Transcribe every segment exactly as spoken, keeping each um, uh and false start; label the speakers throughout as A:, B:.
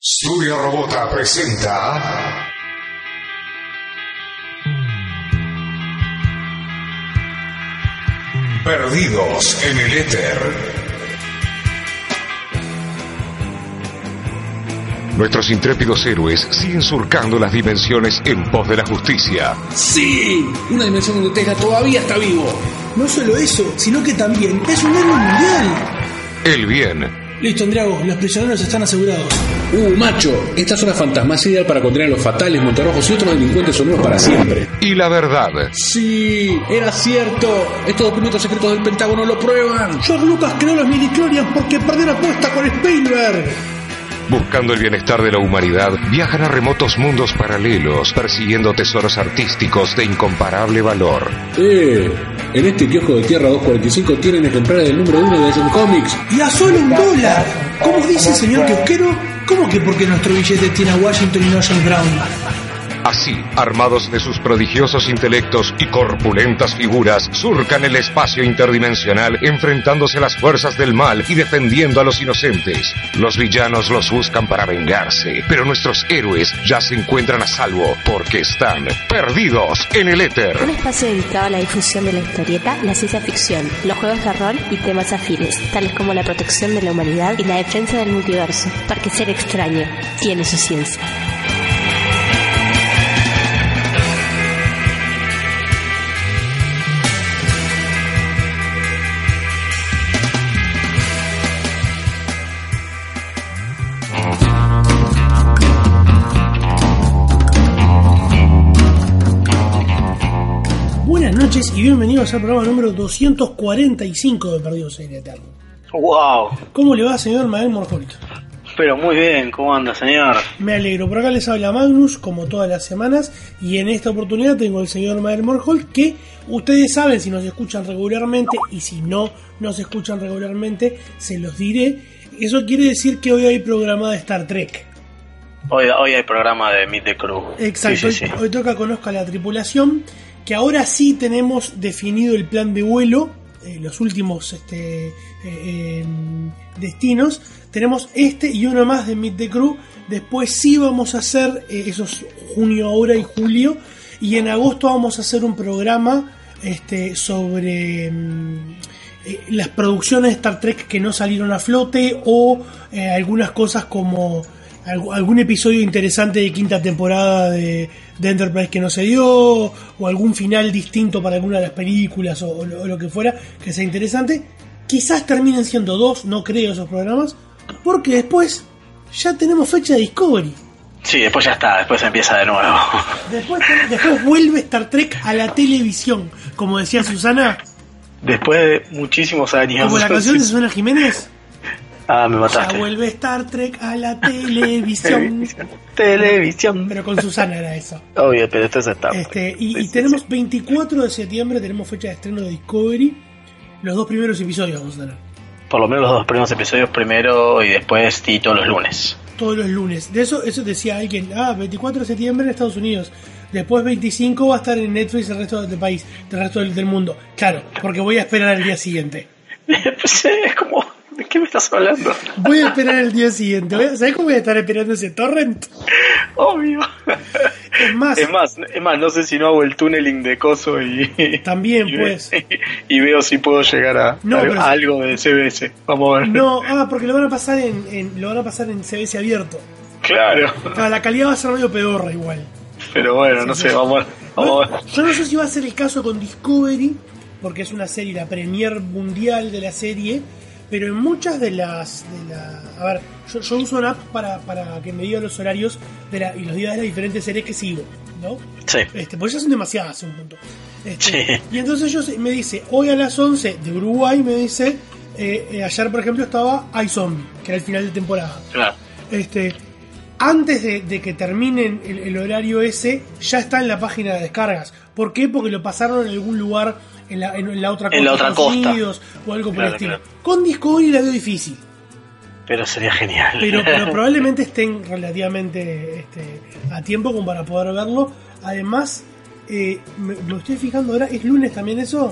A: Studio Robota presenta Perdidos en el Éter. Nuestros intrépidos héroes siguen surcando las dimensiones en pos de la justicia.
B: ¡Sí! Una dimensión donde Tesla todavía está vivo.
C: No solo eso, sino que también es un héroe mundial.
A: El bien.
C: Listo, Andriago, los prisioneros están asegurados.
B: ¡Uh, macho! Esta zona fantasma es ideal para contener a los fatales, montarrojos y otros delincuentes sonoros para siempre.
A: Y la verdad.
B: ¡Sí! ¡Era cierto! Estos documentos secretos del Pentágono lo prueban.
C: George Lucas creó los midichlorians porque perdió la apuesta con Spielberg.
A: Buscando el bienestar de la humanidad, viajan a remotos mundos paralelos, persiguiendo tesoros artísticos de incomparable valor.
B: ¡Eh! En este kiosco de Tierra doscientos cuarenta y cinco tienen ejemplares del número uno de Action Comics.
C: ¡Y a solo un dólar! ¿Cómo dice el señor kiosquero? ¿Cómo que porque nuestro billete tiene a Washington y no a John Brown?
A: Así, armados de sus prodigiosos intelectos y corpulentas figuras, surcan el espacio interdimensional enfrentándose a las fuerzas del mal y defendiendo a los inocentes. Los villanos los buscan para vengarse, pero nuestros héroes ya se encuentran a salvo porque están perdidos en el éter.
D: Un espacio dedicado a la difusión de la historieta, la ciencia ficción, los juegos de rol y temas afines, tales como la protección de la humanidad y la defensa del multiverso, porque ser extraño tiene su ciencia.
C: Buenas noches y bienvenidos al programa número doscientos cuarenta y cinco de Perdidos en el Eterno.
E: Wow.
C: ¿Cómo le va, señor Mael Morholt?
E: Pero muy bien, ¿cómo anda, señor?
C: Me alegro, por acá les habla Magnus, como todas las semanas, y en esta oportunidad tengo al señor Mael Morholt, que ustedes saben si nos escuchan regularmente, y si no nos escuchan regularmente, se los diré. Eso quiere decir que hoy hay programa de Star Trek.
E: Hoy, hoy hay programa de Meet the Crew.
C: Exacto,
E: sí, sí, sí.
C: Hoy, hoy toca Conozca la Tripulación, que ahora sí tenemos definido el plan de vuelo, eh, los últimos este, eh, eh, destinos. Tenemos este y uno más de Meet the Crew. Después sí vamos a hacer eh, esos junio ahora y julio. Y en agosto vamos a hacer un programa este, sobre eh, las producciones de Star Trek que no salieron a flote, o eh, algunas cosas como algún episodio interesante de quinta temporada de, de Enterprise que no se dio, o algún final distinto para alguna de las películas, o, o, lo, o lo que fuera que sea interesante. Quizás terminen siendo dos, no creo, esos programas, porque después ya tenemos fecha de Discovery.
E: Sí, después ya está, después empieza de nuevo.
C: Después, después vuelve Star Trek a la televisión, como decía Susana.
E: Después de muchísimos años.
C: Como la canción de Susana Jiménez.
E: Ah, me mataste.
C: Ya vuelve Star Trek a la televisión.
E: Televisión. Televisión.
C: Pero con Susana era eso.
E: Obvio, pero esto es Star Trek.
C: Este, y,
E: sí,
C: y
E: sí,
C: tenemos
E: sí.
C: veinticuatro de septiembre, tenemos fecha de estreno de Discovery. Los dos primeros episodios vamos a tener.
E: Por lo menos los dos primeros episodios primero y después y todos los lunes.
C: Todos los lunes. De eso, eso decía alguien. Ah, veinticuatro de septiembre en Estados Unidos. Después veinticinco va a estar en Netflix el resto del país, el resto del, del mundo. Claro, porque voy a esperar el día siguiente.
E: Pues es como... ¿De qué me estás hablando?
C: Voy a esperar el día siguiente. ¿Sabes cómo voy a estar esperando ese torrent?
E: Obvio.
C: Es más,
E: es más, es más, no sé si no hago el tunneling de coso y
C: también
E: y
C: pues
E: ve, y veo si puedo llegar a,
C: no,
E: a,
C: pero
E: a algo de C B S. Vamos a ver.
C: No, ah, porque lo van a pasar en, en lo van a pasar en C B S abierto.
E: Claro.
C: Claro, la calidad va a ser medio pedorra igual.
E: Pero bueno,
C: sí,
E: no
C: sí.
E: sé, vamos, vamos a ver.
C: Yo no sé si va a ser el caso con Discovery, porque es una serie, la premier mundial de la serie. Pero en muchas de las... De la, a ver, yo, yo uso una app para, para que me diga los horarios de la, y los días de las diferentes series que sigo, ¿no?
E: Sí.
C: Este, porque ya son demasiadas en un punto. Este,
E: Sí.
C: Y entonces yo me dice, hoy a las once de Uruguay, me dice, eh, eh, ayer por ejemplo estaba iZombie, que era el final de temporada.
E: Claro.
C: Este, antes de, de que terminen el, el horario ese, ya está en la página de descargas. ¿Por qué? Porque lo pasaron en algún lugar en la, en, en la otra costa
E: en la otra
C: de Estados
E: costa.
C: Unidos, o algo por
E: Claro,
C: el estilo.
E: claro.
C: Con Discovery la veo difícil,
E: Pero sería genial.
C: pero, pero probablemente estén relativamente este, a tiempo como para poder verlo. Además, eh, me, me estoy fijando ahora, ¿es lunes también eso?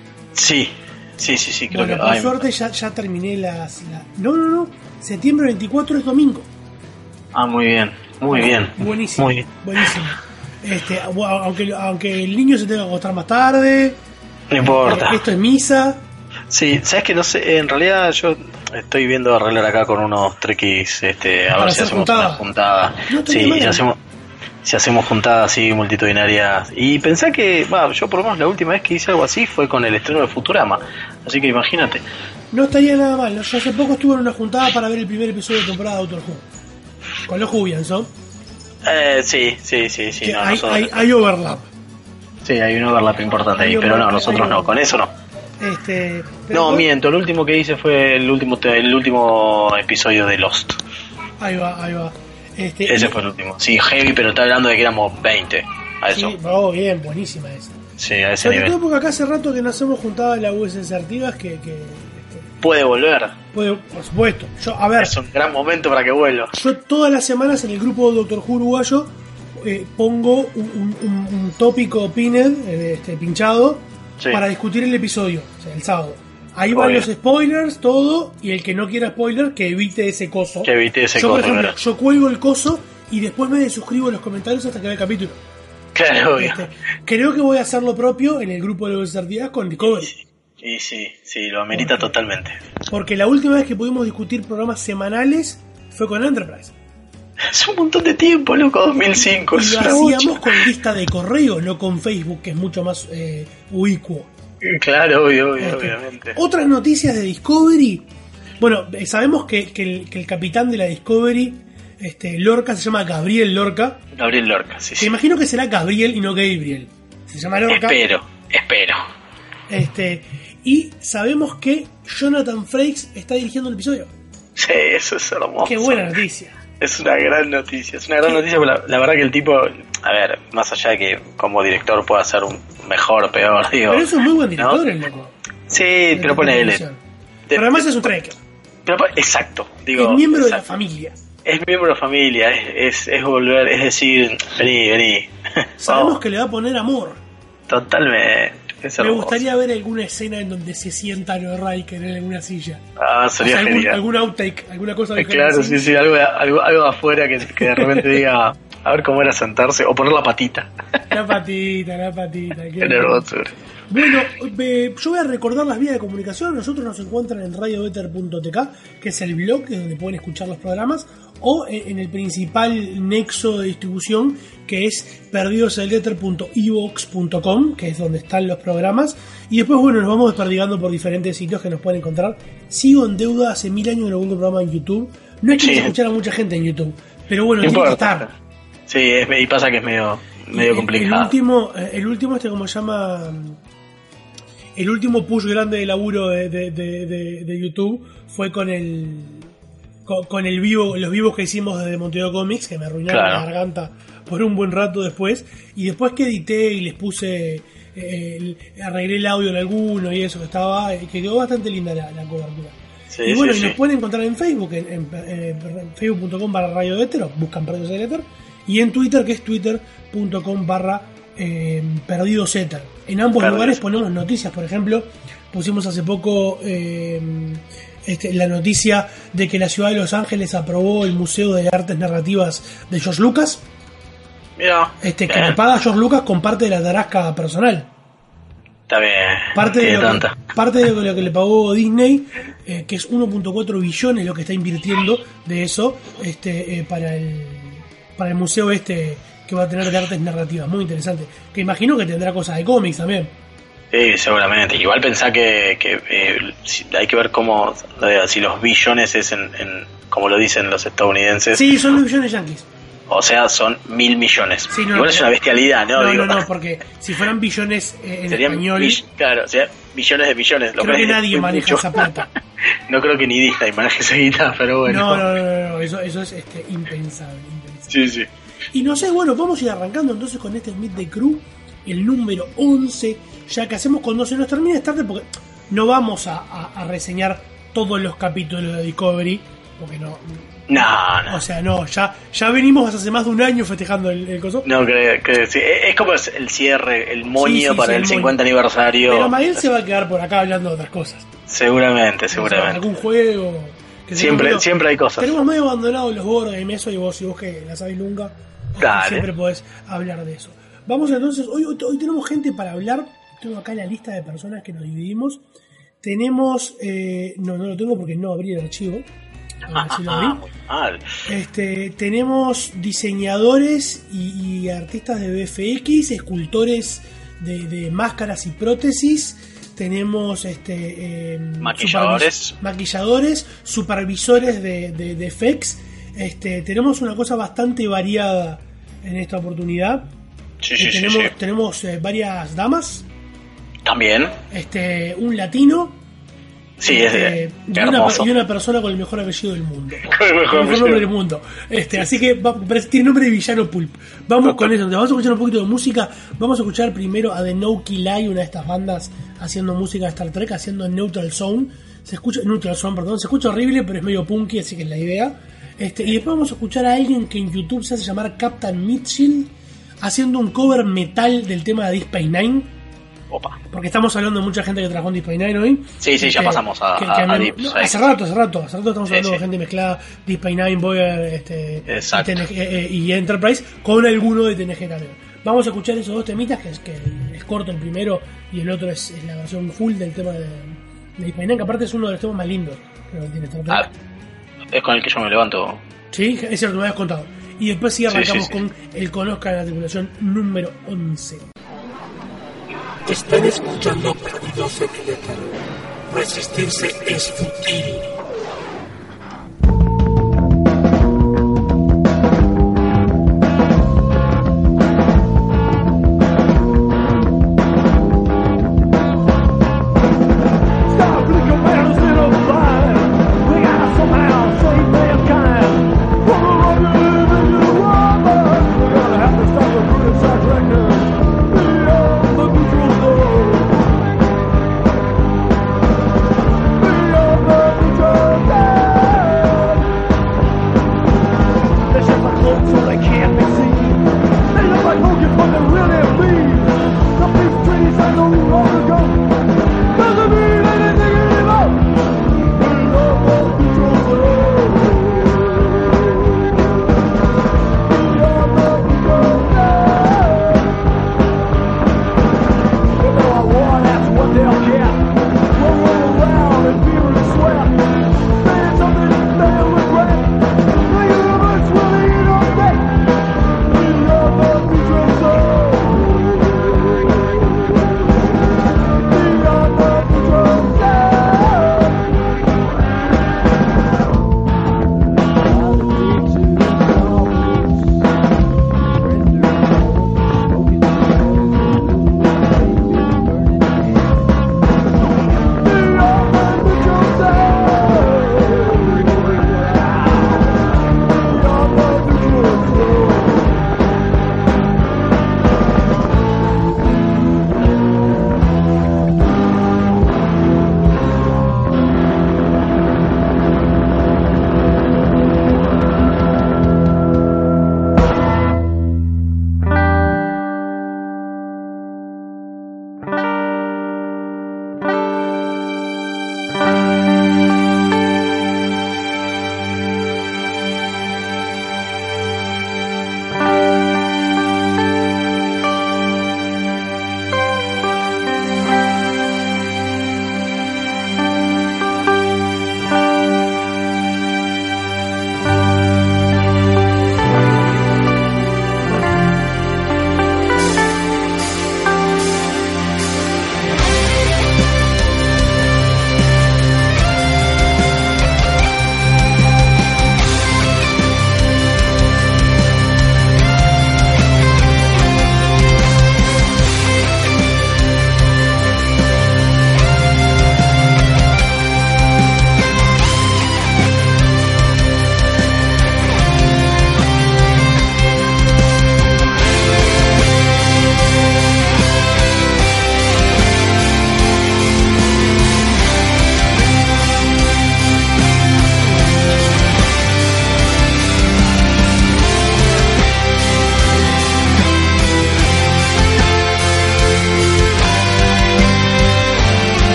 E: Sí, sí, sí, sí. Creo
C: Bueno,
E: que,
C: por
E: ay,
C: suerte ya, ya terminé las... La... No, no, no, septiembre veinticuatro es domingo.
E: Ah, muy bien, muy bien.
C: Buenísimo,
E: Muy bien.
C: buenísimo. Este, aunque, aunque el niño se tenga que acostar más tarde,
E: No importa.
C: eh, esto es misa.
E: Sí, sabes que no sé, en realidad yo estoy viendo arreglar acá con unos trequis, este, a
C: Para
E: ver si
C: hacer
E: hacemos
C: juntada.
E: una juntada.
C: No estaría
E: Sí,
C: mal.
E: si hacemos, si hacemos juntadas así multitudinarias. Y pensé que, va, yo por lo menos la última vez que hice algo así fue con el estreno de Futurama. Así que imagínate.
C: No estaría nada mal. Yo hace poco estuve en una juntada para ver el primer episodio de temporada de Doctor Who. Con los Jubians, ¿no?
E: Eh, sí, sí, sí, sí.
C: Que
E: No,
C: hay,
E: nosotros-
C: hay, hay overlap.
E: sí, hay un overlap importante
C: hay
E: ahí, pero no,
C: overlap,
E: nosotros
C: hay
E: no, con eso no.
C: Este, pero
E: No,
C: bueno,
E: miento, el último que hice fue el último te- el último episodio de Lost.
C: Ahí va, ahí va. Este,
E: Ese
C: y-
E: fue el último. Sí, heavy, pero está hablando de que éramos veinte. A eso.
C: Sí, oh, bien, buenísima esa.
E: Sí, a ese
C: Sobre
E: nivel.
C: todo porque acá hace rato que no hacemos juntadas las U S S Artigas que, que este,
E: Puede volver.
C: puede, por supuesto. Yo, a ver,
E: Es un gran momento para que vuelva.
C: yo todas las semanas en el grupo de Doctor Who uruguayo eh, pongo un, un, un, un tópico pinned, eh, este, pinchado,
E: Sí.
C: para discutir el episodio, o sea, el sábado. Ahí van
E: Obvio.
C: los spoilers, todo, y el que no quiera spoiler, que evite ese coso.
E: Que evite ese
C: yo, por
E: coso,
C: ejemplo,
E: ¿verdad?
C: yo cuelgo el coso y después me desuscribo en los comentarios hasta que vea el capítulo.
E: Claro, obvio.
C: Este, creo que voy a hacer lo propio en el grupo de U S S Artigas con Discovery.
E: Y sí, sí, lo amerita totalmente.
C: Porque la última vez que pudimos discutir programas semanales fue con Enterprise.
E: Es un montón de tiempo, loco, dos mil cinco.
C: Y
E: Es
C: lo
E: una
C: hacíamos
E: bocha.
C: con lista de correo, no con Facebook, que es mucho más eh, ubicuo.
E: Claro, obvio, obvio,
C: Este,
E: obviamente.
C: Otras noticias de Discovery. Bueno, eh, sabemos que, que, el, que el capitán de la Discovery, este, Lorca, se llama Gabriel Lorca.
E: Gabriel Lorca, sí,
C: Que
E: sí.
C: imagino que será Gabriel y no Gabriel. Se llama Lorca.
E: Espero, espero.
C: Este, y sabemos que Jonathan Frakes está dirigiendo el episodio.
E: Sí, eso es hermoso.
C: Qué buena noticia.
E: Es una gran noticia, es una gran noticia, porque la, la verdad que el tipo, a ver, más allá de que como director pueda ser un mejor o peor, digo.
C: Pero es un muy buen director,
E: ¿no?
C: el loco.
E: Sí,
C: de
E: pero ponele.
C: televisión. Pero además es un trekker.
E: Pero, pon- exacto, digo.
C: Es miembro de la
E: exacto.
C: familia.
E: Es miembro de la familia, es, es, es volver, es decir, vení, vení.
C: Sabemos
E: Vamos,
C: que le va a poner amor.
E: totalmente. Es
C: Me
E: hermoso.
C: gustaría ver alguna escena en donde se sienta Leo Riker en alguna silla.
E: Ah,
C: O
E: sería
C: sea, algún,
E: genial.
C: algún outtake, alguna cosa de
E: Eh, Claro, sí, sí, algo, de- algo, algo de afuera que, que de repente diga, a ver cómo era sentarse, o poner la patita.
C: La patita, la patita. qué
E: Qué hermosura.
C: Bueno, eh, yo voy a recordar las vías de comunicación. Nosotros nos encuentran en radio ether punto t k, que es el blog que es donde pueden escuchar los programas, o en, en el principal nexo de distribución, que es perdidos el ether punto i vox punto com, que es donde están los programas. Y después, bueno, nos vamos desperdigando por diferentes sitios que nos pueden encontrar. Sigo en deuda, hace mil años que no pongo programa en YouTube. No es que
E: Sí.
C: se escuchara mucha gente en YouTube, pero bueno,
E: No
C: tiene que
E: importa.
C: estar.
E: Sí, es, y pasa que es medio, medio
C: El-
E: complicado.
C: El último, eh, el último este como se llama, el último push grande de laburo de, de, de, de- de YouTube fue con el con, con el vivo, los vivos que hicimos desde Montevideo Comics, que me arruinaron
E: Claro.
C: la garganta por un buen rato después, y después que edité y les puse, eh, el- arreglé el audio en alguno y eso que estaba, eh, que quedó bastante linda la, la cobertura.
E: Sí,
C: Y bueno,
E: sí,
C: y nos
E: sí.
C: pueden encontrar en Facebook, en, en, eh, facebook punto com barra radio ether, o buscan Perdidos del Éter, y en Twitter, que es twitter punto com barra eh, Perdidos Éter. En ambos
E: Perdidos.
C: lugares ponemos noticias, por ejemplo, pusimos hace poco eh, este, la noticia de que la ciudad de Los Ángeles aprobó el Museo de Artes Narrativas de George Lucas,
E: Mira,
C: este, que
E: bien,
C: le paga George Lucas con parte de la tarasca personal.
E: está bien.
C: Parte de,
E: Tiene
C: lo que,
E: tanta.
C: parte de lo que le pagó Disney, eh, que es uno punto cuatro billones lo que está invirtiendo de eso este eh, para el para el museo este que va a tener de artes narrativas, muy interesante. Que imagino que tendrá cosas de cómics también.
E: Sí, seguramente. Igual pensá que, que eh, si- hay que ver cómo, eh, si los billones es en, en, como lo dicen los estadounidenses,
C: Sí, son los billones yankees.
E: o sea, son mil millones.
C: Sí, no,
E: Igual
C: no.
E: es una bestialidad, ¿no?
C: No,
E: Digo,
C: no, no, porque si fueran billones eh, en
E: serían
C: español,
E: bill- claro, o sea, billones de billones. Lo
C: creo
E: cual
C: que
E: es
C: nadie
E: muy
C: maneja
E: mucho.
C: esa plata.
E: No creo que ni Disney maneje esa guita, pero bueno.
C: No, no, no, no, no, eso, eso es este, impensable, impensable.
E: Sí, sí.
C: Y no sé, bueno, vamos a ir arrancando entonces con este Meet the Crew, el número once, ya que hacemos cuando se nos termine tarde, porque no vamos a, a, a reseñar todos los capítulos de Discovery, porque no,
E: No, no.
C: o sea, no, ya, ya venimos hace más de un año festejando el, el coso.
E: No, creo que sí. Es como el cierre, el moño
C: Sí, sí,
E: para
C: sí,
E: el
C: el moño.
E: cincuenta aniversario.
C: Pero Mael se va a quedar por acá hablando de otras cosas.
E: Seguramente,
C: O sea,
E: seguramente.
C: algún juego Que
E: Siempre,
C: medio,
E: siempre hay cosas.
C: Tenemos medio abandonados los Wargame, eso, y vos, si vos que la sabés nunca,
E: Dale.
C: siempre podés hablar de eso. Vamos entonces, hoy, hoy, hoy tenemos gente para hablar. Tengo acá la lista de personas que nos dividimos. Tenemos, eh, no, no lo tengo porque no abrí el archivo. A ver si lo abrí.
E: Muy mal.
C: Este, tenemos diseñadores y, y artistas de V F X, escultores de, de máscaras y prótesis. Tenemos este, eh,
E: maquilladores,
C: supervis- maquilladores, supervisores de, de, de F X. Este, tenemos una cosa bastante variada en esta oportunidad.
E: Sí,
C: Eh,
E: sí,
C: tenemos
E: sí, sí.
C: tenemos eh, varias damas,
E: También.
C: este, un latino.
E: Sí, es de,
C: este, y, una,
E: hermoso.
C: y una persona con el mejor apellido del mundo.
E: Con el mejor
C: El mejor
E: apellido.
C: nombre del mundo. Este, así que va, parece- tiene nombre de villano pulp. Vamos con eso. Vamos a escuchar un poquito de música. Vamos a escuchar primero a The No Kill Eye, una de estas bandas haciendo música de Star Trek, haciendo Neutral Zone. Se escucha, Neutral Zone, perdón. Se escucha horrible, pero es medio punky, así que es la idea. Este, y después vamos a escuchar a alguien que en YouTube se hace llamar Captain Mitchell, haciendo un cover metal del tema de Deep Space Nine.
E: Opa.
C: Porque estamos hablando de mucha gente que trabajó en Deep Space Nine hoy.
E: Sí, sí, ya pasamos a- a- a
C: no-
E: Deep
C: no,
E: Space.
C: hace rato, hace rato. Hace rato estamos
E: Sí,
C: hablando
E: sí.
C: de gente mezclada, Deep Space Nine, Voyager este, y,
E: Exacto.
C: T N G, eh, eh, y Enterprise, con alguno de T N G también. Vamos a escuchar esos dos temitas, que es, que es corto el primero y el otro es, es la versión full del tema de, de Deep Space Nine, que aparte es uno de los temas más lindos que tiene Star Trek.
E: Ah, es con el que yo me levanto.
C: Sí, es cierto, me habías contado. Y después sí arrancamos
E: sí, sí.
C: con el Conozca la Tripulación número once.
F: Están escuchando Perdidos en el Éter. Resistirse es fútil.
G: Beyond the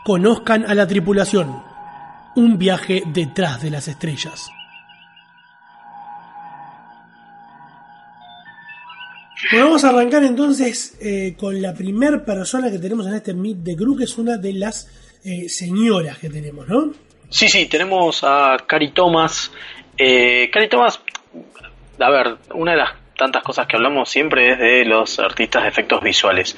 C: Conozcan a la tripulación. Un viaje detrás de las estrellas. Bueno, vamos a arrancar entonces eh, con la primer persona que tenemos en este Meet the Crew, que es una de las eh, señoras que tenemos, ¿no?
E: Sí, sí, tenemos a Carrie Thomas. Eh, Carrie Thomas, a ver, una de las tantas cosas que hablamos siempre es de los artistas de efectos visuales.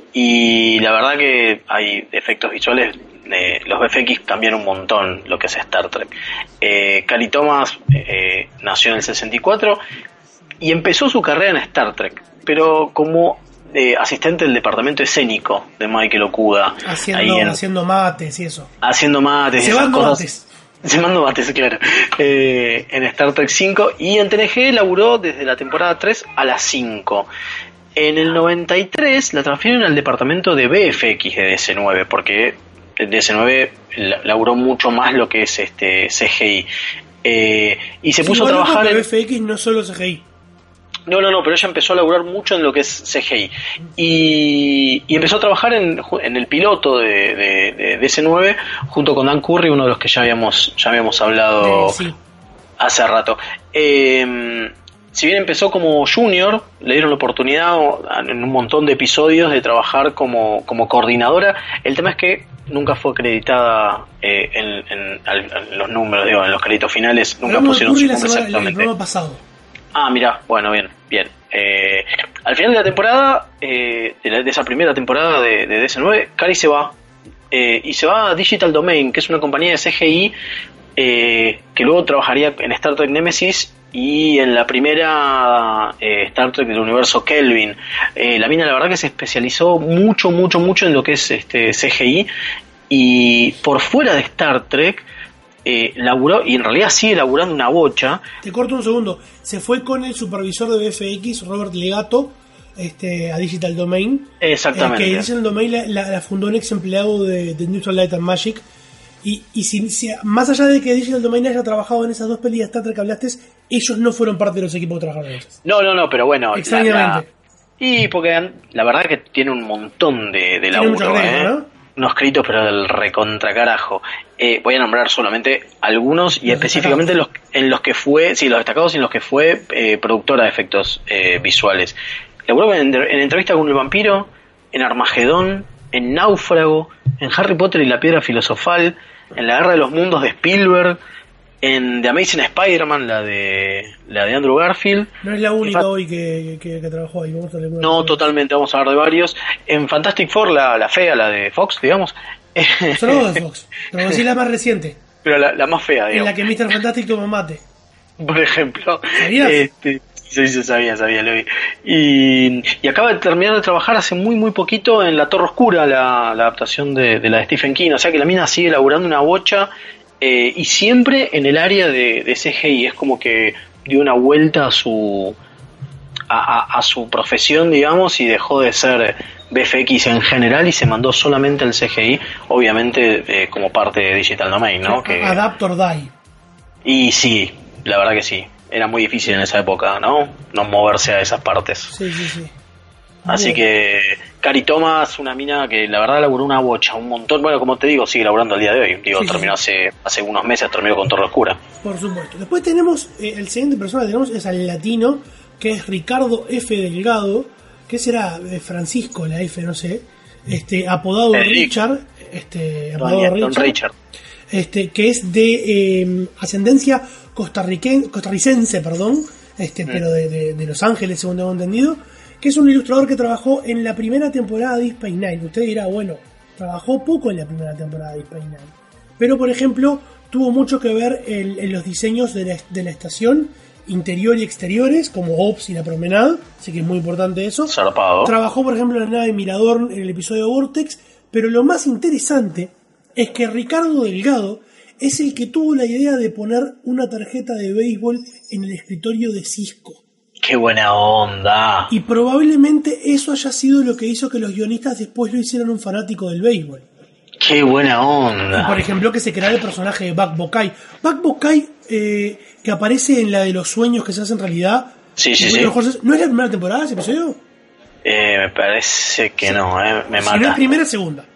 E: Y la verdad que hay efectos visuales, eh, los V F X cambian un montón lo que es Star Trek. Eh, Carrie Thomas eh, nació en el sesenta y cuatro y empezó su carrera en Star Trek, pero como eh, asistente del departamento escénico de Michael Okuda.
C: Haciendo, en, haciendo mates y eso.
E: Haciendo mates y esas cosas. Mates. Llevando mates, claro. Eh, en Star Trek cinco, y en T N G laburó desde la temporada tres a la cinco. En el noventa y tres la transfieren al departamento de V F X de D S nueve, porque D S nueve laburó mucho más lo que es este C G I. Eh, y se sí, puso a trabajar en
C: V F X, no solo C G I.
E: No, no, no, pero ella empezó a laburar mucho en lo que es C G I. Y, y empezó a trabajar en, en el piloto de, de, de D S nueve junto con Dan Curry, uno de los que ya habíamos, ya habíamos hablado eh, sí. hace rato. Eh, si bien empezó como junior, le dieron la oportunidad en un montón de episodios de trabajar como, como coordinadora. El tema es que nunca fue acreditada eh, en, en, en los números, digo, en los créditos finales. Nunca
C: Hablamos
E: pusieron su
C: nombre exactamente. El programa pasado.
E: Ah, mira, bueno, bien, bien. Eh, al final de la temporada, eh, de, la, de esa primera temporada de, de D S nueve, Carrie se va. Eh, y se va a Digital Domain, que es una compañía de C G I eh, que luego trabajaría en Star Trek Nemesis y en la primera eh, Star Trek del universo Kelvin. Eh, la mina, la verdad, que se especializó mucho, mucho, mucho en lo que es este C G I. Y por fuera de Star Trek, Eh, laburó, y en realidad sigue laburando una bocha.
C: Te corto un segundo. Se fue con el supervisor de V F X, Robert Legato, este, a Digital Domain.
E: Exactamente.
C: Eh, que Digital Domain la, la, la fundó un ex empleado de, de Neutral Light and Magic. Y, y si, si, más allá de que Digital Domain haya trabajado en esas dos pelis de Star Trek que hablaste, ellos no fueron parte de los equipos que trabajaron en ellas.
E: No, no, no, pero bueno.
C: Extrañamente.
E: La, la, y porque la verdad es que tiene un montón de, de laburo,
C: tiene mucho crédito,
E: ¿eh?
C: ¿no?
E: Unos créditos, pero del recontra carajo. Eh, voy a nombrar solamente algunos y los específicamente los, en los que fue, sí, los destacados en los que fue eh, productora de efectos eh, visuales. Laburó en, en Entrevista con el Vampiro, en Armagedón, en Náufrago, en Harry Potter y la Piedra Filosofal, en La Guerra de los Mundos de Spielberg, en The Amazing Spider-Man, la de la de Andrew Garfield.
C: No es la única hoy que, que, que trabajó ahí. Vamos a
E: no, totalmente, vamos a hablar de varios. En Fantastic Four, la, la fea, la de Fox, digamos.
C: Son dos de Fox, pero sí la más reciente.
E: Pero la, la más fea, digamos.
C: En la que mister Fantastic toma mate.
E: Por ejemplo.
C: ¿Sabías?
E: Este, sí, sí, sabía, sabía, lo vi. Y, y acaba de terminar de trabajar hace muy, muy poquito en La Torre Oscura, la, la adaptación de, de la de Stephen King. O sea que la mina sigue laburando una bocha. Eh, y siempre en el área de, de C G I. Es como que dio una vuelta a su a, a, a su profesión, digamos, y dejó de ser V F X en general y se mandó solamente al C G I, obviamente eh, como parte de Digital Domain, ¿no? Que,
C: Adapt or Die.
E: Y sí, la verdad que sí. Era muy difícil en esa época, ¿no? No moverse a esas partes.
C: Sí, sí, sí.
E: Así que Carrie Thomas, una mina que la verdad laburó una bocha, un montón. Bueno, como te digo, sigue laburando al día de hoy. Digo, sí, terminó sí. hace hace unos meses, terminó con Torre Oscura.
C: Por supuesto. Después tenemos, eh, el siguiente persona que tenemos es al latino, que es Ricardo F. Delgado, que será eh, Francisco, la F, no sé, este apodado eh, Richard, este apodado
E: Don,
C: Richard,
E: Don Richard,
C: este que es de eh, ascendencia costarricense, costarricense, perdón, este, mm. pero de, de, de Los Ángeles, según tengo entendido. Que es un ilustrador que trabajó en la primera temporada de Deep Space Nine. Usted dirá, bueno, trabajó poco en la primera temporada de Deep Space Nine. Pero, por ejemplo, tuvo mucho que ver en, en los diseños de la, de la estación, interior y exteriores, como Ops y la promenada, así que es muy importante eso.
E: Zarpado. Trabajó,
C: por ejemplo, en la nave Mirador en el episodio Vortex, pero lo más interesante es que Ricardo Delgado es el que tuvo la idea de poner una tarjeta de béisbol en el escritorio de Cisco.
E: ¡Qué buena onda!
C: Y probablemente eso haya sido lo que hizo que los guionistas después lo hicieran un fanático del béisbol.
E: ¡Qué buena onda!
C: Y por ejemplo, que se creara el personaje de Buck Bokai. Buck Bokai, eh, que aparece en la de los sueños que se hacen realidad.
E: Sí, sí, sí.
C: ¿No es la primera temporada ese episodio?
E: Eh, me parece que sí. no, eh. Me
C: si
E: mata.
C: no es primera, segunda.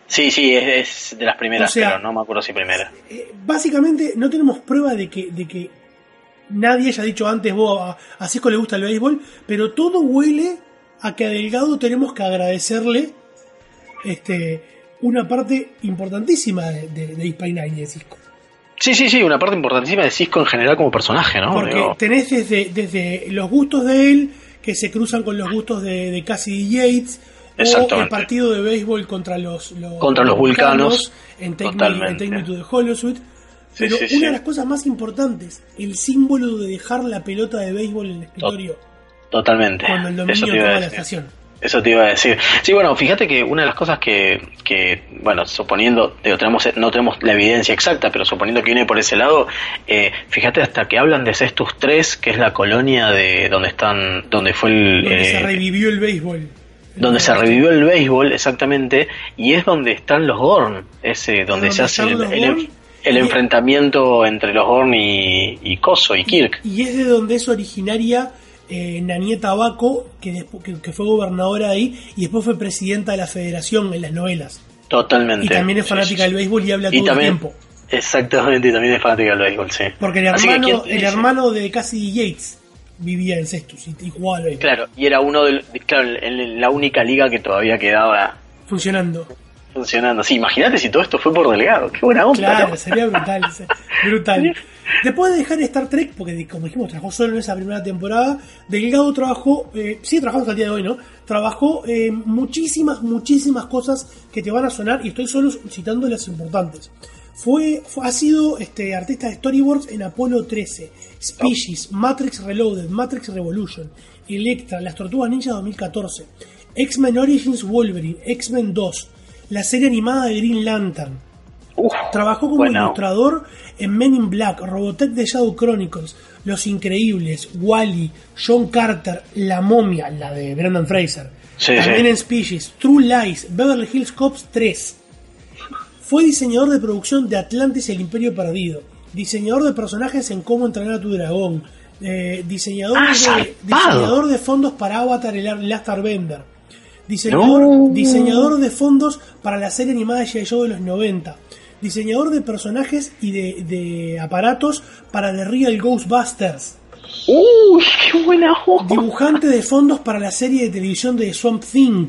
E: Sí, sí, es, es de las primeras,
C: o sea,
E: pero no me acuerdo si primera.
C: Eh, básicamente no tenemos prueba de que, de que nadie haya dicho antes, vos, a, a Cisco le gusta el béisbol, pero todo huele a que a Delgado tenemos que agradecerle este una parte importantísima de, de, de Hispania y de Cisco.
E: Sí, sí, sí, una parte importantísima de Cisco en general como personaje, ¿no?
C: Porque
E: Digo,
C: tenés desde, desde los gustos de él, que se cruzan con los gustos de, de Cassidy Yates, o el partido de béisbol contra los, los
E: contra los vulcanos,
C: en Take, Me, en Take Me to the Holosuite. Pero
E: sí, sí,
C: una
E: sí.
C: de las cosas más importantes, el símbolo de dejar la pelota de béisbol en el escritorio.
E: Totalmente.
C: Cuando el dominio toma la estación.
E: Eso te iba a decir. Sí, bueno, fíjate que una de las cosas que, que bueno, suponiendo, digo, tenemos, no tenemos la evidencia exacta, pero suponiendo que viene por ese lado, eh, fíjate hasta que hablan de Cestus tres, que es la colonia de donde están, donde fue el...
C: Donde
E: eh,
C: se revivió el béisbol.
E: Donde se revivió el béisbol, exactamente, y es donde están los Gorn, ese, donde, donde se hace el, el, el enfrentamiento entre los Gorn y, y Coso y Kirk.
C: Y es de donde es originaria eh, Nanieta Abaco, que, después, que, que fue gobernadora ahí y después fue presidenta de la federación en las novelas.
E: Totalmente.
C: Y también es fanática sí, sí, sí. del béisbol y habla y todo
E: también,
C: el tiempo.
E: Exactamente, y también es fanática del béisbol, sí.
C: Porque el hermano, el hermano de Cassidy Yates vivía en Cestus y, y jugaba al béisbol.
E: Claro, y era uno de, de claro, en la única liga que todavía quedaba
C: funcionando.
E: Funcionando. Sí, imagínate si todo esto fue por Delgado. Qué buena onda.
C: Claro,
E: ¿no?
C: Sería brutal, brutal. Después de dejar Star Trek, porque como dijimos, trabajó solo en esa primera temporada, Delgado trabajó, eh, sigue trabajando hasta el día de hoy, ¿no? Trabajó eh, muchísimas, muchísimas cosas que te van a sonar, y estoy solo citando las importantes. Fue, fue, ha sido este, artista de storyboards en Apolo trece, Species, Matrix Reloaded, Matrix Revolution, Electra, Las Tortugas Ninja dos mil catorce, X-Men Origins Wolverine, X-Men dos, la serie animada de Green Lantern. Uf, Trabajó como bueno. ilustrador en Men in Black, Robotech de Shadow Chronicles, Los Increíbles, Wall-E, John Carter, La Momia, la de Brendan Fraser, sí, también sí. en Species, True Lies, Beverly Hills Cops tres. Fue diseñador de producción de Atlantis y el Imperio Perdido, diseñador de personajes en Cómo entrenar a tu dragón, eh, diseñador, ah, de, diseñador de fondos para Avatar y Last Airbender, diseñador, no. diseñador de fondos para la serie animada de G I. Joe de los noventa, diseñador de personajes y de, de aparatos para The Real Ghostbusters.
E: ¡Uy, qué buena hoja!
C: Dibujante de fondos para la serie de televisión de Swamp Thing.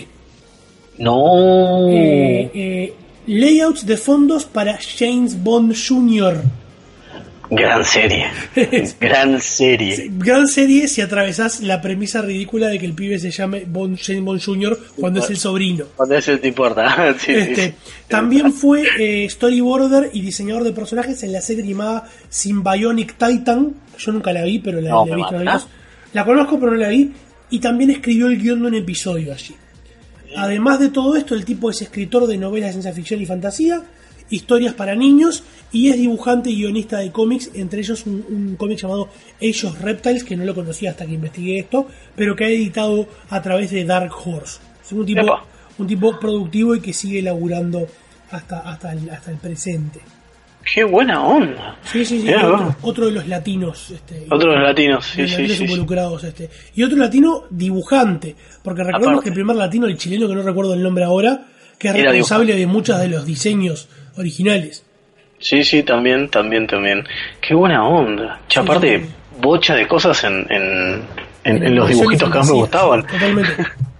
E: No.
C: Eh, eh, layouts de fondos para James Bond junior
E: Gran serie. Gran serie.
C: Sí, gran serie si atravesás la premisa ridícula de que el pibe se llame Bond, James Bond junior cuando es el sobrino.
E: Cuando eso te importa. Sí,
C: este,
E: sí.
C: También fue eh, storyboarder y diseñador de personajes en la serie animada Symbionic Titan. Yo nunca la vi, pero la,
E: no,
C: la he visto en videos. La conozco, pero no la vi. Y también escribió el guión de un episodio allí. Además de todo esto, el tipo es escritor de novelas de ciencia ficción y fantasía, historias para niños, y es dibujante y guionista de cómics, entre ellos un, un cómic llamado Age of Reptiles, que no lo conocía hasta que investigué esto, pero que ha editado a través de Dark Horse. Es un tipo, un tipo productivo y que sigue laburando hasta, hasta, el, hasta el presente.
E: ¡Qué buena onda!
C: Sí, sí, sí.
E: Yeah,
C: otro,
E: bueno.
C: otro de los latinos. Este,
E: otro de los latinos, sí,
C: sí,
E: sí, sí,
C: involucrados. Este. Y otro latino dibujante, porque recordemos Aparte. que el primer latino, el chileno, que no recuerdo el nombre ahora, que es Era responsable dibujante. de muchos de los diseños originales.
E: Sí, sí, también, también, también. ¡Qué buena onda! Che, sí, aparte, sí. bocha de cosas en, en, en, en, en los dibujitos que más me gustaban.
C: Totalmente.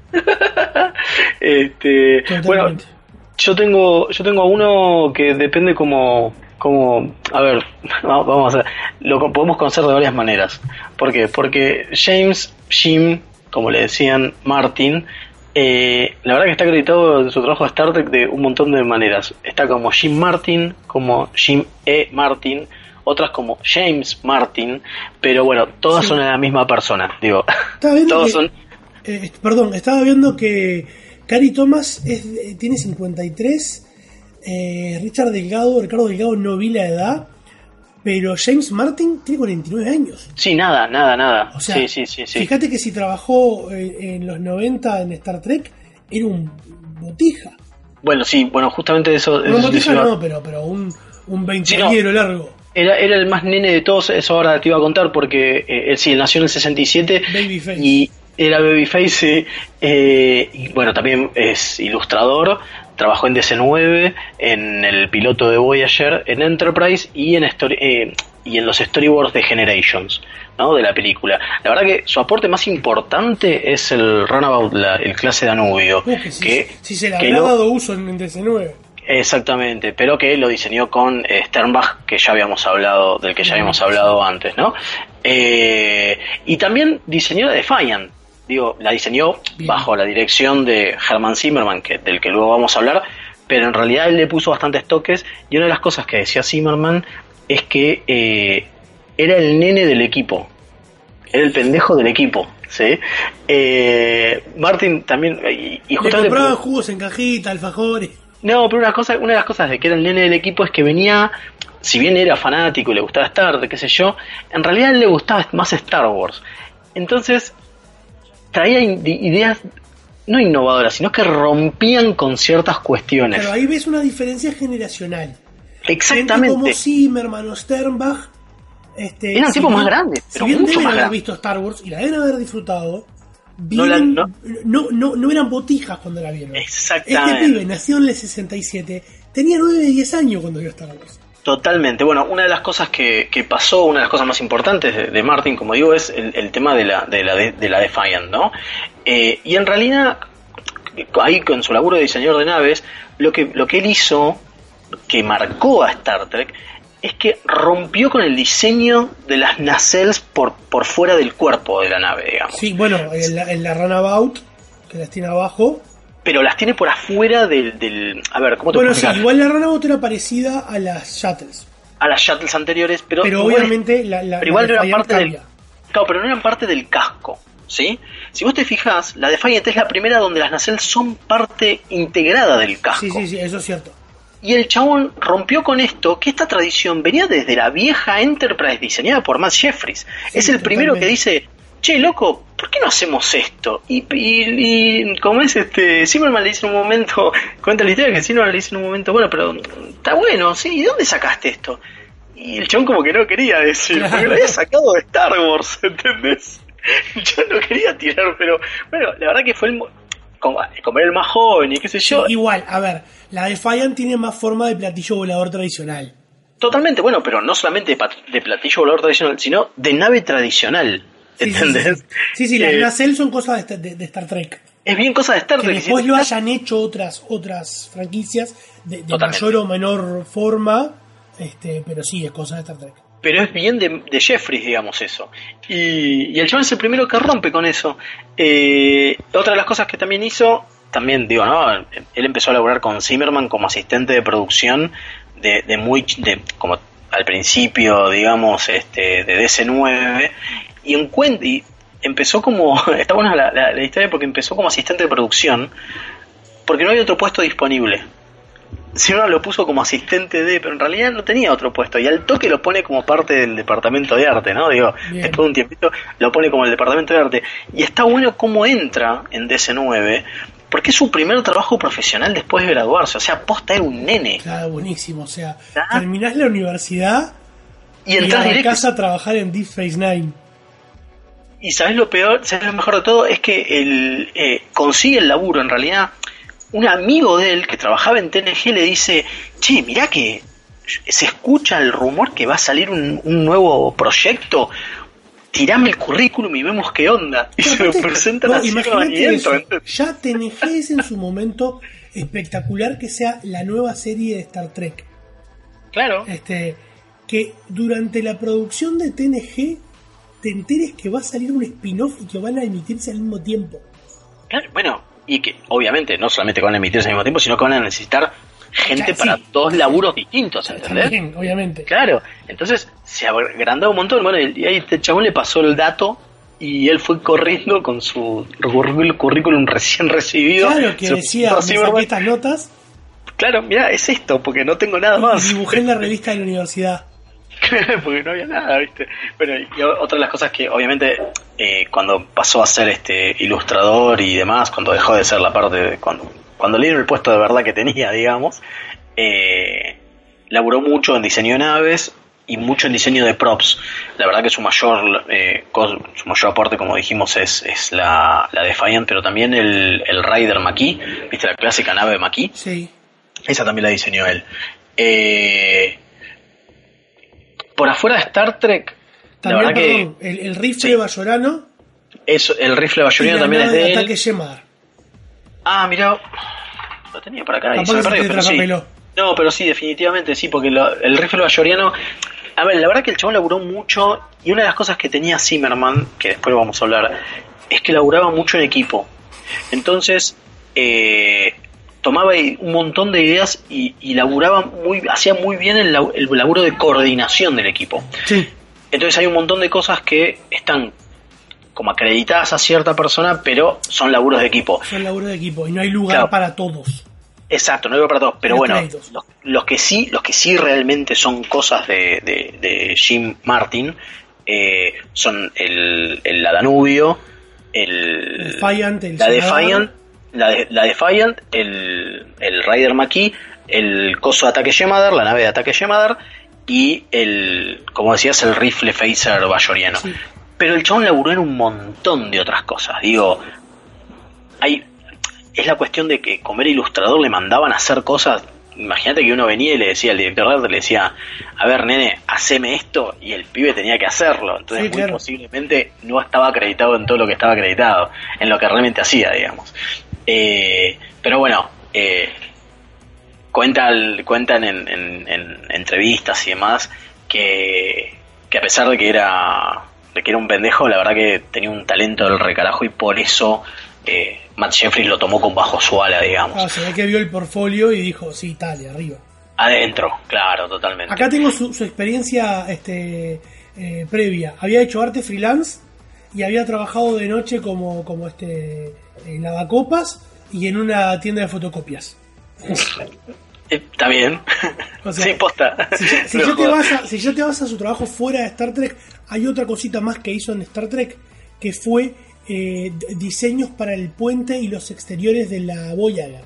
E: este, Totalmente. Bueno, yo tengo, yo tengo uno que depende como... como, a ver, vamos a hacer, lo podemos conocer de varias maneras. ¿Por qué? Porque James, Jim, como le decían, Martin, eh, la verdad que está acreditado en su trabajo de Star Trek de un montón de maneras. Está como Jim Martin, como Jim E. Martin, otras como James Martin, pero bueno, todas sí. son la misma persona, digo. Todos
C: que,
E: son...
C: eh, perdón, estaba viendo que Cary Thomas es, tiene cincuenta y tres. Eh, Richard Delgado, Ricardo Delgado no vi la edad, pero James Martin tiene cuarenta y nueve años.
E: Sí, nada, nada, nada.
C: O sea,
E: sí, sí, sí, sí.
C: Fíjate que si trabajó en, en los noventa en Star Trek, era un botija.
E: Bueno, sí, bueno, justamente eso...
C: No,
E: eso
C: botija no, pero, pero un, un veinteañero sí, no. largo.
E: Era, era el más nene de todos, eso ahora te iba a contar, porque eh, él sí, él nació en el sesenta y siete.
C: Babyface.
E: Y era Babyface, eh, y bueno, también es ilustrador. trabajó en D C nueve, en el piloto de Voyager, en Enterprise y en story, eh, y en los storyboards de Generations, ¿no? De la película. La verdad que su aporte más importante es el Runabout, la, el clase Danubio.
C: Uh, que si,
E: que,
C: si se le
E: que
C: habrá
E: lo,
C: dado uso en D C nueve.
E: Exactamente, pero que lo diseñó con eh, Sternbach, que ya habíamos hablado, del que ya habíamos hablado antes, ¿no? Eh, y también diseñó la Defiant. Digo, la diseñó Bien. bajo la dirección de Herman Zimmerman, que, del que luego vamos a hablar, pero en realidad él le puso bastantes toques, y una de las cosas que decía Zimmerman es que eh, era el nene del equipo, era el pendejo del equipo, ¿sí? Eh, Martin también... Y, y
C: justamente le compraban jugos en cajita, alfajores...
E: No, pero una cosa, una de las cosas de que era el nene del equipo es que venía, si bien era fanático y le gustaba Star Trek, qué sé yo, en realidad a él le gustaba más Star Wars. Entonces, traía ideas no innovadoras, sino que rompían con ciertas cuestiones.
C: Pero ahí ves una diferencia generacional.
E: Exactamente.
C: Gente como Zimmerman o Sternbach, este,
E: eran
C: si
E: tipos
C: bien,
E: más grandes, pero
C: si bien
E: mucho
C: deben
E: más
C: haber
E: grandes.
C: visto Star Wars y la deben haber disfrutado,
E: no, la,
C: vienen,
E: no.
C: No, no, no eran botijas cuando la vieron.
E: Exactamente.
C: Este pibe nació en el sesenta y siete, tenía nueve o diez años cuando vio Star Wars.
E: Totalmente. Bueno, una de las cosas que, que pasó, una de las cosas más importantes de, de Martin, como digo, es el, el tema de la, de la, de, de la Defiant, ¿no? Eh, y en realidad, ahí con su laburo de diseñador de naves, lo que, lo que él hizo, que marcó a Star Trek, es que rompió con el diseño de las nacelles por, por fuera del cuerpo de la nave, digamos.
C: Sí, bueno, en la, en la Runabout, que las tiene abajo...
E: Pero las tiene por afuera del... del a ver, ¿cómo te
C: Bueno,
E: puedo explicar?
C: sí, igual la Runabout era parecida a las Shuttles.
E: A las Shuttles anteriores, pero...
C: Pero
E: igual,
C: obviamente la, la,
E: pero igual
C: la
E: no eran parte
C: cambia.
E: del... Claro, pero no eran parte del casco, ¿sí? Si vos te fijás, la Defiant es la primera donde las nacelles son parte integrada del casco.
C: Sí, sí, sí, eso es cierto.
E: Y el chabón rompió con esto, que esta tradición venía desde la vieja Enterprise diseñada por Matt Jeffries. Sí, es el totalmente. Primero que dice, che, loco, ¿por qué no hacemos esto? Y, y, y como es este, Zimmerman le dice en un momento, cuenta la historia que Zimmerman le dice en un momento, bueno, pero está bueno, ¿sí? ¿Y dónde sacaste esto? Y el chabón como que no quería decir, claro. Porque lo había sacado de Star Wars, ¿entendés? Yo no quería tirar, pero bueno, la verdad que fue el... Como, como era el más joven y qué sé yo.
C: Sí, igual, a ver, la Defiant tiene más forma de platillo volador tradicional.
E: Totalmente, bueno, pero no solamente de, pat- de platillo volador tradicional, sino de nave tradicional. ¿Entendés?
C: Sí, sí, sí, sí, sí
E: eh,
C: las nacelles son cosas de, de, de Star Trek.
E: Es bien cosa de Star Trek.
C: Que después
E: si
C: lo
E: estás...
C: hayan hecho otras otras franquicias de, de mayor o menor forma, este, pero sí, es cosa de Star Trek.
E: Pero es bien de, de Jeffries, digamos, eso. Y, y el chabón es el primero que rompe con eso. Eh, otra de las cosas que también hizo, también digo, ¿no? Él empezó a laburar con Zimmerman como asistente de producción de, de muy, de, como al principio, digamos, este, de D C nueve, y, en cuen- y empezó como, está buena la, la, la historia porque empezó como asistente de producción, porque no había otro puesto disponible. Zimmerman lo puso como asistente de, pero en realidad no tenía otro puesto, y al toque lo pone como parte del departamento de arte, ¿no? Digo,
C: Bien.
E: Después de un tiempito lo pone como el departamento de arte, y está bueno cómo entra en D C nueve, porque es su primer trabajo profesional después de graduarse, o sea, posta era un nene.
C: Claro, buenísimo, o sea,
E: ¿Ah?
C: terminás la universidad
E: y entras directo
C: a casa a trabajar en Deep Space Nine.
E: Y sabes lo peor, sabes lo mejor de todo, es que él eh, consigue el laburo, en realidad. Un amigo de él que trabajaba en T N G le dice, che, mirá que se escucha el rumor que va a salir un, un nuevo proyecto, tirame el currículum y vemos qué onda. Y se lo presentan
C: no,
E: así como ahí dentro.
C: Ya T N G es en su momento espectacular que sea la nueva serie de Star Trek.
E: Claro.
C: Este, que durante la producción de T N G te enteres que va a salir un spin-off y que van a emitirse al mismo tiempo.
E: Claro, bueno, y que obviamente no solamente van a emitirse al mismo tiempo, sino que van a necesitar gente, claro, para sí, dos laburos distintos, ¿entendés?
C: También, obviamente.
E: Claro, entonces se agrandaba un montón. Bueno, y ahí este chabón le pasó el dato y él fue corriendo con su currículum recién recibido.
C: Claro, que decía, me saqué estas notas.
E: Claro, mirá, es esto, porque no tengo nada más.
C: Y dibujé en la revista de la universidad.
E: Porque no había nada, ¿viste? Bueno, y otra de las cosas que obviamente eh, cuando pasó a ser este ilustrador y demás, cuando dejó de ser la parte de, cuando cuando le dieron el puesto de verdad que tenía, digamos, eh, laburó mucho en diseño de naves y mucho en diseño de props. La verdad que su mayor eh, cos, su mayor aporte, como dijimos, es, es la, la Defiant, pero también el, el Raider Maquis, ¿viste la clásica nave de Maquis?
C: Sí.
E: Esa también la diseñó él. Eh, por afuera de Star Trek,
C: también,
E: la verdad
C: perdón,
E: que...
C: el, el rifle
E: sí.
C: bayoriano.
E: Eso, el rifle bayoriano también es de él.
C: Ataque Shemar.
E: Ah, mira, lo tenía por acá y se
C: Capaz
E: me
C: que se
E: perdió,
C: te
E: pero sí.
C: trapapeló.
E: No, pero sí, definitivamente sí, porque lo, el rifle bayoriano... A ver, la verdad que el chabón laburó mucho, y una de las cosas que tenía Zimmerman, que después vamos a hablar, es que laburaba mucho en equipo. Entonces, eh, tomaba un montón de ideas y, y laburaba muy, hacía muy bien el, el laburo de coordinación del equipo.
C: Sí.
E: Entonces hay un montón de cosas que están como acreditadas a cierta persona, pero son laburos de equipo.
C: Son laburos de equipo y no hay lugar
E: Claro.
C: para todos.
E: Exacto, no hay para todos, pero
C: Los
E: bueno,
C: créditos.
E: los, los que sí, los que sí realmente son cosas de, de, de Jim Martin eh, son el, el la Danubio, el,
C: Defiant, el
E: la
C: Senador.
E: Defiant, la, de, la Defiant, el, el Raider Maquis, el coso de ataque Shemar, la nave de ataque Shemar y el, como decías, el rifle phaser bayoriano.
C: Sí.
E: Pero el chabón laburó en un montón de otras cosas. Digo, hay es la cuestión de que como era ilustrador le mandaban a hacer cosas. Imagínate que uno venía y le decía al director de arte, le decía, a ver nene, haceme esto, y el pibe tenía que hacerlo. Entonces
C: Sí,
E: muy
C: claro.
E: posiblemente no estaba acreditado en todo lo que estaba acreditado, en lo que realmente hacía, digamos. Eh, pero bueno, eh, cuenta el- cuentan en, en, en entrevistas y demás que, que a pesar de que era de que era un pendejo, la verdad que tenía un talento del recarajo y por eso eh, Matt Jeffries lo tomó con bajo su ala, digamos.
C: Ah, se ve que vio el portfolio y dijo, sí, tal, arriba.
E: Adentro, claro, totalmente.
C: Acá tengo su, su experiencia este, eh, previa. Había hecho arte freelance y había trabajado de noche como, como este en lavacopas y en una tienda de fotocopias.
E: Eh, Está bien.
C: O sea,
E: sí, posta.
C: Si ya, si
E: No
C: ya te
E: jodas.
C: vas a, si ya te vas a su trabajo fuera de Star Trek, hay otra cosita más que hizo en Star Trek, que fue eh, d- diseños para el puente y los exteriores de la Voyager.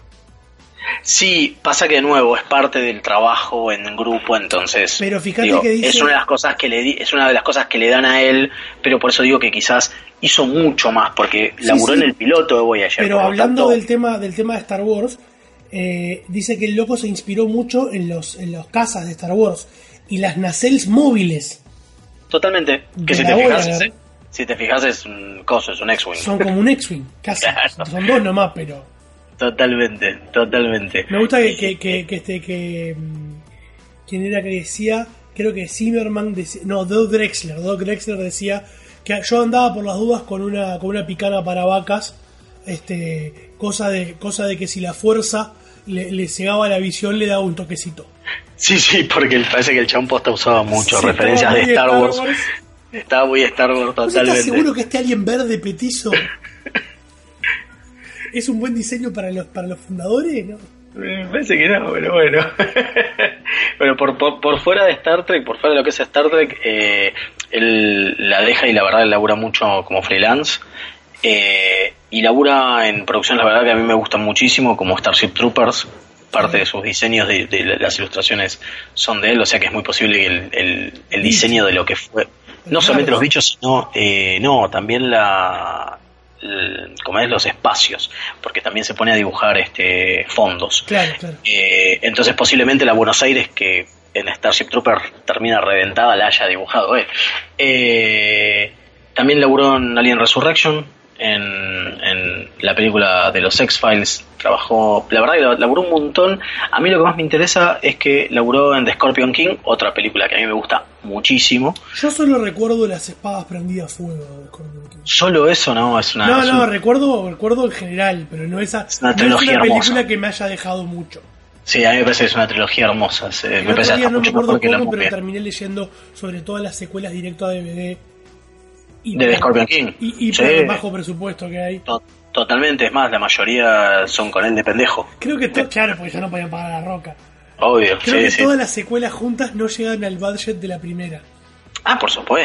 E: Sí, pasa que de nuevo es parte del trabajo en grupo, entonces
C: Pero fíjate
E: digo,
C: que dice-
E: es una de las cosas que le di- es una de las cosas que le dan a él, pero por eso digo que quizás hizo mucho más porque
C: Sí,
E: laburó
C: sí.
E: en el piloto de Voyager.
C: Pero
E: por lo
C: hablando
E: tanto,
C: del tema del tema de Star Wars, eh, dice que el loco se inspiró mucho en los en los cazas de Star Wars y las nacelles móviles
E: totalmente,
C: de
E: que si
C: la
E: te fijas
C: Voyager.
E: es, si te fijas es un coso, es un X-Wing.
C: son como un X-Wing, casi.
E: Claro.
C: Son dos nomás, pero
E: Totalmente, totalmente.
C: me gusta que, que, que, que este que mm, quién era que decía, creo que Zimmerman decía, no, Doug Drexler, Doug Drexler decía que yo andaba por las dudas con una con una picana para vacas, este cosa de cosa de que si la fuerza le, le cegaba la visión le daba un toquecito.
E: Sí, sí, porque el- parece que el chabón posta usaba mucho
C: Sí,
E: referencias
C: estaba
E: de
C: muy
E: Star Wars.
C: Wars.
E: Estaba muy Star Wars
C: ¿Vos estás
E: totalmente.
C: seguro que este alien verde petizo es un buen diseño para los para los fundadores? ¿No?
E: Me parece que no, pero bueno. Pero por, por, por fuera de Star Trek, por fuera de lo que es Star Trek, eh, él la deja y la verdad labura mucho como freelance. Eh, y labura en producciones, la verdad que a mí me gustan muchísimo, como Starship Troopers. Parte de sus diseños, de, de las ilustraciones son de él, o sea que es muy posible que el, el, el diseño de lo que fue, no solamente los bichos, sino eh, no, también la, el- como es los espacios, porque también se pone a dibujar este fondos.
C: Claro, claro.
E: Eh, entonces posiblemente la Buenos Aires que en Starship Trooper termina reventada la haya dibujado él. Eh, también laburó en Alien Resurrection, en, en la película de los X-Files, trabajó, la verdad que laburó un montón. A mí lo que más me interesa es que laburó en The Scorpion King, otra película que a mí me gusta muchísimo.
C: Yo solo recuerdo las espadas prendidas a fuego de Scorpion King.
E: Solo eso, ¿no? Es una,
C: No,
E: es
C: no,
E: un-
C: recuerdo, recuerdo en general, pero no esa,
E: Es una
C: no
E: trilogía
C: es una
E: hermosa.
C: película que me haya dejado mucho.
E: sí, a mí me parece que es una trilogía hermosa. se-
C: El
E: me
C: otro
E: parece
C: día
E: hasta
C: no me
E: mucho
C: acuerdo
E: mejor que la
C: cómo, pero
E: momia.
C: terminé leyendo sobre todas las secuelas directo a D V D. Y
E: De The
C: por-
E: Scorpion King.
C: Y, y
E: Sí.
C: por el bajo presupuesto que hay.
E: To- Totalmente, es más, la mayoría son con él de pendejo.
C: Creo que, to- claro, porque ya no podían pagar la roca.
E: Obvio,
C: Creo
E: sí,
C: que
E: sí.
C: todas las secuelas juntas no llegan al budget de la primera.
E: Ah, por supuesto.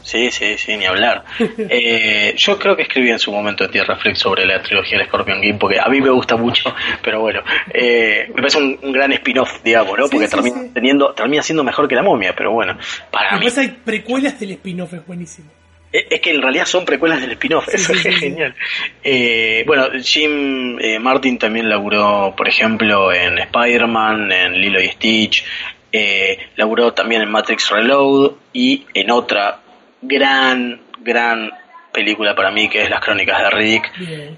E: Sí, sí, sí, ni hablar. Eh, yo creo que escribí en su momento en Tierra Flex sobre la trilogía del Scorpion King, porque a mí me gusta mucho, pero bueno, eh, me parece un, un gran spin-off, digamos, ¿no?
C: Sí,
E: Porque
C: sí,
E: termina
C: sí.
E: teniendo, termina siendo mejor que la momia, pero bueno, para mí.
C: Después hay precuelas del spin-off, es buenísimo.
E: Es es que en realidad son precuelas del spin-off,
C: Sí,
E: eso
C: sí,
E: es
C: sí, sí.
E: genial. Eh, bueno, Jim eh, Martin también laburó, por ejemplo, en Spider-Man, en Lilo y Stitch, eh, laburó también en Matrix Reload y en otra gran, gran película para mí que es Las Crónicas de Riddick.
C: Bien.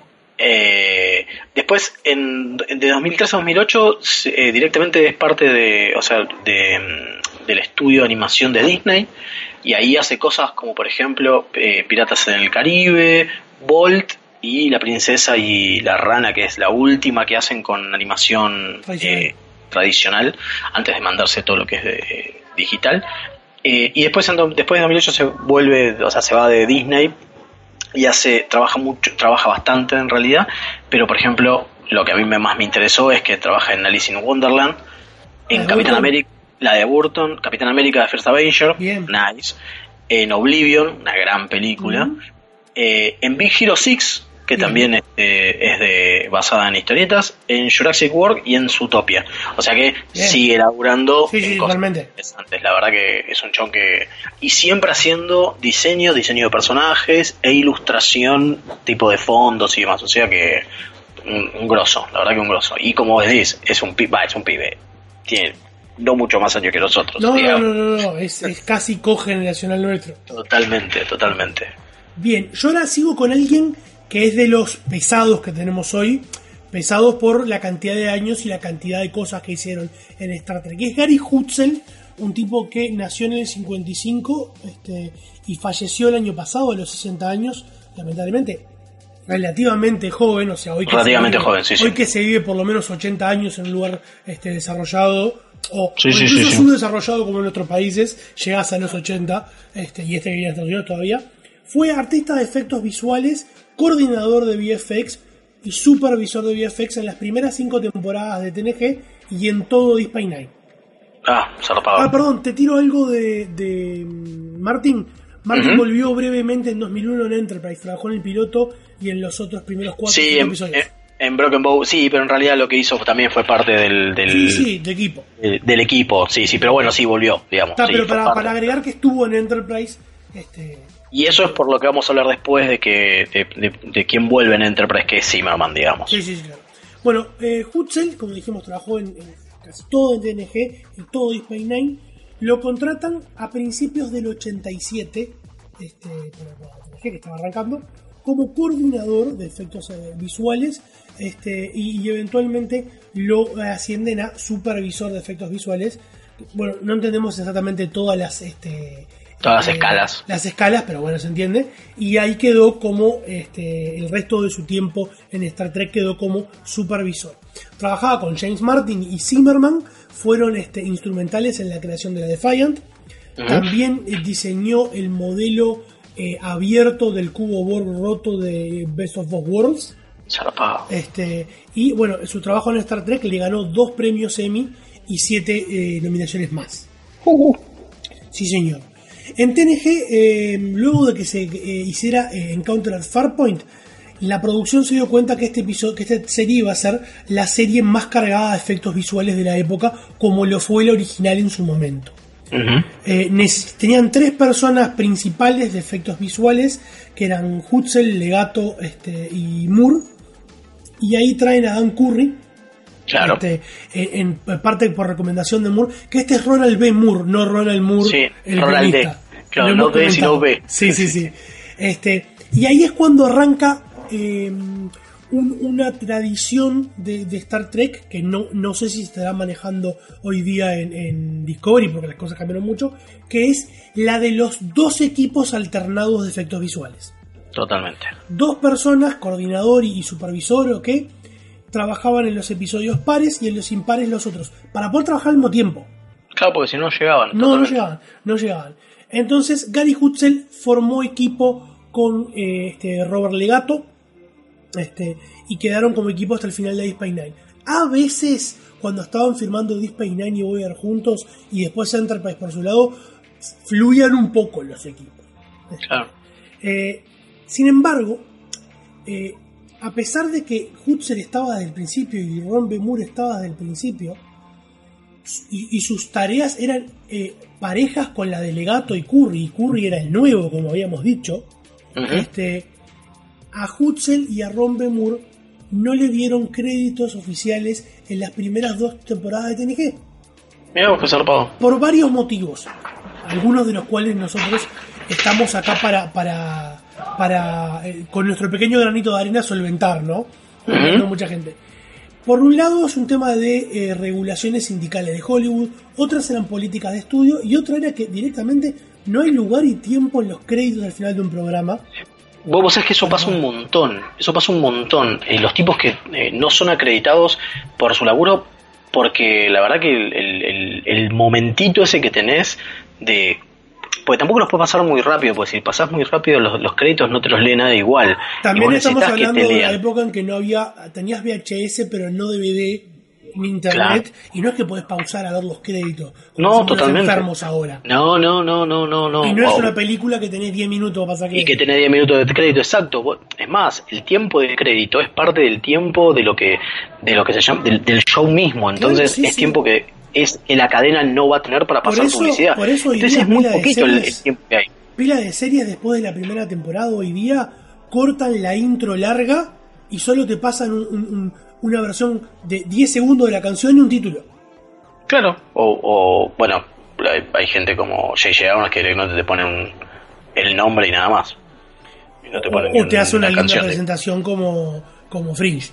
E: Eh, después, en, de dos mil tres a dos mil ocho, eh, directamente es parte de, o sea, de, mm, del estudio de animación de Disney, y ahí hace cosas como, por ejemplo, eh, Piratas en el Caribe, Bolt y La Princesa y la Rana, que es la última que hacen con animación
C: Tradicional.
E: eh, tradicional, antes de mandarse todo lo que es de, eh, digital. Eh, y después, en, do- después de dos mil ocho se vuelve, o sea, se va de Disney y hace, trabaja mucho, trabaja bastante en realidad, pero por ejemplo, lo que a mí me, más me interesó es que trabaja en Alice in Wonderland, en
C: de
E: Capitán
C: Burton.
E: América, la de Burton, Capitán América de First Avenger,
C: Bien.
E: nice, en Oblivion, una gran película,
C: Ujú.
E: eh, en Big Hero seis, que
C: Bien.
E: también es, de, es de basada en historietas, en Jurassic World y en Zootopia, o sea que
C: Bien.
E: sigue laburando
C: Sí, sí,
E: en cosas
C: totalmente.
E: interesantes. La verdad que es un chon que... Y siempre haciendo diseño, diseño de personajes e ilustración, tipo de fondos y demás. O sea que un, un grosso, la verdad que un grosso. Y como decís, es un pibe, es un pibe. Tiene no mucho más años que nosotros.
C: No, no,
E: digamos.
C: no, no, no, es, es casi cogeneracional nuestro.
E: Totalmente, totalmente.
C: Bien, yo ahora sigo con alguien que es de los pesados que tenemos hoy, pesados por la cantidad de años y la cantidad de cosas que hicieron en Star Trek. Es Gary Hutzel, un tipo que nació en el cincuenta y cinco este, y falleció el año pasado a los sesenta años, lamentablemente relativamente joven, o sea, hoy que,
E: Relativamente
C: se vive,
E: joven, sí, sí.
C: hoy que se vive por lo menos ochenta años en un lugar este, desarrollado, o,
E: Sí,
C: o
E: sí,
C: incluso
E: sí, sí.
C: subdesarrollado como en otros países, llegás a los ochenta, este, y este que vive en Estados Unidos todavía. Fue artista de efectos visuales, coordinador de V F X y supervisor de V F X en las primeras cinco temporadas de T N G y en todo Deep Space Nine.
E: Ah, zarpado.
C: Ah, perdón, te tiro algo de, de mm, Martin. Martin
E: Ujú.
C: volvió brevemente en dos mil uno en Enterprise, trabajó en el piloto y en los otros primeros cuatro
E: Sí,
C: cinco
E: en,
C: episodios.
E: en- en Broken Bow, sí, pero en realidad lo que hizo también fue parte del, del,
C: Sí, sí, de equipo.
E: del- del equipo, sí, sí, pero bueno, sí, volvió, digamos.
C: Está,
E: sí,
C: pero
E: fue
C: para,
E: parte.
C: para agregar que estuvo en Enterprise, este,
E: Y eso es por lo que vamos a hablar después de que de, de, de quién vuelve en Enterprise, que es Zimmerman, digamos.
C: sí, sí, sí, claro. Bueno, eh, Hutzel, como dijimos, trabajó en, en casi todo en T N G y todo Deep Space Nine. Lo contratan a principios del ochenta y siete, este, por la T N G que estaba arrancando, como coordinador de efectos eh, visuales, este, y, y eventualmente lo ascienden a supervisor de efectos visuales. Bueno, no entendemos exactamente todas las este,
E: Todas las
C: eh,
E: escalas.
C: las escalas, pero bueno, se entiende. Y ahí quedó como este, el resto de su tiempo en Star Trek quedó como supervisor. Trabajaba con James Martin y Zimmerman, fueron este, instrumentales en la creación de la Defiant.
E: Ujú.
C: También eh, diseñó el modelo eh, abierto del cubo Borg roto de Best of Both Worlds.
E: Zarpado.
C: Este, y bueno, su trabajo en Star Trek le ganó dos premios Emmy y siete eh, nominaciones más. Sí, señor. En T N G, eh, luego de que se eh, hiciera eh, Encounter at Farpoint, la producción se dio cuenta que este episodio, que esta serie iba a ser la serie más cargada de efectos visuales de la época, como lo fue la original en su momento.
E: Ujú.
C: Eh, neces- tenían tres personas principales de efectos visuales, que eran Hutzel, Legato este, y Moore. Y ahí traen a Dan Curry,
E: Claro.
C: este, en, en parte por recomendación de Moore, que este es Ronald B. Moore, no Ronald Moore,
E: Sí,
C: el
E: Ronald D.
C: guionista.
E: Claro,
C: Lo
E: no
C: hemos
E: D, sino
C: comentado.
E: B.
C: Sí, sí, sí. Este, y ahí es cuando arranca eh, un- una tradición de, de Star Trek que no, no sé si se estará manejando hoy día en, en Discovery, porque las cosas cambiaron mucho, que es la de los dos equipos alternados de efectos visuales.
E: Totalmente.
C: Dos personas, coordinador y supervisor, ¿ok? Trabajaban en los episodios pares y en los impares los otros, para poder trabajar al mismo tiempo.
E: Claro, porque si no llegaban.
C: No, no
E: totalmente.
C: llegaban, no llegaban. Entonces Gary Hutzel formó equipo con eh, este Robert Legato, este, y quedaron como equipo hasta el final de Deep Space Nine. A veces, cuando estaban firmando Deep Space Nine y Voyager juntos, y después Enterprise por su lado, fluían un poco los equipos.
E: Claro.
C: Eh, sin embargo, eh, a pesar de que Hutzel estaba desde el principio y Ron B. Moore estaba desde el principio, y, y sus tareas eran eh, parejas con la de Legato y Curry, y Curry era el nuevo, como habíamos dicho, uh-huh. este, a Hutzel y a Ron B. Moore no le dieron créditos oficiales en las primeras dos temporadas de T N G.
E: Mirá que zarpado.
C: Por varios motivos, algunos de los cuales nosotros estamos acá para, para, para eh, con nuestro pequeño granito de arena solventar, ¿no? Uh-huh. No mucha gente. Por un lado es un tema de eh, regulaciones sindicales de Hollywood, otras eran políticas de estudio y otra era que directamente no hay lugar y tiempo en los créditos al final de un programa.
E: Vos, vos sabés que eso pasa un montón, eso pasa un montón. Eh, los tipos que eh, no son acreditados por su laburo, porque la verdad que el, el, el, el momentito ese que tenés de... Porque tampoco los puede pasar muy rápido, porque si pasás muy rápido los, los créditos no te los lee nada igual.
C: También estamos hablando de la época en que no había, tenías V H S pero no D V D ni internet, claro. Y no es que podés pausar a ver los créditos.
E: No, totalmente.
C: Enfermos ahora.
E: No, no, no, no, no, no.
C: Y no wow. Es una película que tenés diez minutos para pasar crédito.
E: Y que tenés diez minutos de crédito, exacto. Es más, el tiempo de crédito es parte del tiempo de lo que, de lo que se llama, del, del show mismo. Entonces claro, sí, es sí. tiempo que es que la cadena no va a tener para pasar
C: eso,
E: publicidad.
C: Por eso
E: entonces es muy poquito
C: series,
E: el, el tiempo que hay.
C: Pila de series después de la primera temporada hoy día cortan la intro larga y solo te pasan un, un, una versión de diez segundos de la canción y un título.
E: Claro, o, o bueno, hay, hay gente como J J Abrams que no te ponen un, el nombre y nada más. Y no te ponen
C: o, o te hace una, una linda presentación de... como, como Fringe.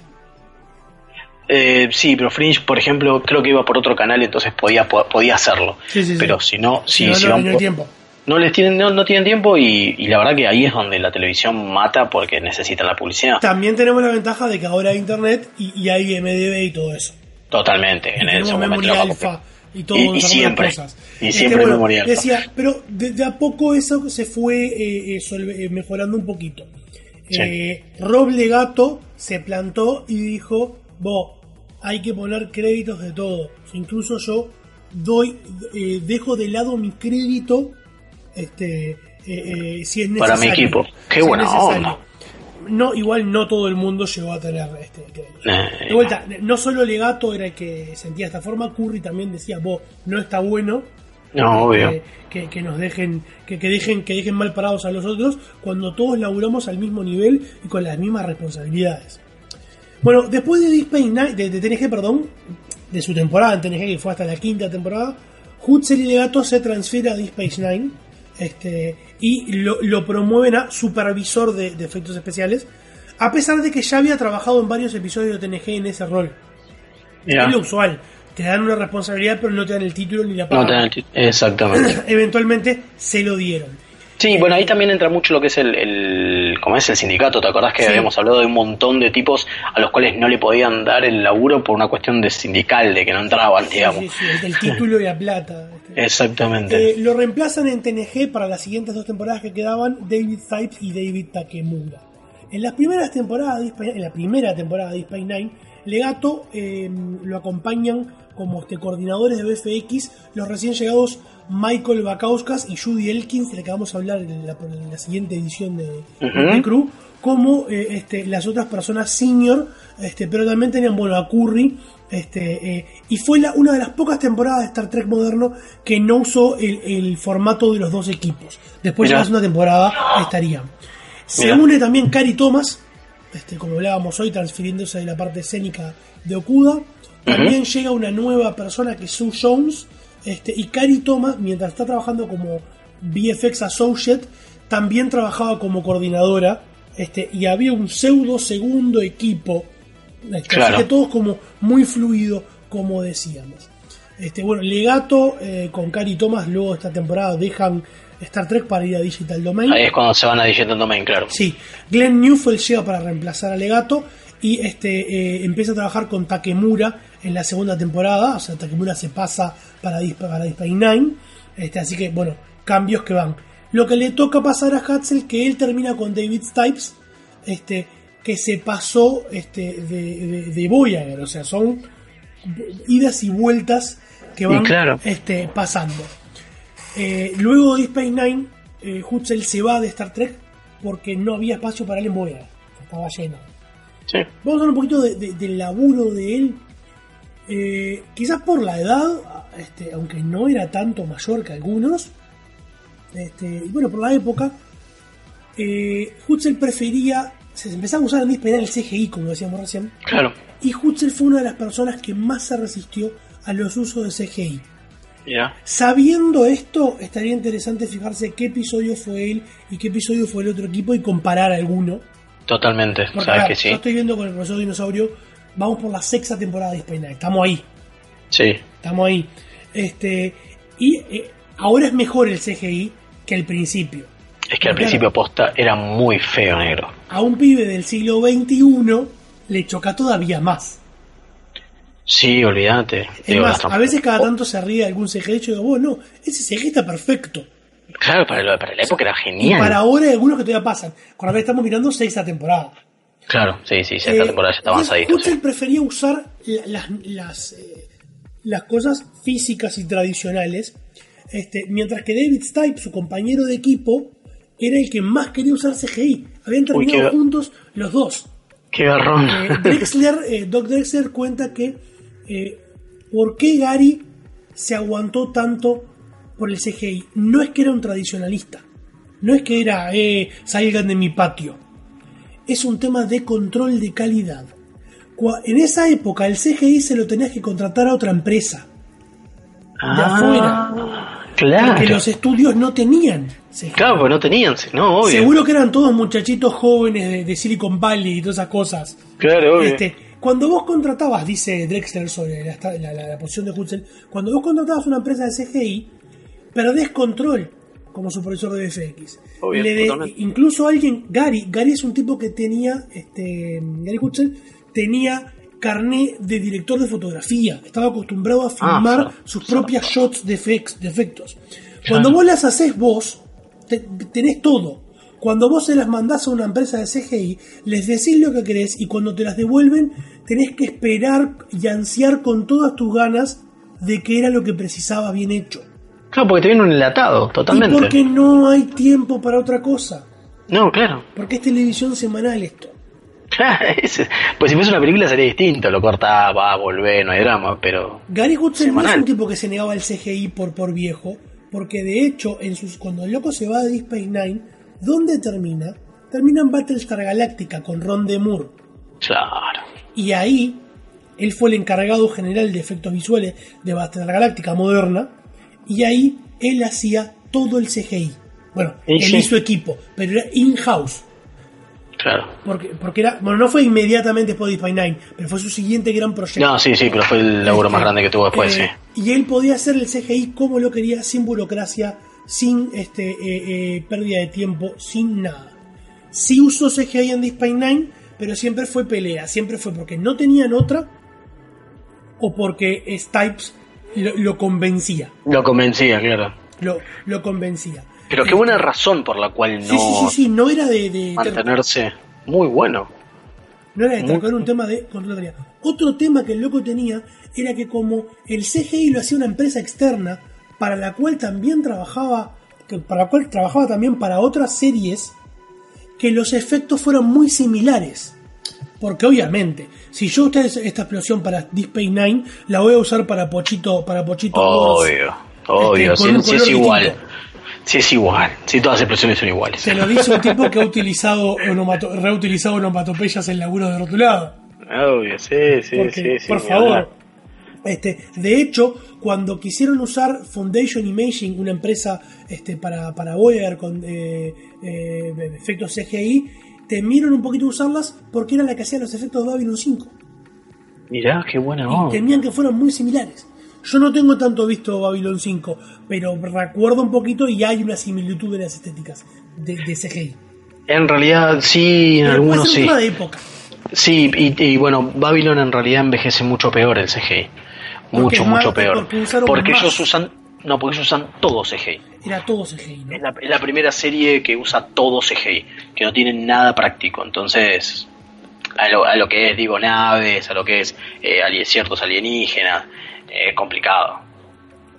E: Eh, sí, pero Fringe, por ejemplo, creo que iba por otro canal, entonces podía podía hacerlo. Sí, sí, pero sí. si no, si,
C: no,
E: si
C: no,
E: van
C: no,
E: por,
C: tiempo.
E: no les tienen no, no tienen tiempo y, y la verdad que ahí es donde la televisión mata porque necesitan la publicidad.
C: También tenemos la ventaja de que ahora hay internet y, y hay M D B y todo eso.
E: Totalmente,
C: y
E: en ese momento
C: memoria alfa y todo
E: y, y siempre
C: cosas.
E: Y siempre este, bueno, memoria alfa.
C: Decía, pero de, de a poco eso se fue eh, eh, solve, eh, mejorando un poquito. Sí. Eh, Rob Legato se plantó y dijo, vos hay que poner créditos de todo. Incluso yo doy, eh, dejo de lado mi crédito, este, eh, eh, si es necesario.
E: Para mi equipo. Qué si buena es onda.
C: No, igual no todo el mundo llegó a tener este crédito. Eh, de vuelta, no solo Legato era el que sentía esta forma, Curry también decía, vos, no está bueno.
E: No, obvio.
C: Que, que, que nos dejen, que, que dejen, que dejen mal parados a los otros cuando todos laburamos al mismo nivel y con las mismas responsabilidades. Bueno, después de Deep Space Nine, de, de T N G, perdón, de su temporada en T N G, que fue hasta la quinta temporada, Hutzel y Legato se transfiere a Deep Space Nine este, y lo, lo promueven a supervisor de, de efectos especiales, a pesar de que ya había trabajado en varios episodios de T N G en ese rol. Yeah. Es lo usual, te dan una responsabilidad pero no te dan el título ni la paga.
E: No te dan el título, exactamente.
C: Eventualmente se lo dieron.
E: Sí, bueno, ahí también entra mucho lo que es el, el como es el sindicato. ¿Te acordás que sí. habíamos hablado de un montón de tipos a los cuales no le podían dar el laburo por una cuestión de sindical, de que no entraban,
C: sí,
E: digamos?
C: Sí, sí, el, el título y la plata. Este.
E: Exactamente.
C: Eh, lo reemplazan en T N G para las siguientes dos temporadas que quedaban David Sipes y David Takemura. En las primeras temporadas, de en la primera temporada de Deep Space Nine, Legato eh, lo acompañan como este, coordinadores de V F X los recién llegados Michael Bakauskas y Judy Elkins, de la que vamos a hablar en la, en la siguiente edición de, uh-huh. de Crew, como eh, este, las otras personas senior, este, pero también tenían bueno a Curry, este, eh, y fue la, una de las pocas temporadas de Star Trek moderno que no usó el, el formato de los dos equipos. Después de la segunda temporada estarían. Se Mira. une también Cary Thomas, este, como hablábamos hoy, transfiriéndose de la parte escénica de Okuda. También uh-huh. llega una nueva persona que es Sue Jones. Este, y Cary Thomas, mientras está trabajando como V F X Associate, también trabajaba como coordinadora, este, y había un pseudo segundo equipo, este, claro. Así que todo como muy fluido, como decíamos. Este, bueno, Legato eh, con Cary Thomas luego de esta temporada dejan Star Trek para ir a Digital Domain.
E: Ahí es cuando se van a Digital Domain, claro.
C: Sí, Glenn Newfield llega para reemplazar a Legato y este eh, empieza a trabajar con Takemura en la segunda temporada, o sea, Takemura se pasa para Deep Space Nine, este, así que, bueno, cambios que van. Lo que le toca pasar a Hutzel, que él termina con David Stipes, este, que se pasó este, de, de, de Voyager, o sea, son idas y vueltas que van claro. este, pasando. Eh, luego de Deep Space Nine, eh, Hutzel se va de Star Trek porque no había espacio para él en Voyager, estaba lleno.
E: Sí.
C: Vamos a hablar un poquito de, de, del laburo de él. Eh, quizás por la edad, este, aunque no era tanto mayor que algunos, este, y bueno, por la época, eh, Hutzel prefería, se empezaba a usar en Deep Space Nine el C G I, como decíamos recién.
E: Claro.
C: Y Hutzel fue una de las personas que más se resistió a los usos de C G I.
E: Yeah.
C: Sabiendo esto, estaría interesante fijarse qué episodio fue él y qué episodio fue el otro equipo y comparar alguno.
E: Totalmente,
C: Porque,
E: sabes
C: ver,
E: que sí.
C: Yo estoy viendo con el profesor Dinosaurio, vamos por la sexta temporada de Space Nine, estamos ahí.
E: Sí.
C: Estamos ahí. Este, y eh, ahora es mejor el C G I que al principio.
E: Es que al principio posta era muy feo, negro.
C: A un pibe del siglo veintiuno le choca todavía más.
E: Sí, olvídate.
C: Es
E: Digo,
C: más,
E: las-
C: a veces cada tanto se ríe de algún C G I y yo digo, vos no, ese C G I está perfecto.
E: Claro, para, lo- para la época era
C: Y
E: genial.
C: para ahora hay algunos que todavía pasan. Con la vez estamos mirando sexta temporada.
E: Claro, sí, sí, esta
C: Eh,
E: temporada ya está
C: entonces,
E: avanzadito.
C: Hutzel
E: Sí.
C: prefería usar la- las, las, eh, las cosas físicas y tradicionales, este, mientras que David Stipe, su compañero de equipo, era el que más quería usar C G I. Habían terminado
E: qué-
C: juntos los dos.
E: Qué garrón.
C: Eh, Drexler, eh, Doc Drexler cuenta que eh, ¿por qué Gary se aguantó tanto por el C G I? No es que era un tradicionalista, no es que era eh, salgan de mi patio. Es un tema de control de calidad. Cua- En esa época el C G I se lo tenías que contratar a otra empresa de afuera,
E: Claro.
C: porque los estudios no tenían C G I.
E: Claro, porque no tenían, no, obvio.
C: Seguro que eran todos muchachitos jóvenes de, de Silicon Valley y todas esas cosas.
E: Claro, obvio.
C: Este, cuando vos contratabas, dice Drexler sobre la, la, la, la posición de Hutzel, cuando vos contratabas una empresa de C G I, perdés control como supervisor de V F X.
E: Obvio,
C: Le de-
E: totalmente.
C: incluso alguien, Gary, Gary es un tipo que tenía, este, Gary Hutzel tenía carné de director de fotografía, estaba acostumbrado a filmar
E: Ah,
C: sus
E: claro.
C: propias shots de, efects, de efectos. Cuando vos las haces vos, te- tenés todo. Cuando vos se las mandás a una empresa de C G I, les decís lo que querés y cuando te las devuelven, tenés que esperar y ansiar con todas tus ganas de que era lo que precisaba bien hecho.
E: Claro, porque te viene un enlatado, totalmente.
C: Y porque no hay tiempo para otra cosa.
E: No, claro.
C: Porque es televisión semanal esto.
E: Claro, es- pues si fuese una película sería distinto, lo cortaba, volvé, no hay drama, pero...
C: Gary Hutzel no es
E: Semanal.
C: un tipo que se negaba al C G I por, por viejo, porque de hecho, en sus, cuando el loco se va de Deep Space Nine, ¿dónde termina? Termina en Battlestar Galactica con Ron DeMoore.
E: Claro.
C: Y ahí, él fue el encargado general de efectos visuales de Battlestar Galactica moderna, y ahí él hacía todo el C G I. Bueno,
E: Y
C: él
E: sí.
C: hizo equipo, pero era in-house.
E: Claro.
C: Porque, porque era, bueno, no fue inmediatamente después de Deep Space Nine, pero fue su siguiente gran proyecto.
E: No, sí, sí, pero fue el laburo
C: Este,
E: más grande que tuvo después,
C: eh,
E: sí.
C: Y él podía hacer el C G I como lo quería, sin burocracia, sin este eh, eh, pérdida de tiempo, sin nada. Sí usó C G I en Deep Space Nine, pero siempre fue pelea, siempre fue porque no tenían otra o porque Stipes lo, lo convencía,
E: Lo convencía, claro.
C: lo, lo convencía.
E: Pero qué buena razón por la cual no
C: Sí, sí, sí, sí, no era de, de
E: mantenerse muy bueno.
C: No era de
E: Muy-
C: terco, era un tema de control de calidad. Otro tema que el loco tenía era que como el C G I lo hacía una empresa externa para la cual también trabajaba, que- para la cual trabajaba también para otras series, que los efectos fueran muy similares. Porque obviamente, si yo usé esta explosión para Deep Space Nine, la voy a usar para Pochito, para Pochito Wars.
E: Obvio, obvio,
C: Este, con
E: si,
C: un
E: si es
C: color
E: igual.
C: distinto.
E: Si es igual, si todas las expresiones son iguales.
C: Se lo dice un tipo que ha utilizado onomato- reutilizado onomatopeyas en laburo de rotulado.
E: Obvio, sí, sí,
C: Porque,
E: sí, sí.
C: por
E: ni
C: favor.
E: hablar.
C: Este, de hecho, cuando quisieron usar Foundation Imaging, una empresa este, para, para Voyager con eh, eh, efectos C G I, temieron un poquito usarlas porque era la que hacía los efectos de Babylon cinco.
E: Mirá, qué buena
C: Y
E: onda.
C: temían que fueran muy similares. Yo no tengo tanto visto Babylon cinco, pero recuerdo un poquito y hay una similitud en las estéticas de, de C G I.
E: En realidad, sí, en
C: Pero puede
E: algunos
C: ser un
E: sí.
C: tema de época.
E: Sí, y, y bueno, Babylon en realidad envejece mucho peor el C G I.
C: Porque
E: Mucho,
C: es
E: mucho
C: más-
E: peor.
C: porque usaron
E: Porque
C: más.
E: ellos usan. No, porque ellos usan todo C G I.
C: Era todo C G I, ¿no?
E: Es la, es la primera serie que usa todo C G I, que no tiene nada práctico. Entonces, a lo, a lo que es, digo, naves, a lo que es eh, ali- ciertos alienígenas, es complicado.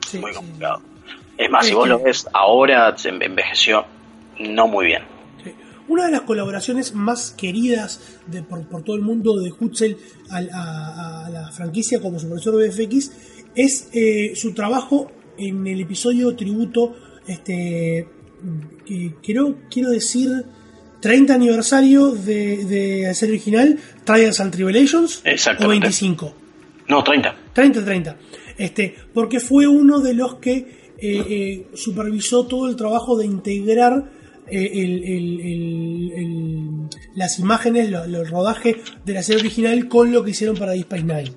C: Sí,
E: muy
C: sí,
E: complicado.
C: sí.
E: Es más,
C: Es
E: si vos
C: que-
E: lo ves ahora, se envejeció no muy bien.
C: Sí. Una de las colaboraciones más queridas de, por, por todo el mundo de Hutzel a, a, a la franquicia como supervisor de V F X es eh, su trabajo en el episodio tributo, este, que quiero, quiero decir, treinta aniversario de, de la serie original, Trials and Tribulations,
E: Exactamente.
C: o veinticinco.
E: No, treinta.
C: treinta, treinta. Este, porque fue uno de los que eh, eh, supervisó todo el trabajo de integrar eh, el, el, el, el, las imágenes, lo, el rodaje de la serie original con lo que hicieron para Deep Space Nine.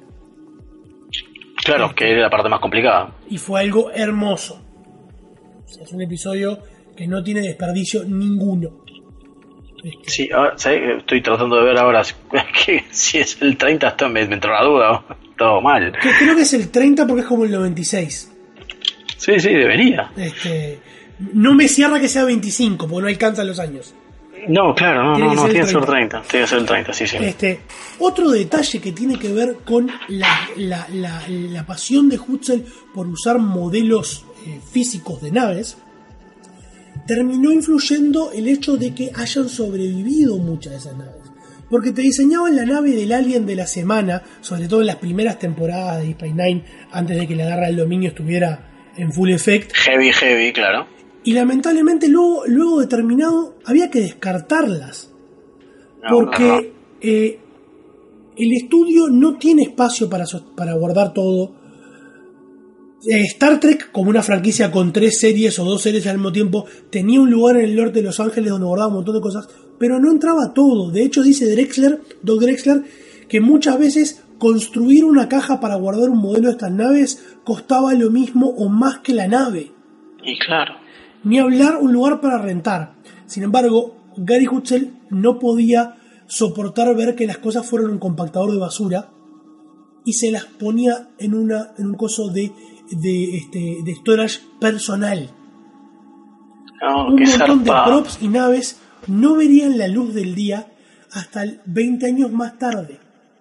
E: Claro, que era la parte más complicada.
C: Y fue algo hermoso. O sea, es un episodio que no tiene desperdicio ninguno. Este,
E: Sí, ahora, ¿sabés? Estoy tratando de ver ahora que si es el treinta, esto me, me entró la duda. Todo mal.
C: que creo que es el treinta porque es como el noventa y seis.
E: Sí, sí, debería.
C: Este, no me cierra que sea veinticinco porque no alcanzan los años.
E: No, claro, no,
C: Tiene
E: no,
C: que
E: no,
C: ser el
E: tiene que ser
C: treinta.
E: treinta. Tiene que ser el treinta, sí, sí.
C: Este, otro detalle que tiene que ver con la, la, la, la pasión de Hutzel por usar modelos eh, físicos de naves, terminó influyendo el hecho de que hayan sobrevivido muchas de esas naves. Porque te diseñaban la nave del Alien de la semana, sobre todo en las primeras temporadas de Deep Space Nine, antes de que la Guerra del Dominio estuviera en full effect.
E: Heavy, heavy, claro.
C: Y lamentablemente luego, luego de terminado había que descartarlas.
E: No,
C: Porque
E: no, no.
C: eh, el estudio no tiene espacio para, so- para guardar todo. Eh, Star Trek, como una franquicia con tres series o dos series al mismo tiempo, tenía un lugar en el norte de Los Ángeles donde guardaba un montón de cosas, pero no entraba todo. De hecho, dice Drexler, Doug Drexler, que muchas veces construir una caja para guardar un modelo de estas naves costaba lo mismo o más que la nave.
E: Y claro.
C: Ni hablar un lugar para rentar. Sin embargo, Gary Hutzel no podía soportar ver que las cosas fueran un compactador de basura y se las ponía en una en un coso de de este de storage personal.
E: No,
C: Un
E: qué
C: montón de
E: zarpado.
C: props y naves no verían la luz del día hasta veinte años más tarde.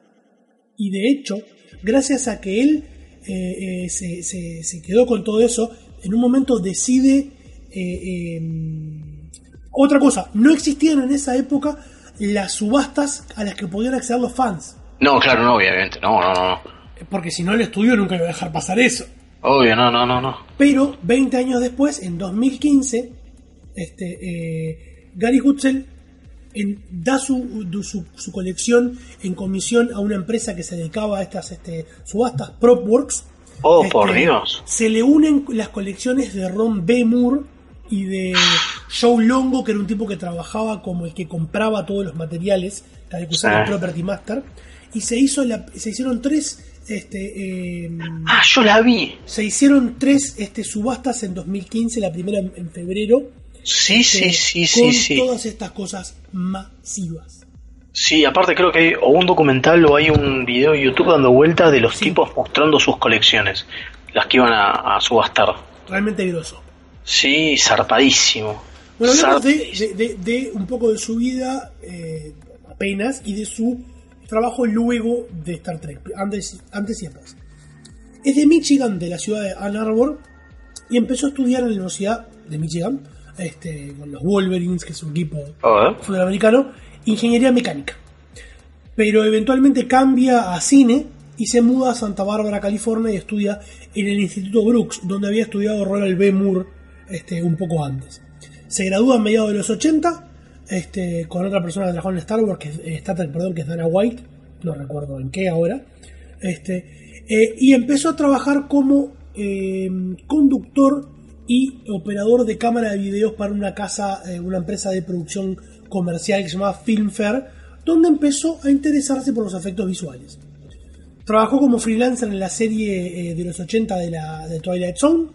C: Y de hecho, gracias a que él eh, eh, se, se, se quedó con todo eso, en un momento decide eh, eh, otra cosa. No existían en esa época las subastas a las que podían acceder los fans,
E: No, claro, no, obviamente. No, no, no. no.
C: porque si no el estudio nunca iba a dejar pasar eso.
E: Obvio, no, no, no, no.
C: Pero veinte años después, en dos mil quince, este, eh, Gary Hutzel en- da su, du- su, su colección en comisión a una empresa que se dedicaba a estas este, subastas, PropWorks.
E: Oh,
C: Este,
E: por Dios.
C: Se le unen las colecciones de Ron B. Moore y de Joe Longo, que era un tipo que trabajaba como el que compraba todos los materiales, que usaba el
E: Sí.
C: Property Master, y se hizo la, se hicieron tres este, eh,
E: Ah, yo la vi.
C: se hicieron tres este, subastas en dos mil quince, la primera en, en febrero.
E: Sí, sí,
C: este,
E: sí,
C: con
E: sí, sí.
C: todas estas cosas masivas.
E: Sí, aparte creo que hay o un documental o hay un video de YouTube dando vuelta de los
C: Sí.
E: tipos mostrando sus colecciones, las que iban a, a subastar.
C: Realmente grosso.
E: Sí, zarpadísimo.
C: Bueno, hablamos de,
E: Zarpadísimo.
C: de, de- de un poco de su vida eh, apenas y de su trabajo luego de Star Trek, antes, antes y después. Es de Michigan, de la ciudad de Ann Arbor, y empezó a estudiar en la Universidad de Michigan, este, con los Wolverines, que es un equipo
E: Oh, ¿eh?
C: fútbol americano, ingeniería mecánica. Pero eventualmente cambia a cine y se muda a Santa Bárbara, California, y estudia en el Instituto Brooks, donde había estudiado Ronald B. Moore este, un poco antes. Se gradúa a mediados de los ochenta este, con otra persona que trabajó en Star Wars, que es, eh, Star Trek, perdón, que es Dana White, no recuerdo en qué ahora. Este, eh, y empezó a trabajar como eh, conductor y operador de cámara de videos para una casa, eh, una empresa de producción comercial que se llamaba Filmfare, donde empezó a interesarse por los efectos visuales. Trabajó como freelancer en la serie eh, de los ochenta de la de Twilight Zone,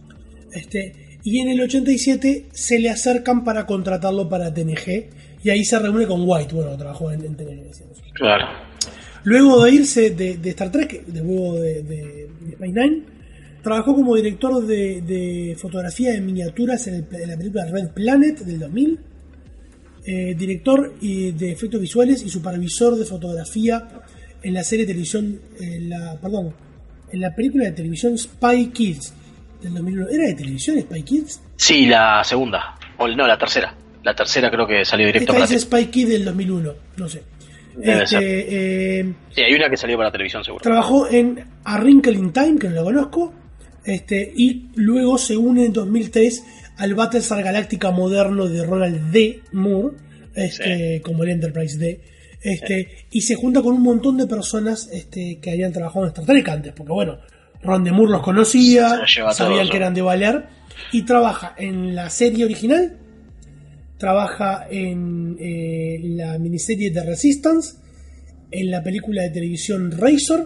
C: este, y en el ochenta y siete se le acercan para contratarlo para T N G, y ahí se reúne con White, bueno, trabajó en, en T N G. Decíamos.
E: Claro.
C: Luego de irse de, de Star Trek, de luego de, de, de Space Nine, trabajó como director de, de fotografía de miniaturas en, el, en la película Red Planet del dos mil, eh, director y de efectos visuales y supervisor de fotografía en la serie de televisión, en la, perdón, en la película de televisión Spy Kids, del dos mil uno. ¿Era de televisión Spy Kids?
E: Sí, la segunda. O no, la tercera. La tercera creo que salió directo
C: Esta
E: para
C: es Spy Kids del dos mil uno, no sé.
E: Debe
C: Este,
E: ser.
C: eh,
E: Sí, hay una que salió para televisión seguro.
C: trabajó en A Wrinkle in Time, que no lo conozco, este, y luego se une en dos mil tres al Battlestar Galactica moderno de Ronald D. Moore, este,
E: Sí.
C: como el Enterprise D, este, y se junta con un montón de personas este, que habían trabajado en Star Trek antes, porque bueno, Ron D. Moore los conocía,
E: Se los lleva a
C: sabían
E: todos,
C: que
E: ¿no?
C: eran de Valer, y trabaja en la serie original, trabaja en eh, la miniserie The Resistance, en la película de televisión Razor,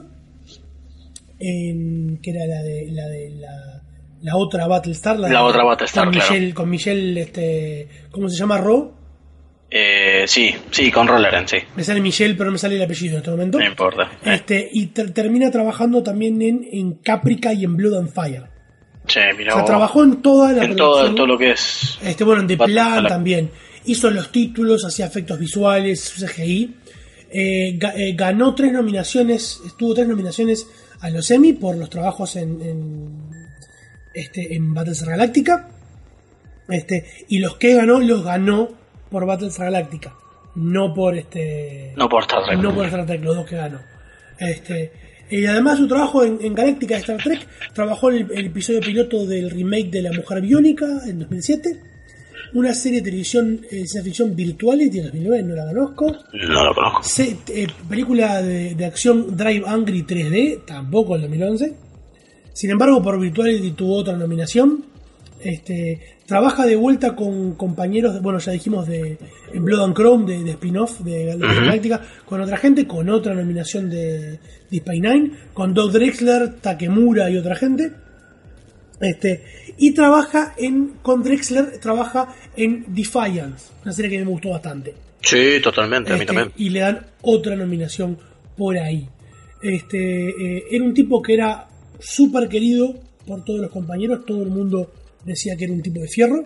C: en, que era la de la de la, la otra Battlestar, la,
E: La
C: de-
E: otra Battlestar,
C: con
E: claro.
C: Michelle, con Michelle, este, ¿cómo se llama? Ro.
E: Eh, sí, sí, con Rolleren, sí.
C: Me sale Michelle, pero no me sale el apellido en este momento.
E: No importa. Eh,
C: Este, y ter- termina trabajando también en, en Caprica y en Blood and Fire.
E: Che, mira
C: O sea,
E: vos.
C: trabajó en toda la
E: en todo,
C: producción.
E: todo lo que es.
C: Este, bueno, en The
E: Battlestar
C: Plan
E: Galactica.
C: también. Hizo los títulos, hacía efectos visuales, C G I. Eh, ga- eh, ganó tres nominaciones, estuvo tres nominaciones a los Emmy por los trabajos en, en, este, en Battlestar Galactica. Este, y los que ganó, los ganó por Battlestar Galactica. No por este.
E: No por Star Trek.
C: No por Star Trek, los dos que ganó. Este, y además su trabajo en, en Galáctica de Star Trek, trabajó en el, el episodio piloto del remake de La Mujer Biónica en dos mil siete, una serie de televisión eh, ciencia ficción Virtuality en dos mil nueve, no la conozco,
E: No lo conozco.
C: Se- eh, película de, de acción Drive Angry tres D, tampoco en dos mil once, sin embargo por Virtuality tuvo otra nominación. Este, trabaja de vuelta con compañeros, de- bueno, ya dijimos de en Blood and Chrome, de, de spin-off de Gal- de
E: Ujú.
C: Galáctica, con otra gente, con otra nominación de, de Spy Nine, con Doug Drexler, Takemura y otra gente. Este, y trabaja en, con Drexler, trabaja en Defiance, una serie que a mí me gustó bastante.
E: Sí, totalmente, a mí
C: Este,
E: también.
C: y le dan otra nominación por ahí. Este, eh, era un tipo que era súper querido por todos los compañeros, todo el mundo decía que era un tipo de fierro.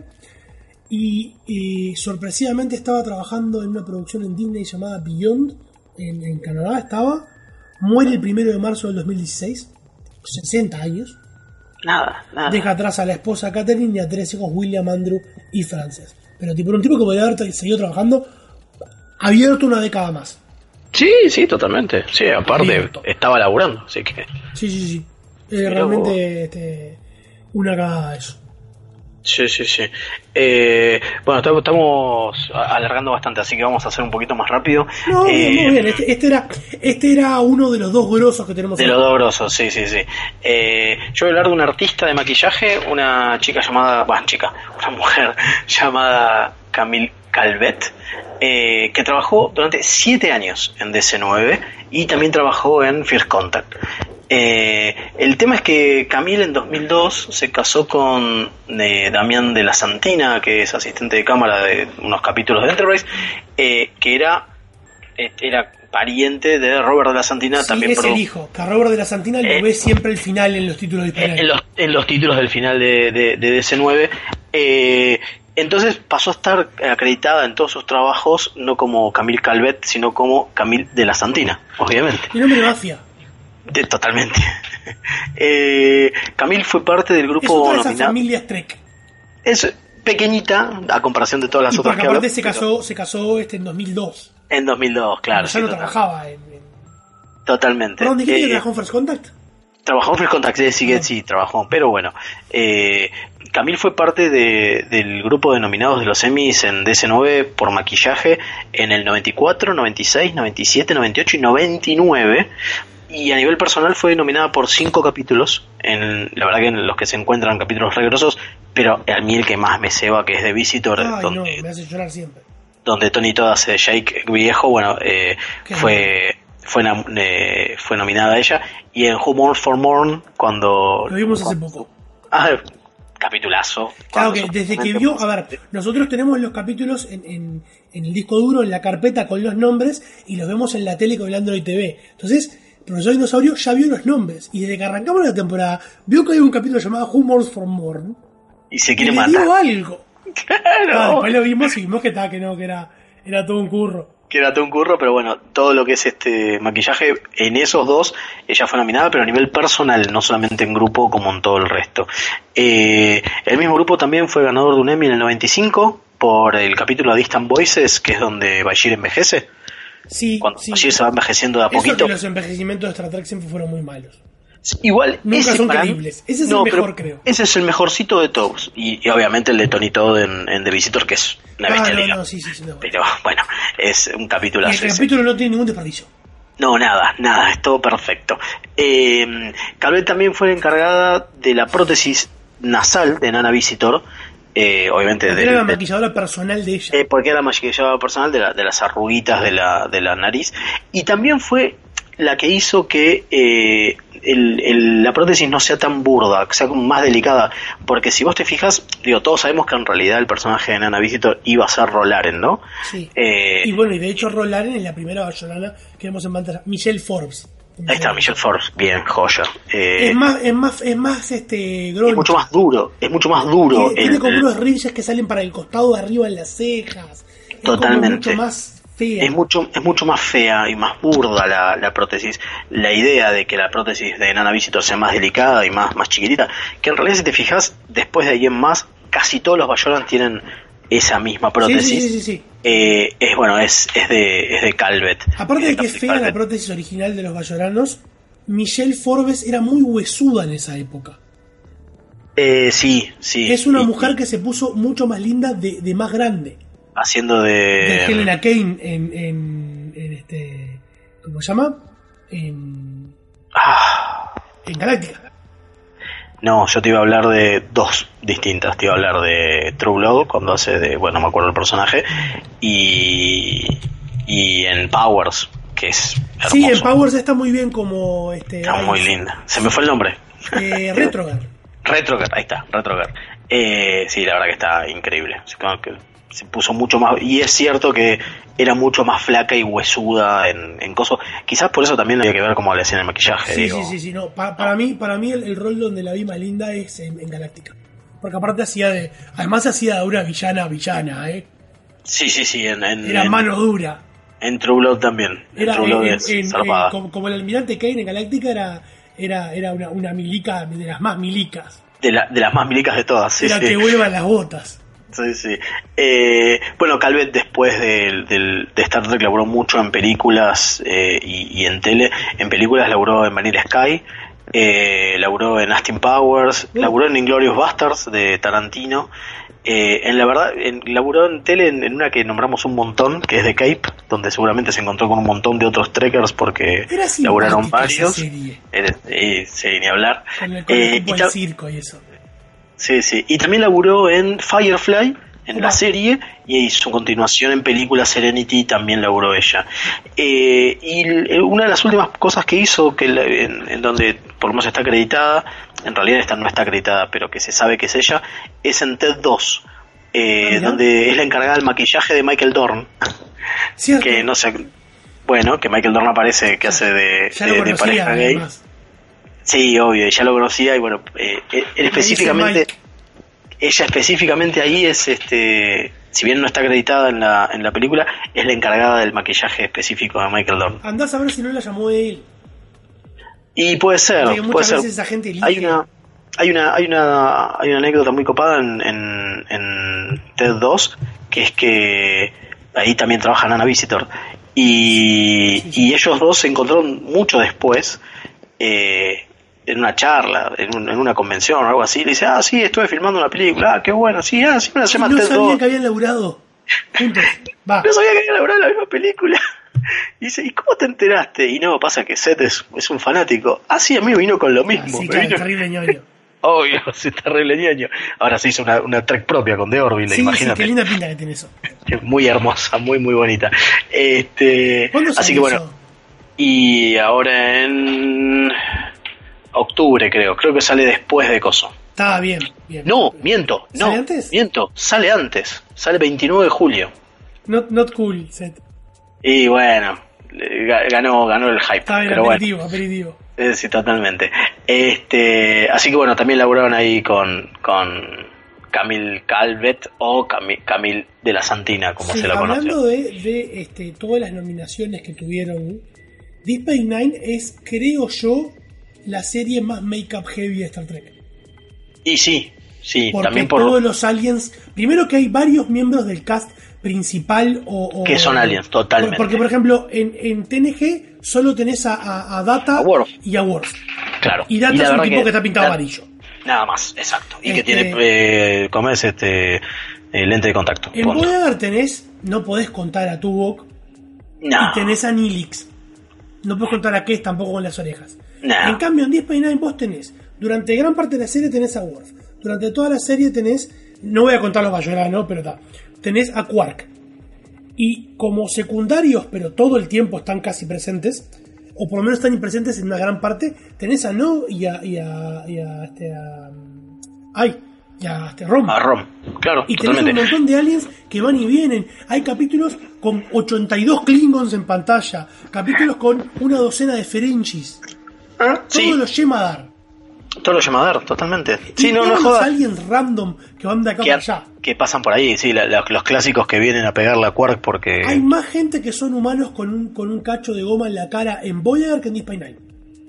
C: Y, y sorpresivamente estaba trabajando en una producción en Disney llamada Beyond, en, en Canadá estaba. Muere el primero de marzo del dos mil dieciséis, sesenta años.
E: Nada, nada.
C: Deja atrás a la esposa Catherine y a tres hijos, William, Andrew y Frances. Pero tipo, era un tipo que podría haber seguido trabajando abierto una década más.
E: Sí, sí, totalmente. Sí, aparte
C: Abierto.
E: estaba laburando, así que.
C: Sí, sí, sí. Eh,
E: Mirá
C: realmente
E: vos.
C: este, una cagada eso.
E: Sí, sí, sí. Eh, bueno, est- estamos alargando bastante, así que vamos a hacer un poquito más rápido.
C: No, bien,
E: Eh,
C: muy bien. Este, este era, este era uno de los dos grosos que tenemos
E: De
C: acá.
E: los dos grosos, sí, sí, sí. Eh, yo voy a hablar de una artista de maquillaje, una chica llamada, bueno, chica, una mujer llamada Camille Calvet, eh, que trabajó durante siete años en D C nueve y también trabajó en First Contact. Eh, el tema es que Camille en dos mil dos se casó con eh, Damián de la Santina, que es asistente de cámara de unos capítulos de Enterprise, eh, que era, eh, era pariente de Robert de la Santina,
C: Sí,
E: también
C: es el
E: produ-
C: hijo. Que a Robert de la Santina lo
E: Eh,
C: ve siempre al final en los títulos de
E: en, en los, en los títulos del final de, de, de D C nueve. Eh, entonces pasó a estar acreditada en todos sus trabajos no como Camille Calvet, sino como Camille de la Santina, obviamente.
C: El nombre de mafia.
E: De- totalmente. eh, Camille fue parte del
C: Es
E: grupo
C: otra de esas
E: nominado.
C: familias Trek.
E: Es pequeñita a comparación de todas las
C: Y
E: otras
C: porque
E: que
C: aparte
E: hablamos,
C: se
E: pero
C: casó, se casó este en dos mil dos.
E: en dos mil dos, claro.
C: ya
E: sí,
C: no
E: total-
C: trabajaba en, en...
E: totalmente.
C: ¿Perdón, dijiste que
E: Eh,
C: trabajó en First Contact?
E: Trabajó en First Contact, sí, sí, sí, trabajó, pero bueno, eh, Camille fue parte de, del grupo de nominados de los Emmys en D C nueve por maquillaje en el noventa y cuatro, noventa y seis, noventa y siete, noventa y ocho y noventa y nueve, y a nivel personal fue nominada por cinco capítulos, en, la verdad que en los que se encuentran capítulos regrosos, pero a mí el que más me ceba, que es The Visitor,
C: Ay, no,
E: donde,
C: me hace llorar siempre.
E: donde Tony Todd hace de Jake viejo, bueno, eh,
C: Qué
E: fue... Fue, nam- eh, fue nominada a ella, y en Who Mourns for Mourn, cuando...
C: Lo vimos hace poco.
E: Ah, capitulazo.
C: Claro
E: Cuando
C: que desde que
E: supuestamente-
C: vio, a ver, nosotros tenemos los capítulos en, en, en el disco duro, en la carpeta con los nombres, y los vemos en la tele con el Android T V. Entonces, el profesor Dinosaurio ya vio los nombres, y desde que arrancamos la temporada, vio que hay un capítulo llamado Who Mourns for Mourn,
E: Y se
C: y
E: quiere
C: le
E: matar.
C: dio algo. Ah,
E: Claro.
C: después lo vimos y vimos que, estaba, que no, que era, era todo un curro.
E: que era todo un curro, pero bueno, todo lo que es este maquillaje, en esos dos, ella fue nominada, pero a nivel personal, no solamente en grupo como en todo el resto. Eh, el mismo grupo también fue ganador de un Emmy en el noventa y cinco por el capítulo Distant Voices, que es donde Bashir envejece.
C: Sí,
E: Cuando
C: sí.
E: Bashir se va envejeciendo de a
C: Eso
E: poquito.
C: que los envejecimientos de Star Trek siempre fueron muy malos.
E: Igual,
C: Nunca
E: ese
C: son
E: para mí-
C: creíbles. Ese es
E: no,
C: el mejor,
E: pero
C: creo.
E: ese es el mejorcito de todos. Y, y obviamente el de Tony Todd en, en The Visitor, que es una
C: Ah, no,
E: bestialidad.
C: no, sí, sí, sí. No.
E: Pero bueno, es un capítulo
C: Y el capítulo no tiene ningún desperdicio.
E: No, nada, nada, es todo perfecto. Eh, Calvet también fue encargada de la prótesis nasal de Nana Visitor, eh, obviamente
C: Porque
E: de,
C: era la
E: de-
C: maquilladora personal de ella.
E: eh, porque era la maquilladora personal de, la, de las arruguitas de la, de la nariz, y también fue la que hizo que eh, el, el- la prótesis no sea tan burda, que sea como más delicada, porque si vos te fijas, digo, todos sabemos que en realidad el personaje de Nana Visitor iba a ser Rolaren, ¿no?
C: Sí.
E: Eh,
C: Y bueno, y de hecho Rolaren es la primera bayonana que vemos en pantalla. Michelle Forbes.
E: ahí está, Michelle Forbes, bien, joya. Eh,
C: Es más, es más, es más este
E: es
C: groncho.
E: mucho más duro, es mucho más duro.
C: Tiene, tiene
E: el-
C: como unos ridges que salen para el costado de arriba en las cejas. Es
E: Totalmente.
C: como mucho más fea.
E: Es mucho, es mucho más fea y más burda la, la prótesis. La idea de que la prótesis de Nana Visitor sea más delicada y más, más chiquitita, que en realidad si te fijas, después de ahí en más, casi todos los Bajoran tienen esa misma
C: Sí,
E: prótesis.
C: sí, sí, sí, sí.
E: Eh, es bueno, es, es de es de Calvet.
C: Aparte de que es
E: Calvet.
C: fea la prótesis original de los bayoranos, Michelle Forbes era muy huesuda en esa época.
E: Eh, sí, sí.
C: Es una
E: Y-
C: mujer que se puso mucho más linda de, de más grande.
E: haciendo de,
C: De Helena Kane en, en, en este. ¿Cómo se llama? En,
E: Ah,
C: en Galáctica.
E: no, yo te iba a hablar de dos distintas. Te iba a hablar de True Blood, cuando hace de, bueno, no me acuerdo el personaje, y, y en Powers, que es hermoso.
C: Sí, en Powers está muy bien como. Este,
E: Está muy
C: Ice.
E: linda. Se me fue el nombre.
C: Eh, Retrograd.
E: Retrograd, ahí está, Retrograd. Eh, sí, la verdad que está increíble. Así como que se puso mucho más, y es cierto que era mucho más flaca y huesuda en, en coso. Quizás por eso también había que ver cómo le hacían el maquillaje.
C: Sí,
E: digo.
C: sí, sí, sí, no. Pa- para mí, para mí el, el rol donde la vi más linda es en, en Galáctica. Porque aparte hacía de. Además hacía de una villana villana, eh.
E: Sí, sí, sí, en, en,
C: Era
E: en-
C: mano dura.
E: en True Blood también. En
C: Era
E: True
C: en-
E: Blood
C: en-
E: es
C: en-
E: zarpada.
C: en- como, como el almirante Kane en Galáctica era, era, era una, una milica de las más milicas.
E: De, la, de las más milicas de todas, sí,
C: era
E: sí.
C: que vuelvan las botas.
E: Sí, sí. Eh, bueno, Calvet después del, del, de Star Trek laburó mucho en películas eh, y, y en tele. En películas laburó en Vanilla Sky, eh, laburó en Austin Powers,
C: Uh.
E: laburó en Inglourious Basterds de Tarantino. Eh, en la verdad, en, laburó en tele en, en una que nombramos un montón, que es The Cape, donde seguramente se encontró con un montón de otros trekkers porque
C: Era
E: laburaron
C: simpática esa
E: varios.
C: serie.
E: Eh, eh, sí, ni hablar.
C: Con el, con el
E: Eh,
C: tipo
E: y
C: del
E: ta-
C: circo y eso.
E: Sí, sí. Y también laburó en Firefly, en
C: Opa.
E: la serie, y su continuación en película Serenity también laburó ella. Eh, y l- una de las últimas cosas que hizo, que la- en, en donde por lo menos está acreditada, en realidad esta no está acreditada, pero que se sabe que es ella, es en Ted dos, eh,
C: Ah, mira.
E: donde es la encargada del maquillaje de Michael Dorn,
C: Cierto.
E: que no sé, bueno, que Michael Dorn aparece que hace de,
C: Ya
E: de-
C: lo
E: de
C: conocía,
E: pareja gay.
C: además.
E: Sí, obvio, ya lo conocía y bueno, eh, él él específicamente,
C: Mike.
E: ella específicamente ahí es, este, si bien no está acreditada en la, en la película, es la encargada del maquillaje específico de Michael Dorn.
C: Andás a ver si no la llamó él.
E: Y puede ser,
C: Porque muchas
E: puede ser.
C: veces esa gente elige.
E: Hay una, hay una, hay una, hay una anécdota muy copada en, en, en Ted dos, que es que ahí también trabaja Nana Visitor. Y, y ellos dos se encontraron mucho después, eh, en una charla, en, un- en una convención o algo así. Le dice, ah, sí, estuve filmando una película, ah, qué bueno, sí, ah, sí, me la llama
C: no
E: Ted
C: sabía
E: dos.
C: que habían laburado juntos. Va.
E: No sabía que había laburado en la misma película. Y dice, ¿y cómo te enteraste? Y no, pasa que Seth es, es un fanático. Ah, sí, a mí me vino con lo mismo.
C: Así
E: me
C: que
E: vino-
C: terrible ñoño.
E: Obvio, sí, terrible ñoño. Ahora se hizo una, una track propia con The Orville,
C: Sí, sí,
E: imagínate.
C: qué linda pinta que tiene eso.
E: Muy hermosa, muy, muy bonita. Este,
C: ¿Cuándo sale
E: así que bueno,
C: eso?
E: y ahora en octubre creo, creo que sale después de Coso.
C: Estaba bien, bien.
E: No, miento, no,
C: ¿Sale antes?
E: miento, sale antes, sale veintinueve de julio.
C: Not, not cool, Seth.
E: Y bueno, ga- ganó, ganó el hype,
C: Estaba bien,
E: pero bueno.
C: aperitivo, aperitivo.
E: Eh, Sí, totalmente. Este, así que bueno, también laburaron ahí con, con, Camille Calvet o Camille, Camille de la Santina, como
C: sí,
E: se la conoce.
C: Hablando de, de este, todas las nominaciones que tuvieron, Deep Space Nine es, creo yo, la serie más make-up heavy de Star Trek.
E: Y sí, sí,
C: porque
E: también por
C: todos los aliens, primero que hay varios miembros del cast principal o, o
E: que son aliens, totalmente.
C: Porque por ejemplo en, en T N G solo tenés a, a, a Data
E: a Worf.
C: y a Worf.
E: Claro.
C: Y Data
E: y
C: es un tipo que, que está pintado
E: la,
C: amarillo.
E: Nada más, exacto. Y
C: este,
E: que tiene, eh, ¿cómo es este eh, lente de contacto?
C: En Voyager tenés, no podés contar a Tuvok,
E: no.
C: Y tenés a Nilix. No podés contar a Kes tampoco con las orejas.
E: No.
C: En cambio en Deep Space Nine vos tenés, durante gran parte de la serie tenés a Worf. Durante toda la serie tenés, no voy a contar los Bajoranos, pero está, tenés a Quark. Y como secundarios, pero todo el tiempo están casi presentes, o por lo menos están presentes en una gran parte, tenés a No y a, y a, y a, este, a ay, y a este Rom.
E: A Rom, claro.
C: Y
E: totalmente.
C: tenés un montón de aliens que van y vienen. Hay capítulos con ochenta y dos Klingons en pantalla, capítulos con una docena de Ferengis.
E: ¿Ah?
C: Todos
E: Sí.
C: los Yemadar.
E: Todo lo llama a dar, totalmente. Sí,
C: y
E: no, no
C: todos los
E: jodas.
C: aliens random que van de acá
E: Que,
C: para allá.
E: que pasan por ahí, sí, la, la, los clásicos que vienen a pegarle a Quark porque...
C: Hay más gente que son humanos con un, con un cacho de goma en la cara en Voyager que en Deep Space Nine.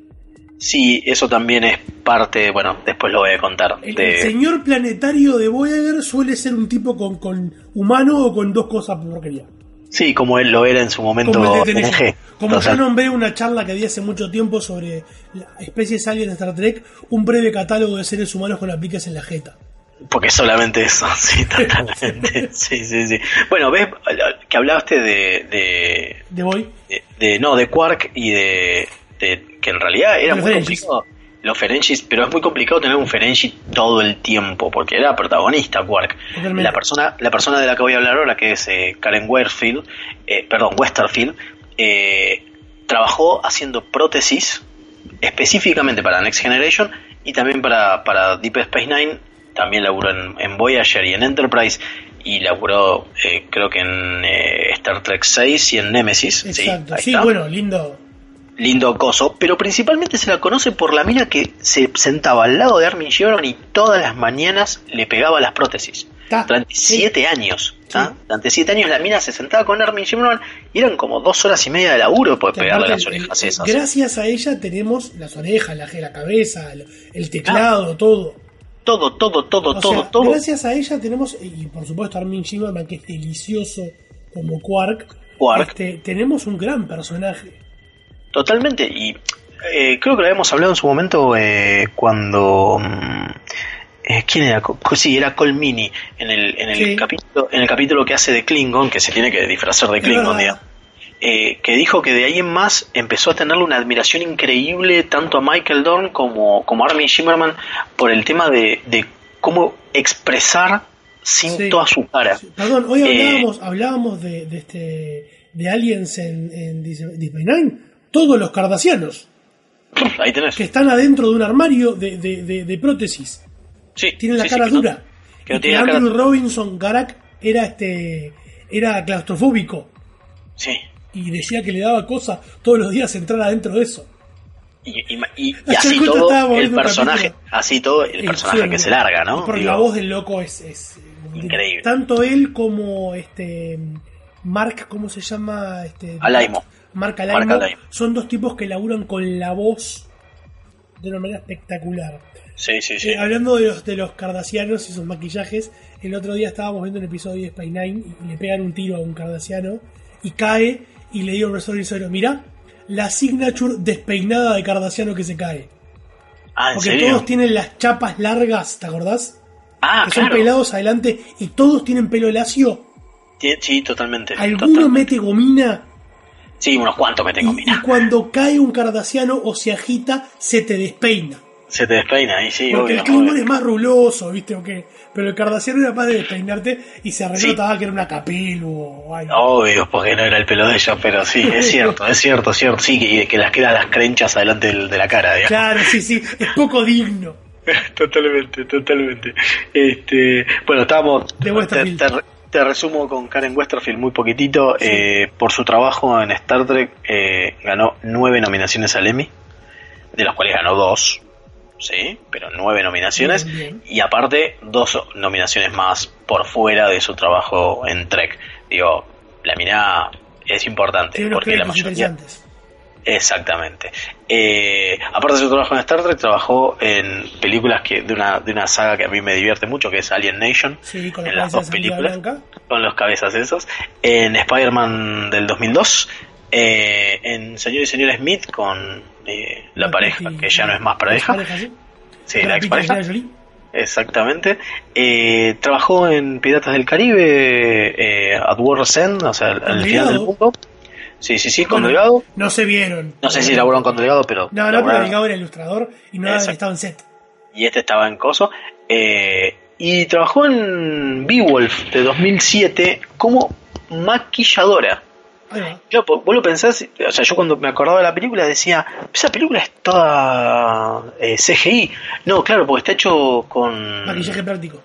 E: Sí, eso también es parte, bueno, después lo voy a contar.
C: El,
E: de...
C: el señor planetario de Voyager suele ser un tipo con, con humano o con dos cosas por porquería.
E: Sí, como él lo era en su momento
C: Como, el de
E: T N G.
C: Como
E: O sea,
C: yo nombré una charla que di hace mucho tiempo sobre las especies aliens de Star Trek, un breve catálogo de seres humanos con apliques en la jeta.
E: Porque solamente eso, sí, totalmente. sí, sí, sí. Bueno, ves que hablaste de... De,
C: ¿De Boy?
E: de, de no, de Quark y de, de... que en realidad era
C: Los
E: muy
C: Ferengis.
E: complicado. Los Ferengis, pero es muy complicado tener un Ferengi todo el tiempo, porque era protagonista Quark.
C: Totalmente.
E: La persona, la persona de la que voy a hablar ahora, que es eh, Karen Westerfield, eh, perdón, Westerfield, eh, trabajó haciendo prótesis específicamente para Next Generation y también para, para Deep Space Nine. También laburó en, en Voyager y en Enterprise, y laburó eh, creo que en eh, Star Trek seis y en Nemesis.
C: Exacto,
E: sí,
C: sí,
E: está.
C: bueno, lindo.
E: Lindo coso, pero principalmente se la conoce por la mina que se sentaba al lado de Armin Sheeran y todas las mañanas le pegaba las prótesis.
C: Ta,
E: Durante
C: sí.
E: siete años. ¿tá?
C: Sí.
E: Durante siete años la mina se sentaba con Armin Sheeran y eran como dos horas y media de laburo por
C: Que
E: pegarle
C: aparte,
E: las orejas
C: el-
E: esas.
C: Gracias a ella tenemos las orejas, la, la cabeza, el, el teclado, todo.
E: Todo, todo, todo,
C: O
E: todo,
C: sea,
E: todo.
C: gracias a ella tenemos, y por supuesto Armin Shimmerman, que es delicioso como Quark,
E: Quark.
C: Este, tenemos un gran personaje.
E: Totalmente, y eh, creo que lo habíamos hablado en su momento eh, cuando... mm, eh, ¿Quién era? Co- Sí, era Colmini en el, en, el
C: Sí.
E: capítulo, en el capítulo que hace de Klingon, que se tiene que disfrazar de
C: Es
E: Klingon,
C: verdad.
E: digamos. Eh, que dijo que de ahí en más empezó a tenerle una admiración increíble tanto a Michael Dorn como, como a Armin Shimmerman por el tema de, de cómo expresar sin
C: Sí.
E: toda su cara.
C: Sí, Perdón, hoy
E: Eh,
C: hablábamos, hablábamos de, de este de aliens en, en Deep Space Nine, todos los cardasianos,
E: Ahí tenés.
C: que están adentro de un armario de, de, de, de prótesis.
E: Sí,
C: Tienen la
E: sí,
C: cara
E: sí, que no-
C: dura.
E: que no
C: y que
E: tiene la cara-
C: Andrew Robinson, Garak, era este era claustrofóbico
E: Sí.
C: y decía que le daba cosa todos los días entrar adentro de eso.
E: Y, y, y- y
C: Hace
E: así
C: cuánto
E: todo
C: estábamos
E: el
C: viendo un
E: personaje,
C: capítulo.
E: así todo el personaje
C: Sí,
E: que se larga, ¿no?
C: Porque
E: Digo,
C: la voz del loco es, es
E: Increíble.
C: Tanto él como este Mark, ¿cómo se llama? Este,
E: Alaimo.
C: Mark Alaimo,
E: Mark Alaimo.
C: son dos tipos que laburan con la voz de una manera espectacular.
E: Sí, sí, sí.
C: Eh, hablando de los de los cardasianos y sus maquillajes, el otro día estábamos viendo un episodio de Space Nine y le pegan un tiro a un cardasiano y cae y le dio un resort mira la signature despeinada de cardasiano que se cae.
E: Ah, ¿en
C: Porque
E: serio?
C: todos tienen las chapas largas, ¿te acordás?
E: Ah,
C: Que son
E: claro.
C: pelados adelante y todos tienen pelo lacio.
E: Sí, sí, totalmente.
C: Alguno
E: totalmente.
C: mete gomina
E: Sí, unos cuantos me
C: y,
E: tengo,
C: y
E: mira.
C: cuando cae un cardasiano o se agita, se te despeina.
E: Se te despeina ahí, sí,
C: Porque
E: obvio.
C: el Klingon
E: obvio.
C: es más ruloso, ¿viste? ¿O qué? Pero el cardasiano era capaz de despeinarte y se
E: Sí.
C: arregló que era una capilu o algo.
E: Obvio, porque no era el pelo de ellos, pero sí, es cierto, es cierto, es cierto. Sí, que, que las quedan las crenchas adelante del- de la cara, digamos.
C: Claro, sí, sí, es poco digno.
E: Totalmente, totalmente. Este, bueno, estábamos.
C: De Westerfield.
E: Te, te- te resumo con Karen Westerfield muy poquitito. Eh, por su trabajo en Star Trek, eh, ganó nueve nominaciones al Emmy, de las cuales ganó dos. sí, pero nueve nominaciones.
C: Bien, bien.
E: Y aparte, dos nominaciones más por fuera de su trabajo en Trek. Digo, la mina es importante.
C: Tiene unos
E: porque la
C: créditos
E: mayoría...
C: interesantes.
E: Exactamente. Eh, aparte de su trabajo en Star Trek, trabajó en películas que de una de una saga que a mí me divierte mucho, que es Alien Nation.
C: Sí, con la
E: en las
C: cabeza
E: dos
C: de sandía
E: películas,
C: blanca.
E: con los cabezas esos. En Spider-Man del dos mil dos. Eh, en Señor y Señora Smith con eh, la
C: La
E: pareja,
C: Piti-
E: que ya no es más pareja.
C: pareja, ¿sí?
E: Sí,
C: Con
E: la
C: la
E: ex
C: Piti
E: pareja.
C: Angelina Jolie.
E: Exactamente. Eh, trabajó en Piratas del Caribe, eh, At War's End, o sea, al
C: Con
E: al final del
C: Delgado.
E: mundo. Sí, sí, sí, con
C: Bueno,
E: Delgado.
C: no se vieron.
E: No sé si laburaron con Delgado, pero...
C: No, no, pero
E: laburaron.
C: Delgado era ilustrador y no
E: Exacto.
C: estaba en set.
E: Y este estaba en coso. Eh, y trabajó en Beowulf de dos mil siete como maquilladora.
C: Ahí va.
E: Yo, vos lo pensás, o sea, yo cuando me acordaba de la película decía, esa película es toda eh, C G I. No, claro, porque está hecho con...
C: Maquillaje práctico.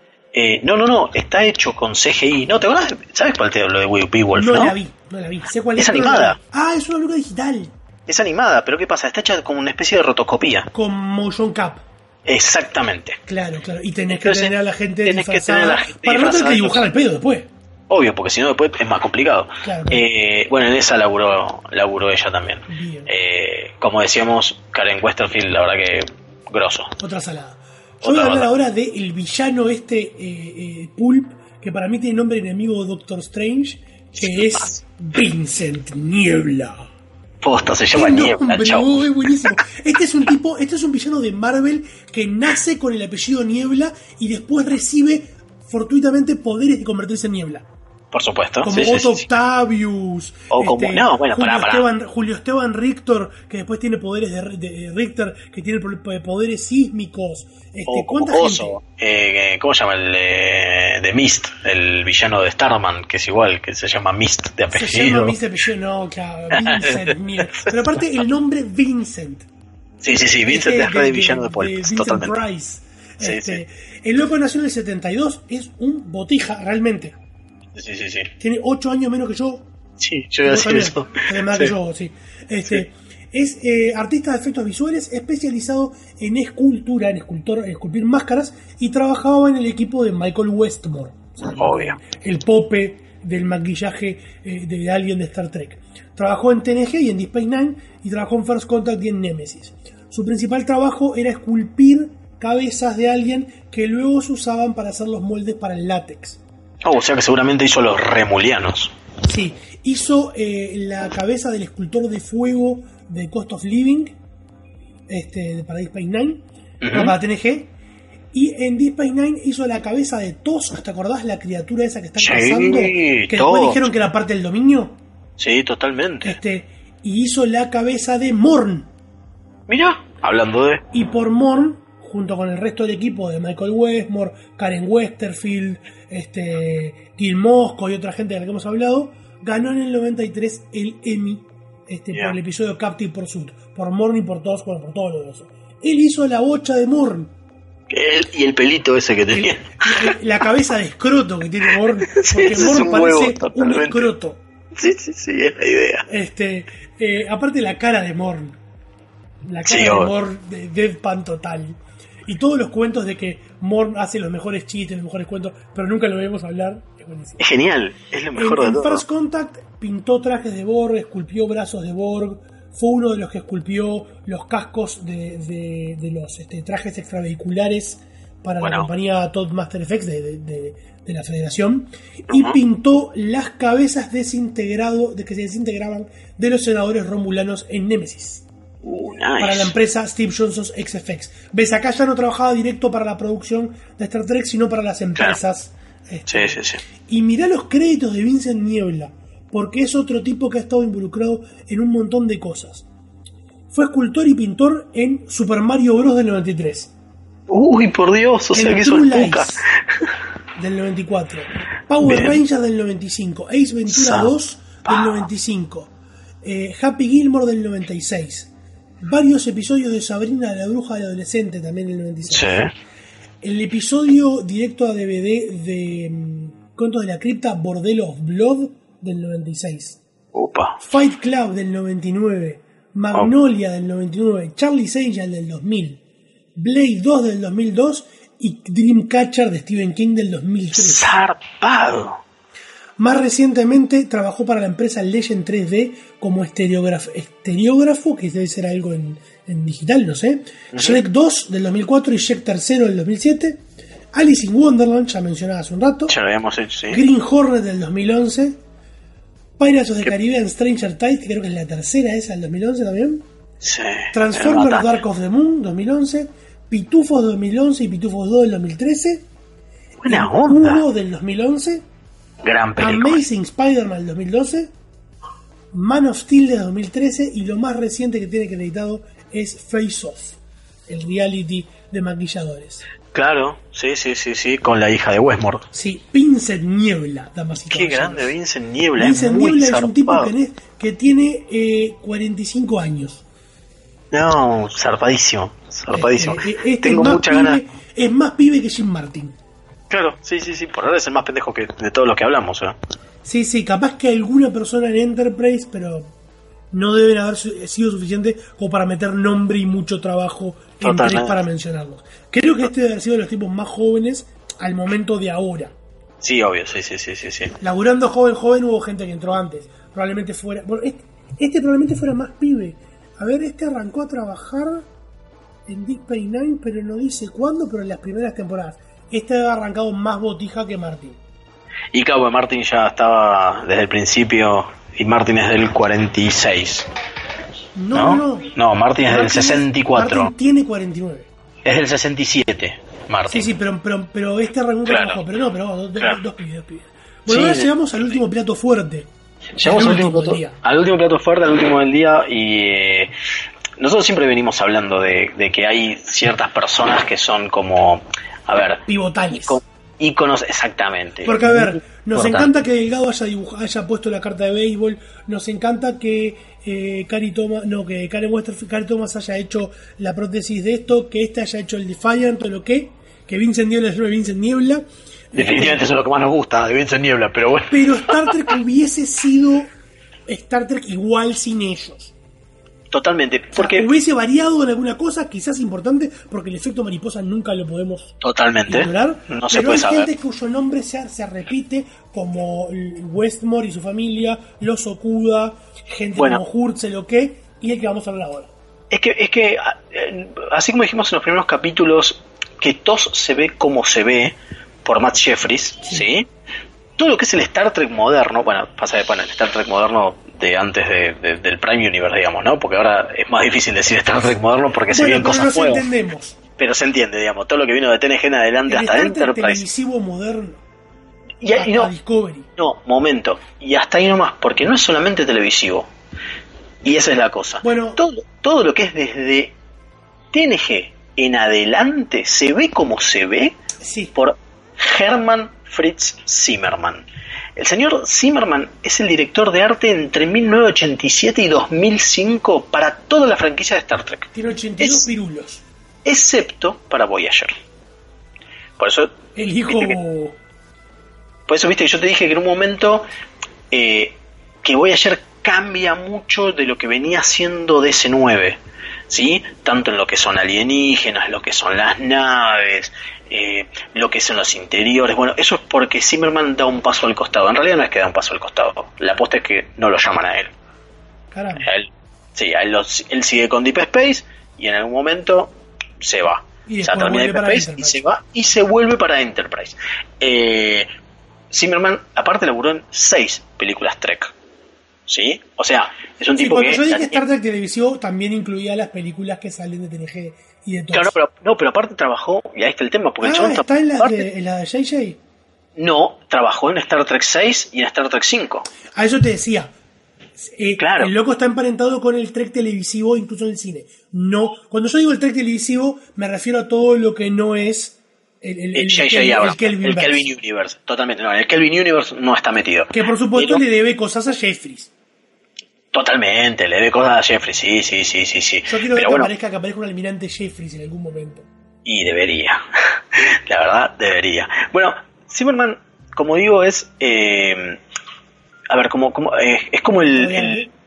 E: Eh, no, no, no, está hecho con C G I. No, ¿te acordás? ¿Sabes cuál te hablo de Beowulf,
C: No,
E: no?
C: la vi, no la vi. Sé cuál
E: Es
C: pero no la
E: animada.
C: vi. Ah, es una película digital.
E: Es animada, pero ¿qué pasa? Está hecha como una especie de rotoscopía.
C: Con motion cap.
E: Exactamente.
C: Claro, claro. Y tenés
E: Entonces,
C: que tener a la gente
E: tenés que
C: disfrazada.
E: tener a la gente
C: para no tener
E: disfrazada.
C: que dibujar el pedo después.
E: Obvio, porque si no después es más complicado.
C: Claro.
E: Eh, bueno, en esa laburó, laburó ella también.
C: Bien.
E: Eh, como decíamos, Karen Westerfield, la verdad que grosso.
C: Otra salada. Yo
E: Otra
C: voy a hablar
E: banda.
C: ahora del villano este eh, eh, Pulp, que para mí tiene nombre enemigo de Doctor Strange, que es Vincent Niebla.
E: Posta, se llama
C: ¡Qué
E: Niebla,
C: nombre!
E: chau.
C: Oh, es buenísimo. Este es un tipo, este es un villano de Marvel que nace con el apellido Niebla y después recibe fortuitamente poderes de convertirse en Niebla.
E: Por supuesto.
C: Como
E: Sí, sí,
C: Otto
E: sí, sí.
C: Octavius.
E: O como- no, bueno,
C: Julio,
E: pará, pará.
C: Esteban, Julio Esteban Richter, que después tiene poderes de, de Richter, que tiene po- poderes sísmicos. Este,
E: O como
C: ¿Cuánta
E: Oso.
C: gente?
E: Eh, ¿Cómo se llama? El eh, de Mist, el villano de Starman, que es igual, que se llama Mist de
C: Se
E: apellido.
C: llama Mister Apellido, no, claro, Vincent. Niebla. Pero aparte el nombre Vincent.
E: Sí, sí, sí, Vincent
C: Este
E: es re de villano de Pulp,
C: Vincent
E: totalmente.
C: Price.
E: Sí,
C: Este, El loco nació en el setenta y dos, es un botija, realmente.
E: Sí, sí, sí.
C: Tiene ocho años menos que yo.
E: Sí, yo iba a
C: Vos
E: decir
C: también,
E: eso.
C: tenés más
E: Sí.
C: que yo, sí. Este, Es eh, artista de efectos visuales especializado en escultura, en escultor, en esculpir máscaras, y trabajaba en el equipo de Michael Westmore. O sea,
E: Obvio.
C: El pope del maquillaje eh, de Alien de Star Trek. Trabajó en T N G y en Deep Space Nine, y trabajó en First Contact y en Nemesis. Su principal trabajo era esculpir cabezas de Alien que luego se usaban para hacer los moldes para el látex.
E: Oh, o sea que seguramente hizo los remulianos.
C: Sí, hizo eh, la cabeza del escultor de fuego de Cost of Living, este, de para Deep Space Nine,
E: Ujú.
C: no, para T N G. Y en Deep Space Nine hizo la cabeza de Tos, ¿te acordás? La criatura esa que están
E: Sí,
C: cazando, que después
E: Tos.
C: dijeron que era parte del dominio.
E: Sí, totalmente.
C: Este, y hizo la cabeza de Morn.
E: Mira, hablando de...
C: Y por Morn, junto con el resto del equipo de Michael Westmore, Karen Westerfield, este, Gil Mosco y otra gente de la que hemos hablado, ganó en el noventa y tres el Emmy este,
E: Yeah.
C: por el episodio Captive Pursuit. Por Morn y por todos, bueno, por todo lo de eso. Él hizo la bocha de Morn.
E: El- y el pelito ese que
C: El-
E: tenía.
C: el- la cabeza de escroto que tiene Morn.
E: Sí,
C: Porque
E: ese es
C: Morn
E: un
C: parece
E: huevo,
C: un
E: totalmente.
C: escroto.
E: Sí, sí, sí, es la idea.
C: Este, eh, aparte la cara de Morn. La cara
E: Sí,
C: de
E: obvio.
C: Morn de Deadpan total. Y todos los cuentos de que Morn hace los mejores chistes, los mejores cuentos, pero nunca lo vemos hablar. Es buenísimo.
E: Es genial, es lo mejor
C: En,
E: de
C: en
E: todo.
C: First Contact pintó trajes de Borg, esculpió brazos de Borg, fue uno de los que esculpió los cascos de, de, de los este, trajes extravehiculares para
E: Bueno.
C: la compañía Todd Master Effects de, de, de- de la Federación, y
E: Ujú.
C: pintó las cabezas desintegrado, de que se desintegraban de los senadores romulanos en Nemesis.
E: Uh,
C: Para la
E: nice.
C: empresa Steve Johnson's X F X. Ves, acá ya no trabajaba directo para la producción de Star Trek, sino para las empresas. este,
E: Sí, sí, sí.
C: y mirá los créditos de Vincent Niebla, porque es otro tipo que ha estado involucrado en un montón de cosas. Fue escultor y pintor en Super Mario Bros. Del noventa y tres.
E: Uy, por Dios, o sea
C: en
E: que hizo
C: True
E: el Puka.
C: Lies del noventa y cuatro. Power
E: Bien.
C: Rangers del noventa y cinco. Ace Ventura
E: Zapa.
C: dos del noventa y cinco. Eh, Happy Gilmore del noventa y seis. Varios episodios de Sabrina la bruja del adolescente también del noventa y seis.
E: Sí.
C: El episodio directo a D V D de mm, Cuentos de la Cripta, Bordello of Blood, del noventa y seis.
E: Opa.
C: Fight Club del noventa y nueve. Magnolia del noventa y nueve. Charlie's Angel del dos mil. Blade dos del dos mil dos y Dreamcatcher de Stephen King del dos mil tres.
E: ¡Zarpado!
C: Más recientemente trabajó para la empresa Legend tres D como estereógrafo, estereógrafo que debe ser algo en, en digital, no sé. Uh-huh. Shrek dos del dos mil cuatro y Shrek tercero del dos mil siete. Alice in Wonderland, ya mencionaba hace un rato.
E: Ya lo habíamos hecho, sí.
C: Green Hornet del dos mil once. Pirates of the Caribbean Stranger Tides, que creo que es la tercera esa del dos mil once también.
E: Sí.
C: Transformers Dark of the Moon dos mil once. Pitufos dos mil once y Pitufos dos del dos mil trece.
E: Buena onda.
C: Hugo del dos mil once.
E: Gran película.
C: Amazing Spider-Man del dos mil doce. Man of Steel de dos mil trece. Y lo más reciente que tiene acreditado es Face Off, el reality de maquilladores.
E: Claro, sí, sí, sí, sí, con la hija de Westmore.
C: Sí, Vincent Niebla, damas y
E: Qué grande Vincent Niebla.
C: Vincent
E: es muy
C: Niebla
E: zarpado.
C: es un tipo que, que tiene eh, cuarenta y cinco años.
E: No, zarpadísimo, zarpadísimo.
C: Este, este
E: Tengo
C: es más
E: mucha
C: pibe,
E: ganas.
C: Es más pibe que Jim Martin.
E: Claro, sí, sí, sí, por ahora es el más pendejo que de todos los que hablamos, ¿eh?
C: Sí, sí, capaz que alguna persona en Enterprise, pero no deben haber sido suficiente como para meter nombre y mucho trabajo en tres para mencionarlos. Creo que este debe haber sido de los tipos más jóvenes al momento de ahora.
E: Sí, obvio, sí, sí, sí, sí, sí.
C: Laburando joven, joven, hubo gente que entró antes. Probablemente fuera... Bueno, este, este probablemente fuera más pibe. A ver, este arrancó a trabajar en Deep Space Nine, pero no dice cuándo, pero en las primeras temporadas. Este ha arrancado más botija que Martin.
E: Y Cabo Martin ya estaba desde el principio, y Martin es del cuarenta y seis.
C: No, no,
E: no. No, Martin es
C: Martin
E: del sesenta y cuatro.
C: Martin tiene cuarenta y nueve.
E: Es del sesenta y siete, Martin.
C: Sí, sí, pero, pero, pero este arrancó
E: claro.
C: trabajo. Pero no, pero dos,
E: claro.
C: dos, dos pibes, dos pibes. Bueno, sí, ahora
E: sí,
C: llegamos al último plato fuerte.
E: Llegamos al último plato, al último plato fuerte, al último del día, y eh, nosotros siempre venimos hablando de, de que hay ciertas personas que son como, a ver,
C: pivotales.
E: Íconos, exactamente.
C: Porque, a ver, nos
E: Importante.
C: encanta que Delgado haya, dibujado, haya puesto la carta de béisbol, nos encanta que eh, Cary Thomas, no, que Karen Westerfield, Cary Thomas haya hecho la prótesis de esto, que este haya hecho el Defiant o lo que, que Vincent Niebla es de Vincent Niebla.
E: Definitivamente eso es lo que más nos gusta de Vincent Niebla, pero bueno.
C: Pero Star Trek hubiese sido Star Trek igual sin ellos.
E: Totalmente,
C: porque o sea,
E: porque
C: hubiese variado en alguna cosa, quizás importante, porque el efecto mariposa nunca lo podemos
E: totalmente
C: ignorar,
E: no se
C: pero
E: puede
C: hay
E: saber.
C: gente cuyo nombre se, se repite, como Westmore y su familia, los Okuda, gente
E: bueno,
C: como Hurtzel o qué, y el que vamos a hablar ahora.
E: Es que, es que así como dijimos en los primeros capítulos, que T O S se ve como se ve por Matt Jeffries, ¿sí? ¿sí? Todo lo que es el Star Trek moderno, bueno, pasa de bueno, el Star Trek moderno de antes de, de, del Prime Universe, digamos, ¿no? Porque ahora es más difícil decir Star Trek moderno porque bueno, se vienen cosas fuego.
C: Entendemos.
E: Pero se entiende, digamos, todo lo que vino de T N G en adelante
C: el
E: hasta
C: Star
E: Enterprise.
C: Trek televisivo moderno.
E: Y, y no,
C: Discovery.
E: No, momento. Y hasta ahí nomás, porque no es solamente televisivo. Y esa es la cosa.
C: Bueno,
E: todo, todo lo que es desde T N G en adelante se ve como se ve
C: sí.
E: por Hermann Fritz Zimmermann. El señor Zimmerman es el director de arte entre mil novecientos ochenta y siete y dos mil cinco para toda la franquicia de Star Trek.
C: Tiene ochenta y dos
E: es,
C: pirulos.
E: Excepto para Voyager. Por eso...
C: El hijo...
E: Que, por eso viste que yo te dije que en un momento eh, que Voyager cambia mucho de lo que venía siendo D C nueve. ¿Sí? Tanto en lo que son alienígenas, lo que son las naves, eh, lo que son los interiores. Bueno, eso es porque Zimmerman da un paso al costado. En realidad no es que da un paso al costado. La apuesta es que no lo llaman a él.
C: Caramba.
E: A él sí, a él, lo, él sigue con Deep Space y en algún momento se va.
C: Y
E: o sea, termina Deep Space y se va y se vuelve para Enterprise. Eh, Zimmerman, aparte, laburó en seis películas Trek. ¿Sí? O sea, es un
C: sí,
E: tipo
C: cuando
E: que...
C: yo dije Star Trek televisivo también incluía las películas que salen de T N G y de todo.
E: Claro, pero, no, pero aparte trabajó, y ahí está el tema, porque
C: ah,
E: el chabón
C: ¿está en la,
E: aparte,
C: de, en la de J J?
E: No, trabajó en Star Trek seis y en Star Trek cinco.
C: A eso te decía. Eh,
E: claro.
C: El loco está emparentado con el Trek televisivo, incluso en el cine. No, cuando yo digo el Trek televisivo, me refiero a todo lo que no es el, el, el,
E: J J
C: el,
E: Abrams,
C: el Kelvin,
E: el Kelvin Universe. Totalmente, no, el Kelvin Universe no está metido.
C: Que por supuesto
E: pero,
C: le debe cosas a Jeffries.
E: Totalmente, le debe cosas a Jeffries, sí, sí, sí, sí, sí.
C: Yo quiero
E: pero
C: que,
E: bueno,
C: aparezca, que aparezca un almirante Jeffries en algún momento.
E: Y debería, la verdad, debería. Bueno, Zimmerman, como digo, es... Eh, a ver, como, como eh, es como el... el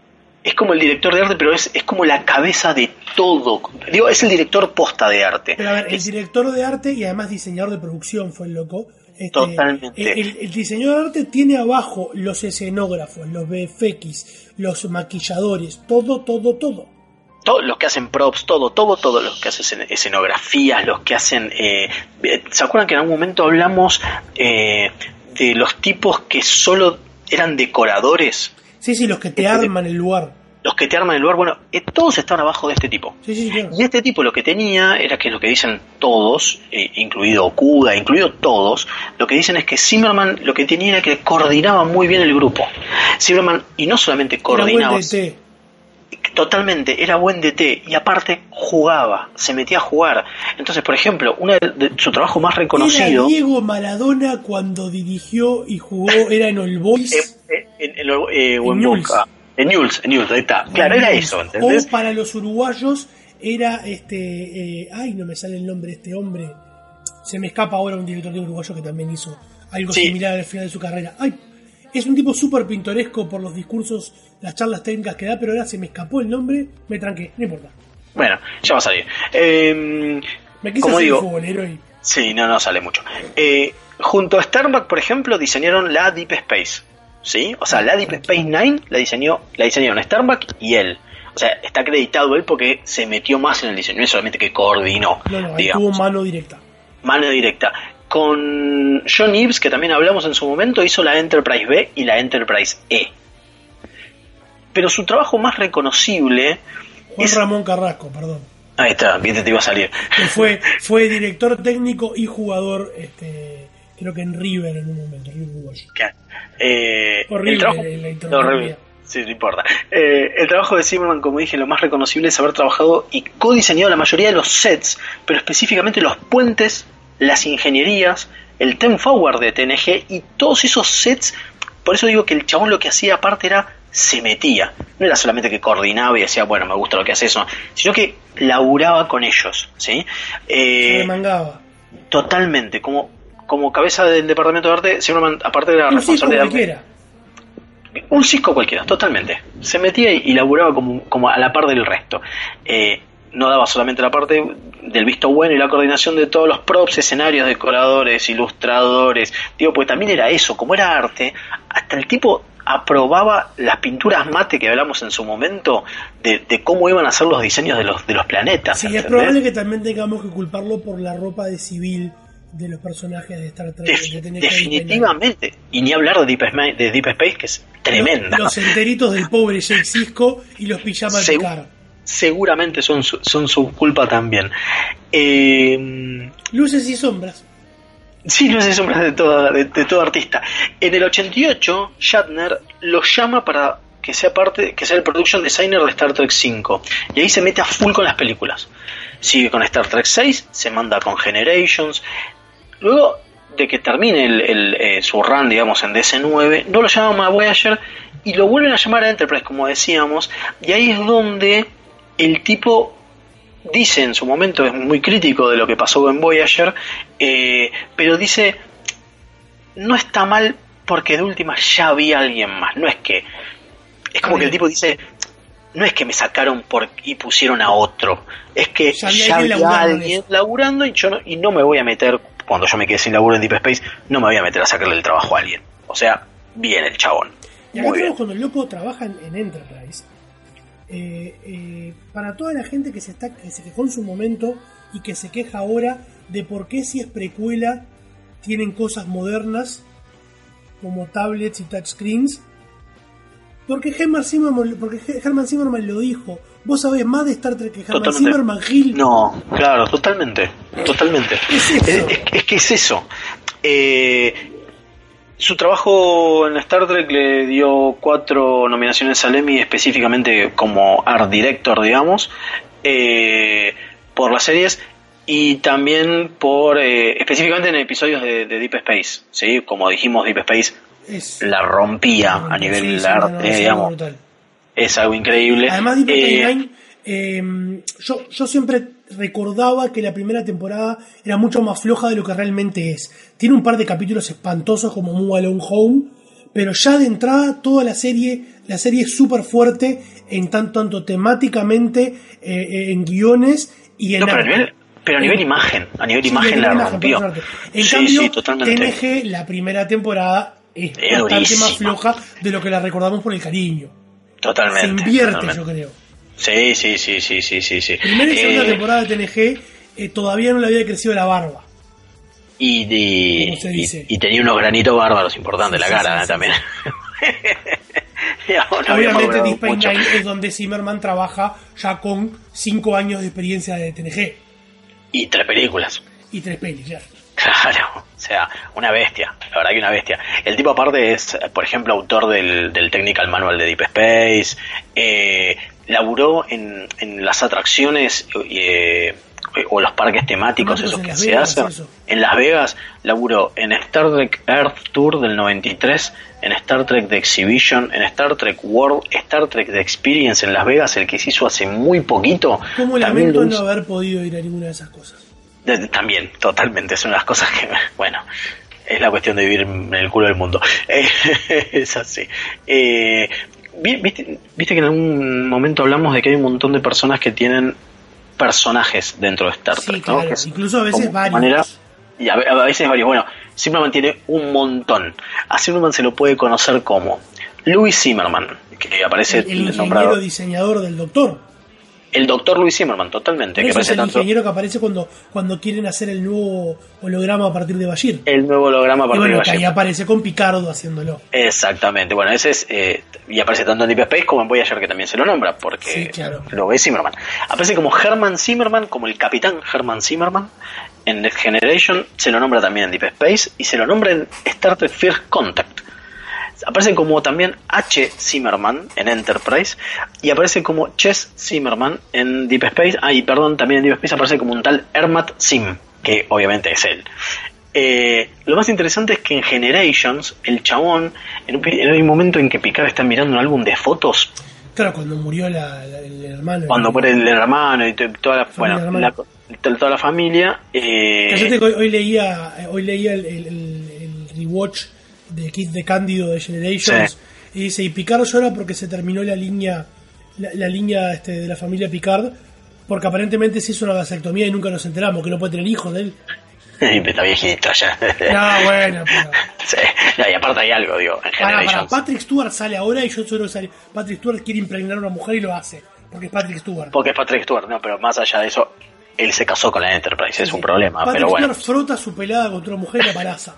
E: es como el director de arte, pero es, es como la cabeza de todo. Digo, es el director posta de arte.
C: Pero a ver, el
E: es,
C: director de arte y además diseñador de producción fue el loco. Este,
E: Totalmente.
C: El, el diseñador de arte tiene abajo los escenógrafos, los V F X, los maquilladores, todo, todo, todo.
E: Todos los que hacen props, todo, todo, todo, los que hacen escenografías, los que hacen... Eh, ¿Se acuerdan que en algún momento hablamos eh, de los tipos que solo eran decoradores?
C: Sí, sí, los que te arman el lugar.
E: Los que te arman el lugar, bueno, eh, todos estaban abajo de este tipo.
C: Sí, sí, claro.
E: Y este tipo lo que tenía era que lo que dicen todos, eh, incluido Okuda, incluido todos, lo que dicen es que Zimmerman lo que tenía era que coordinaba muy bien el grupo. Zimmerman, y no solamente coordinaba...
C: Era buen D T.
E: Totalmente, era buen D T y aparte jugaba, se metía a jugar. Entonces, por ejemplo, uno de, de su trabajo más reconocido...
C: Era Diego Maradona cuando dirigió y jugó, era en All Boys.
E: Eh, en, en, en, eh,
C: en
E: en
C: Newell's.
E: Boca. En Newell's, en Newell's, ahí está. Claro, era eso, ¿entendés?
C: O para los uruguayos era este... Eh, ay, no me sale el nombre de este hombre. Se me escapa ahora un director de uruguayo que también hizo algo
E: Sí.
C: similar al final de su carrera. Ay, es un tipo súper pintoresco por los discursos, las charlas técnicas que da, pero ahora se me escapó el nombre, me tranqué, no importa.
E: Bueno, ya va a salir. Eh,
C: Me quise
E: como
C: hacer
E: digo,
C: futbolero y...
E: sí, no, no sale mucho. Eh, junto a Sternbach, por ejemplo, diseñaron la Deep Space. ¿Sí? O sea, la Deep Space Nine la diseñó, la diseñaron Sternbach y él. O sea, está acreditado él porque se metió más en el diseño, no es solamente que coordinó.
C: No, no, ahí
E: digamos.
C: tuvo mano directa.
E: Mano directa. Con John Ives, que también hablamos en su momento, hizo la Enterprise B y la Enterprise E. Pero su trabajo más reconocible
C: Juan
E: es...
C: Ramón Carrasco, perdón.
E: Ahí está, bien te iba a salir.
C: Que fue, fue director técnico y jugador, este, creo que en River en un momento, River uruguayo.
E: Eh,
C: Horrible
E: el trabajo...
C: la introducción.
E: no, horrible. Sí, no importa. Eh, el trabajo de Zimmerman, como dije, lo más reconocible es haber trabajado y codiseñado la mayoría de los sets, pero específicamente los puentes, las ingenierías, el Ten Forward de T N G y todos esos sets. Por eso digo que el chabón lo que hacía aparte era se metía, no era solamente que coordinaba y decía bueno, me gusta lo que hace eso, sino que laburaba con ellos, ¿sí? Eh,
C: Se remangaba.
E: Totalmente, como, como cabeza del departamento de arte, Zimmerman aparte era
C: Un cisco
E: responsable de
C: cualquiera.
E: un cisco cualquiera, totalmente. Se metía y, y laburaba como, como a la par del resto. Eh, no daba solamente la parte del visto bueno y la coordinación de todos los props, escenarios, decoradores, ilustradores. Digo, pues también era eso, como era arte, hasta el tipo aprobaba las pinturas mate que hablamos en su momento de, de cómo iban a ser los diseños de los, de los planetas.
C: Sí,
E: ¿entendés?
C: es probable que también tengamos que culparlo por la ropa de civil de los personajes de Star Trek.
E: Def-
C: de T N G
E: definitivamente. Y ni hablar de Deep Space, de Deep Space, que es tremenda.
C: Los, los enteritos del pobre Jake Sisko y los pijamas de
E: Segu-
C: Car.
E: Seguramente son su, son su culpa también. Eh,
C: Luces y sombras.
E: sí, luces y sombras de, toda, de, de todo artista. En el ochenta y ocho, Shatner lo llama para que sea parte, que sea el production designer de Star Trek cinco. Y ahí se mete a full con las películas. Sigue con Star Trek seis, se manda con Generations. Luego de que termine el, el, eh, su run, digamos, en D S nueve, no lo llaman a Voyager y lo vuelven a llamar a Enterprise, como decíamos. Y ahí es donde el tipo dice, en su momento es muy crítico de lo que pasó en Voyager, eh, pero dice, no está mal porque de última ya había alguien más. No es que... Es como que el tipo dice, no es que me sacaron por, y pusieron a otro, es que
C: Ya
E: ya
C: había
E: había,
C: alguien laburando en
E: alguien
C: eso.
E: laburando y yo no, y no me voy a meter, cuando yo me quedé sin laburo en Deep Space, no me voy a meter a sacarle el trabajo a alguien. O sea, bien el chabón.
C: Y acá
E: Muy bien.
C: tenemos cuando el loco trabaja en, en Enterprise. Eh, eh, para toda la gente que se está que se quejó en su momento y que se queja ahora de por qué si es precuela tienen cosas modernas como tablets y touchscreens, porque Herman Zimmerman, porque Herman Zimmerman lo dijo. Vos sabés más de Star Trek que Herman
E: Totalmente.
C: Zimmerman, Gil.
E: No, claro, totalmente, totalmente.
C: Es eso.
E: Es, es- es que es eso. Eh, su trabajo en Star Trek le dio cuatro nominaciones al Emmy, específicamente como Art Director, digamos, eh, por las series y también por eh, específicamente en episodios de, de Deep Space, ¿sí? Como dijimos, Deep Space
C: Es,
E: la rompía a nivel
C: sí, sí,
E: arte,
C: no, no, es algo
E: digamos,
C: brutal.
E: es algo increíble.
C: Además, Deep Space
E: Eh,
C: Nine, eh, yo, yo siempre recordaba que la primera temporada era mucho más floja de lo que realmente es. Tiene un par de capítulos espantosos como Move Alone Home, pero ya de entrada toda la serie, la serie es súper fuerte en tanto, tanto temáticamente, eh, en guiones y en
E: no, pero
C: arte.
E: a nivel, pero a nivel
C: en,
E: imagen, a nivel
C: sí,
E: imagen la
C: imagen,
E: rompió.
C: En
E: sí,
C: cambio,
E: sí, totalmente.
C: T N G, la primera temporada, es
E: Es
C: bastante
E: durísima.
C: más floja de lo que la recordamos por el cariño.
E: Totalmente.
C: Se invierte,
E: totalmente.
C: yo creo.
E: Sí, sí, sí, sí, sí, sí, sí.
C: Primera y segunda
E: Eh,
C: temporada de T N G eh, todavía no le había crecido la barba.
E: Y, de,
C: ¿Cómo se dice?
E: y, y tenía unos granitos bárbaros importantes
C: Sí,
E: la
C: sí,
E: cara
C: sí,
E: eh,
C: sí,
E: también. Ya, no había
C: Obviamente
E: madurado
C: Deep Space
E: mucho.
C: Nine es donde Zimmerman trabaja ya con cinco años de experiencia de T N G
E: Y tres películas.
C: y tres pelis, claro.
E: Claro, o sea, una bestia, la verdad que una bestia. El tipo aparte es, por ejemplo, autor del, del Technical Manual de Deep Space, eh, laburó en, en las atracciones eh, o los parques temáticos,
C: Temáticos
E: esos
C: en
E: que
C: Las
E: se
C: Vegas,
E: hacen.
C: eso.
E: En Las Vegas laburó en Star Trek Earth Tour del noventa y tres, en Star Trek The Exhibition, en Star Trek World, Star Trek The Experience en Las Vegas, el que se hizo hace muy poquito.
C: Como
E: También
C: lamento
E: lo
C: no
E: hizo-
C: haber podido ir a ninguna de esas cosas.
E: de- También, totalmente, son las cosas que, bueno, es la cuestión de vivir en el culo del mundo. Eh, es así. Eh, vi- viste, viste que en algún momento hablamos de que hay un montón de personas que tienen personajes dentro de Star
C: Sí,
E: Trek, ¿no?
C: claro,
E: Que es
C: incluso a veces
E: como
C: varios.
E: manera- y a, ve- a veces varios. Bueno, Zimmerman tiene un montón. A Zimmerman se lo puede conocer como Louis Zimmerman, que aparece
C: El, el ingeniero
E: nombrado.
C: diseñador del Doctor.
E: El doctor Louis Zimmerman, totalmente.
C: Por
E: Que
C: eso es
E: aparece
C: el
E: tanto
C: ingeniero que aparece cuando, cuando quieren hacer el nuevo holograma a partir de Bashir.
E: el nuevo holograma a
C: Y
E: partir
C: bueno,
E: de
C: que ahí
E: Bashir.
C: aparece con Picardo haciéndolo.
E: Exactamente, bueno, ese es, eh, y aparece tanto en Deep Space como en Voyager, que también se lo nombra, porque
C: Sí, claro.
E: lo ve Zimmerman. Aparece como Herman Zimmerman, como el capitán Herman Zimmerman. En Next Generation se lo nombra también en Deep Space y se lo nombra en Star Trek First Contact. Aparece como también H. Zimmerman en Enterprise y aparece como Ches Zimmerman en Deep Space. Ah, y perdón, también en Deep Space aparece como un tal Ermat Sim, que obviamente es él. Eh, lo más interesante es que en Generations, el chabón, en un, pi- en un momento en que Picard está mirando un álbum de fotos,
C: Claro, cuando murió la, la- el hermano.
E: cuando muere el hermano y to- toda la,
C: Familia
E: bueno,
C: hermana.
E: la- to- toda la familia, eh,
C: Cállate que hoy, hoy leía, hoy leía el, el, el- el rewatch de Kid de Cándido de Generations
E: Sí.
C: y dice, y Picard llora porque se terminó la línea la, la línea este, de la familia Picard, porque aparentemente se hizo una vasectomía y nunca nos enteramos que no puede tener hijos de él.
E: está viejito ya.
C: No, bueno, pero...
E: Sí, no, y aparte hay algo, digo, en
C: Para, para,
E: Generations.
C: Patrick Stewart sale ahora y yo solo sale. Patrick Stewart quiere impregnar a una mujer y lo hace, porque es Patrick Stewart.
E: Porque es Patrick Stewart, no, pero más allá de eso, él se casó con la Enterprise, es un problema,
C: Patrick
E: pero bueno.
C: Stewart frota su pelada contra una mujer y la palaza.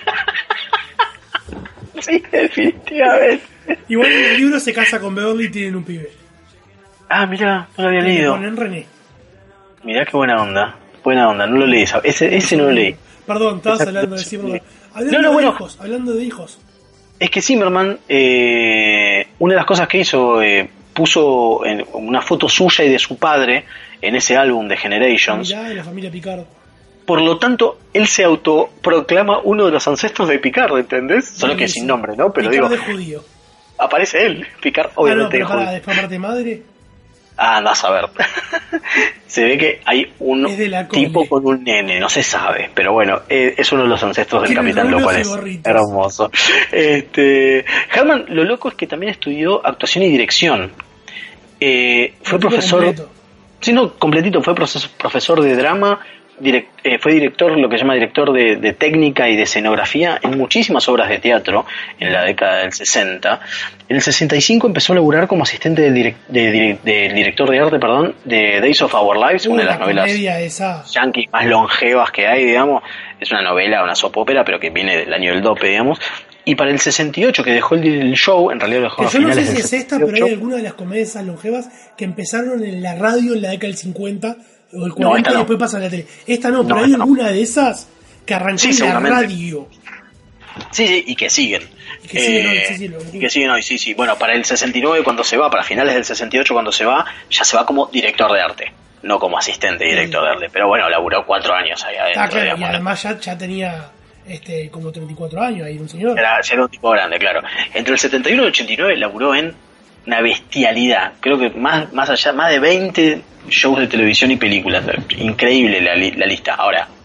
E: Sí, definitivamente.
C: Igual en el libro se casa con Beverly y tienen un pibe.
E: Ah, mirá, no lo había
C: Le
E: leído.
C: ponen René.
E: Mirá qué buena onda. Buena onda, no lo leí. Ese, ese no lo leí.
C: Perdón, estabas
E: Exacto.
C: hablando de Zimmerman. Hablando
E: No, no,
C: de
E: bueno.
C: hijos, hablando de hijos.
E: Es que Zimmerman, eh, una de las cosas que hizo, eh, puso en una foto suya y de su padre en ese álbum de Generations.
C: Mirá, de la familia Picard.
E: Por lo tanto, él se autoproclama uno de los ancestros de Picard, ¿entendés? Solo que
C: Buenísimo.
E: sin nombre, ¿no? Pero
C: Picard
E: digo,
C: de judío.
E: aparece él, Picard,
C: Ah, no,
E: obviamente
C: pero
E: de
C: para,
E: judío.
C: después aparte madre.
E: Ah, andás a ver. Se ve que hay un
C: Es de la Cole.
E: tipo con un nene, no se sabe, pero bueno, eh, es uno de los ancestros del
C: Tiene
E: capitán, lo
C: rulos
E: cual
C: y
E: es
C: gorritos.
E: hermoso. Este, Herman, lo loco es que también estudió actuación y dirección. Eh, fue
C: Un tipo
E: profesor,
C: completo.
E: sí, no, completito, fue proces- profesor de drama, direc- eh, fue director, lo que se llama director de, de técnica y de escenografía en muchísimas obras de teatro en la década del sesenta. En el sesenta y cinco empezó a laburar como asistente del, direc- de- de- del director de arte, perdón, de Days of Our Lives,
C: Uh,
E: una de las
C: la
E: novelas
C: comedia esa.
E: yankees más longevas que hay, digamos. Es una novela, una soap opera, pero que viene del año del dope, digamos. Y para el sesenta y ocho, que dejó el, el show, en realidad lo dejó
C: Que
E: a
C: yo no sé
E: finales
C: si
E: del
C: es esta,
E: sesenta y
C: pero
E: ocho.
C: hay algunas de las comedias esas longevas que empezaron en la radio en la década del cincuenta o el
E: No,
C: cuarenta
E: esta
C: y
E: no.
C: después pasan a la tele. Esta no, pero
E: No,
C: hay
E: esta no.
C: alguna de esas que arrancó
E: Sí,
C: en la
E: seguramente.
C: radio.
E: Sí, sí, y que siguen.
C: Y que siguen hoy,
E: Eh,
C: sí, sí, lo-
E: y que siguen hoy, sí, sí. Bueno, para el sesenta y nueve cuando se va, para finales del sesenta y ocho cuando se va, ya se va como director de arte, no como asistente director de arte. Pero bueno, laburó cuatro años ahí adentro,
C: Ah, claro, y
E: digamos, ¿no?
C: además ya, ya tenía este como treinta y cuatro años ahí un señor.
E: Era, ya era un tipo grande, claro. Entre el setenta y uno y el ochenta y nueve laburó en una bestialidad. Creo que más, más allá, más de veinte shows de televisión y películas. Increíble la, li- la lista. Ahora,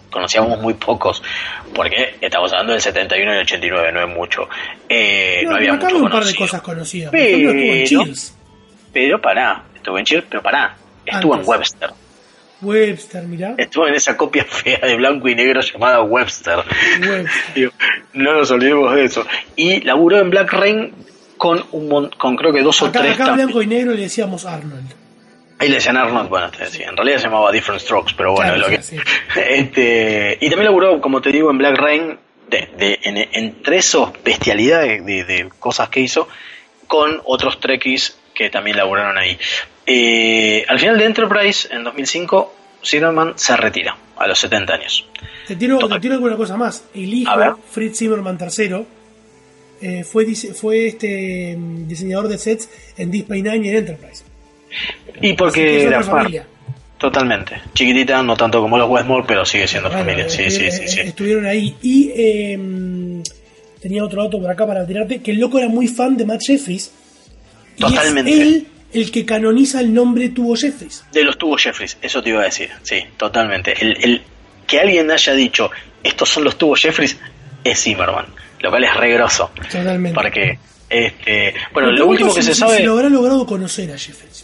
E: conocíamos muy pocos, porque estamos hablando del setenta y uno y el ochenta y nueve, no es mucho. Eh, no, no había
C: acá
E: mucho
C: había un par
E: conocido.
C: de cosas conocidas.
E: Pero,
C: Por ejemplo, estuvo en Cheers.
E: Pero pará, estuvo en Cheers, pero pará, estuvo
C: Antes.
E: en Webster.
C: Webster, mirá.
E: Estuvo en esa copia fea de blanco y negro llamada Webster.
C: Webster.
E: Digo, no nos olvidemos de eso. Y laburó en Black Rain con un mon- con creo que dos o
C: Acá,
E: tres
C: acá
E: también.
C: blanco y negro le decíamos Arnold.
E: Ahí le decían Arnold, bueno, te decía, en realidad se llamaba Different Strokes, pero bueno,
C: Claro,
E: es lo que...
C: sí.
E: este, y también laburó, como te digo, en Black Rain, de, de, en, entre esos bestialidad de, de, de cosas que hizo, con otros trekkies que también laburaron ahí. Eh, al final de Enterprise, en dos mil cinco, Zimmerman se retira, a los setenta años.
C: Te tiro,
E: Total.
C: te tiro alguna cosa más. El hijo,
E: A ver.
C: Fritz Zimmermann tercero, eh, fue, dise- fue este mm, diseñador de sets en Deep Space Nine y en Enterprise.
E: Y
C: Así
E: porque
C: que es
E: era
C: otra
E: par-
C: familia.
E: Totalmente. Chiquitita, no tanto como los Westmore, pero sigue siendo
C: Bueno,
E: familia. Sí, sí,
C: estuvi-
E: sí, sí.
C: eh, Estuvieron ahí. Y eh, tenía otro dato por acá para tirarte, que el loco era muy fan de Matt Jeffries. Y
E: Totalmente.
C: es él el que canoniza el nombre Tubo Jeffries.
E: De los tubos Jeffries, eso te iba a decir, sí, totalmente. El, el que alguien haya dicho, estos son los tubos Jeffries, es Zimmerman, lo cual es re grosso.
C: Totalmente.
E: Porque, este, bueno,
C: Me
E: lo último
C: pregunto
E: que
C: si-
E: se
C: si-
E: sabe,
C: Si lo habrá logrado conocer a Jeffries.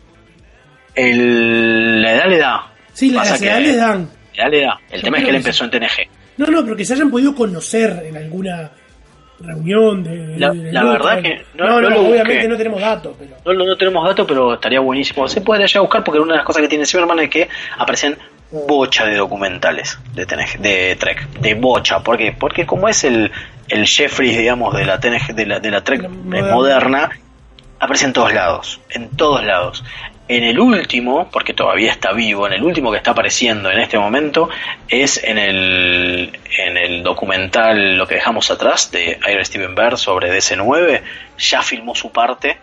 E: el, la edad le da.
C: Sí, la-
E: Pasa
C: las
E: que-
C: edades le dan.
E: La edad le da. El
C: Yo
E: tema es
C: creo
E: que él
C: que
E: empezó
C: sí.
E: en T N G.
C: No, no, pero que se hayan podido conocer en alguna reunión de,
E: La-
C: de- de
E: la
C: grupo.
E: verdad que no-
C: no,
E: no
C: no,
E: lo
C: obviamente
E: busqué.
C: no tenemos datos, pero
E: No, no, no tenemos datos, pero estaría buenísimo. Se puede allá a buscar porque una de las cosas que tiene Zimmerman es que aparecen bocha de documentales de, T N G, de Trek, de bocha. ¿Por qué? Porque como es el, el Jeffries, digamos, de la, T N G, de la, de la Trek
C: La
E: eh,
C: moderna.
E: moderna, aparece en todos lados, en todos lados. En el último, porque todavía está vivo, en el último que está apareciendo en este momento es en el, en el documental Lo que dejamos atrás de Ira Steven Behr sobre D C nueve. Ya filmó su parte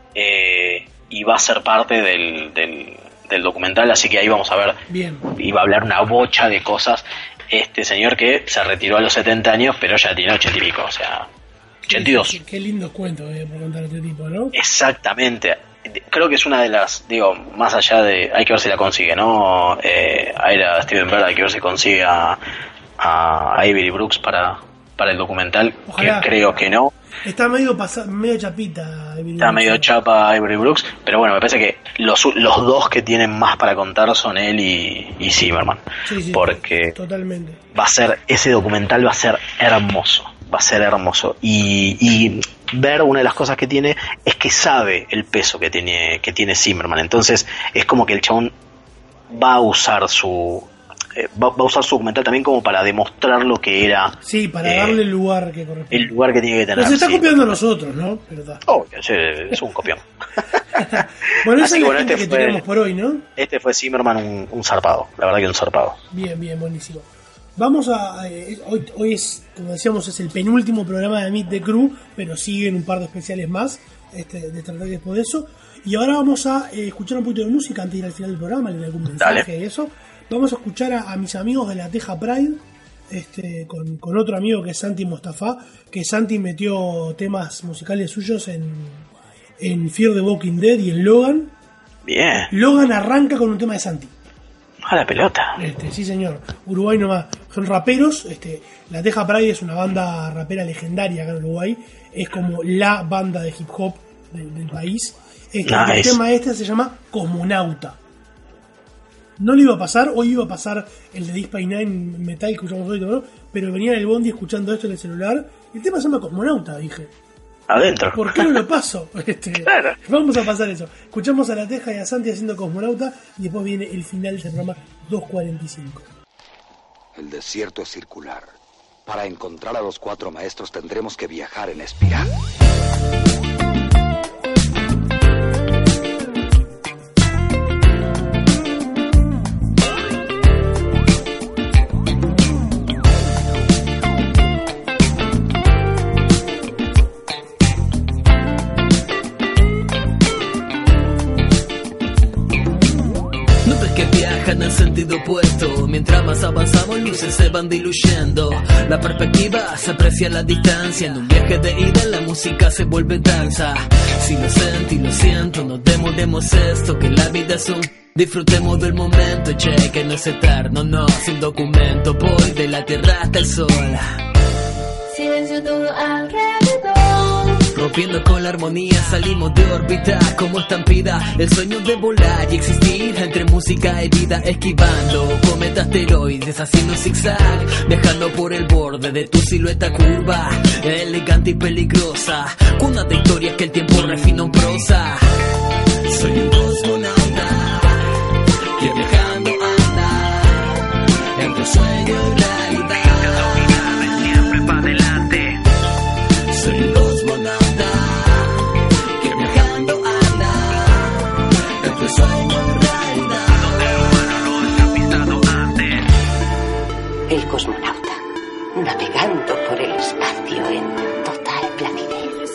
E: eh, y va a ser parte del, del, del documental, así que ahí vamos a ver,
C: bien.
E: y va a hablar una bocha de cosas este señor que se retiró a los setenta años, pero ya tiene ochenta y pico, o sea, ochenta y dos.
C: Qué, qué lindo cuento eh, por contar este tipo, ¿no?
E: Exactamente. Creo que es una de las, digo, más allá de, hay que ver si la consigue, ¿no? Eh, Ira Steven Behr, hay que ver si consigue a, a Avery Brooks para, para el documental,
C: Ojalá.
E: que creo que no.
C: Está medio pasa, medio chapita.
E: Está medio chapa Avery Brooks, pero bueno, me parece que los, los dos que tienen más para contar son él y, y Zimmerman.
C: Sí, sí,
E: porque
C: totalmente.
E: va a ser, ese documental va a ser hermoso, va a ser hermoso. Y, y ver una de las cosas que tiene es que sabe el peso que tiene, que tiene Zimmerman. Entonces es como que el chabón va a usar su eh, va, va a usar su documental también como para demostrar lo que era
C: Sí, para
E: eh,
C: darle el lugar que corresponde.
E: el lugar que tiene que tener.
C: Pero se está
E: sí.
C: copiando a nosotros, ¿no? Pero está.
E: Oh, es, es un copión.
C: Bueno,
E: Así
C: esa es la
E: bueno,
C: gente
E: este
C: que
E: fue-
C: tenemos por hoy, ¿no?
E: Este fue Zimmerman un, un zarpado, la verdad que un zarpado.
C: Bien, bien, buenísimo. Vamos a... eh, hoy, hoy es, como decíamos, es el penúltimo programa de Meet the Crew, pero siguen un par de especiales más este, de tratar después de eso. Y ahora vamos a eh, escuchar un poquito de música antes de ir al final del programa, leer algún mensaje
E: Dale.
C: y eso. Vamos a escuchar a, a mis amigos de la Teja Pride, este, con, con otro amigo que es Santi Mostafa, que Santi metió temas musicales suyos en, en Fear the Walking Dead y en Logan.
E: Bien,
C: Logan arranca con un tema de Santi.
E: a la pelota.
C: Este, sí señor, Uruguay nomás, son raperos, este, la Teja Pride es una banda rapera legendaria acá en Uruguay, es como la banda de hip hop del, del país. Este,
E: Nice.
C: El tema este se llama Cosmonauta. No lo iba a pasar, hoy iba a pasar el de Deep Space Nine Metal que escuchamos hoy, ¿no? Pero venía en el bondi escuchando esto en el celular, y el tema se llama Cosmonauta, dije.
E: Adentro.
C: ¿Por qué no lo paso? Este,
E: Claro.
C: Vamos a pasar eso. Escuchamos a la Teja y a Santi haciendo Cosmonauta y después viene el final del programa dos cuarenta y cinco.
G: El desierto es circular. Para encontrar a los cuatro maestros tendremos que viajar en espiral.
H: Nubes que viajan en sentido opuesto. Mientras más avanzamos, luces se van diluyendo. La perspectiva se aprecia a la distancia. En un viaje de ida, la música se vuelve danza. Si lo sentí, lo siento, no demoremos esto. Que la vida es un Disfrutemos del momento, che, que no es eterno, no, sin documento, voy de la tierra hasta el sol.
I: Silencio todo alrededor.
H: Rompiendo con la armonía, salimos de órbita como estampida. El sueño de volar y existir entre música y vida, esquivando cometas asteroides, haciendo zigzag, viajando por el borde de tu silueta curva, elegante y peligrosa, cuna de historias que el tiempo refina en prosa. Soy un cosmonauta que viajando anda entre sueño y realidad. Siempre para adelante. Soy un cosmonauta que viajando anda entre sueño y realidad. Donde el humano no se ha pisado antes.
J: El cosmonauta navegando por el espacio en total placidez.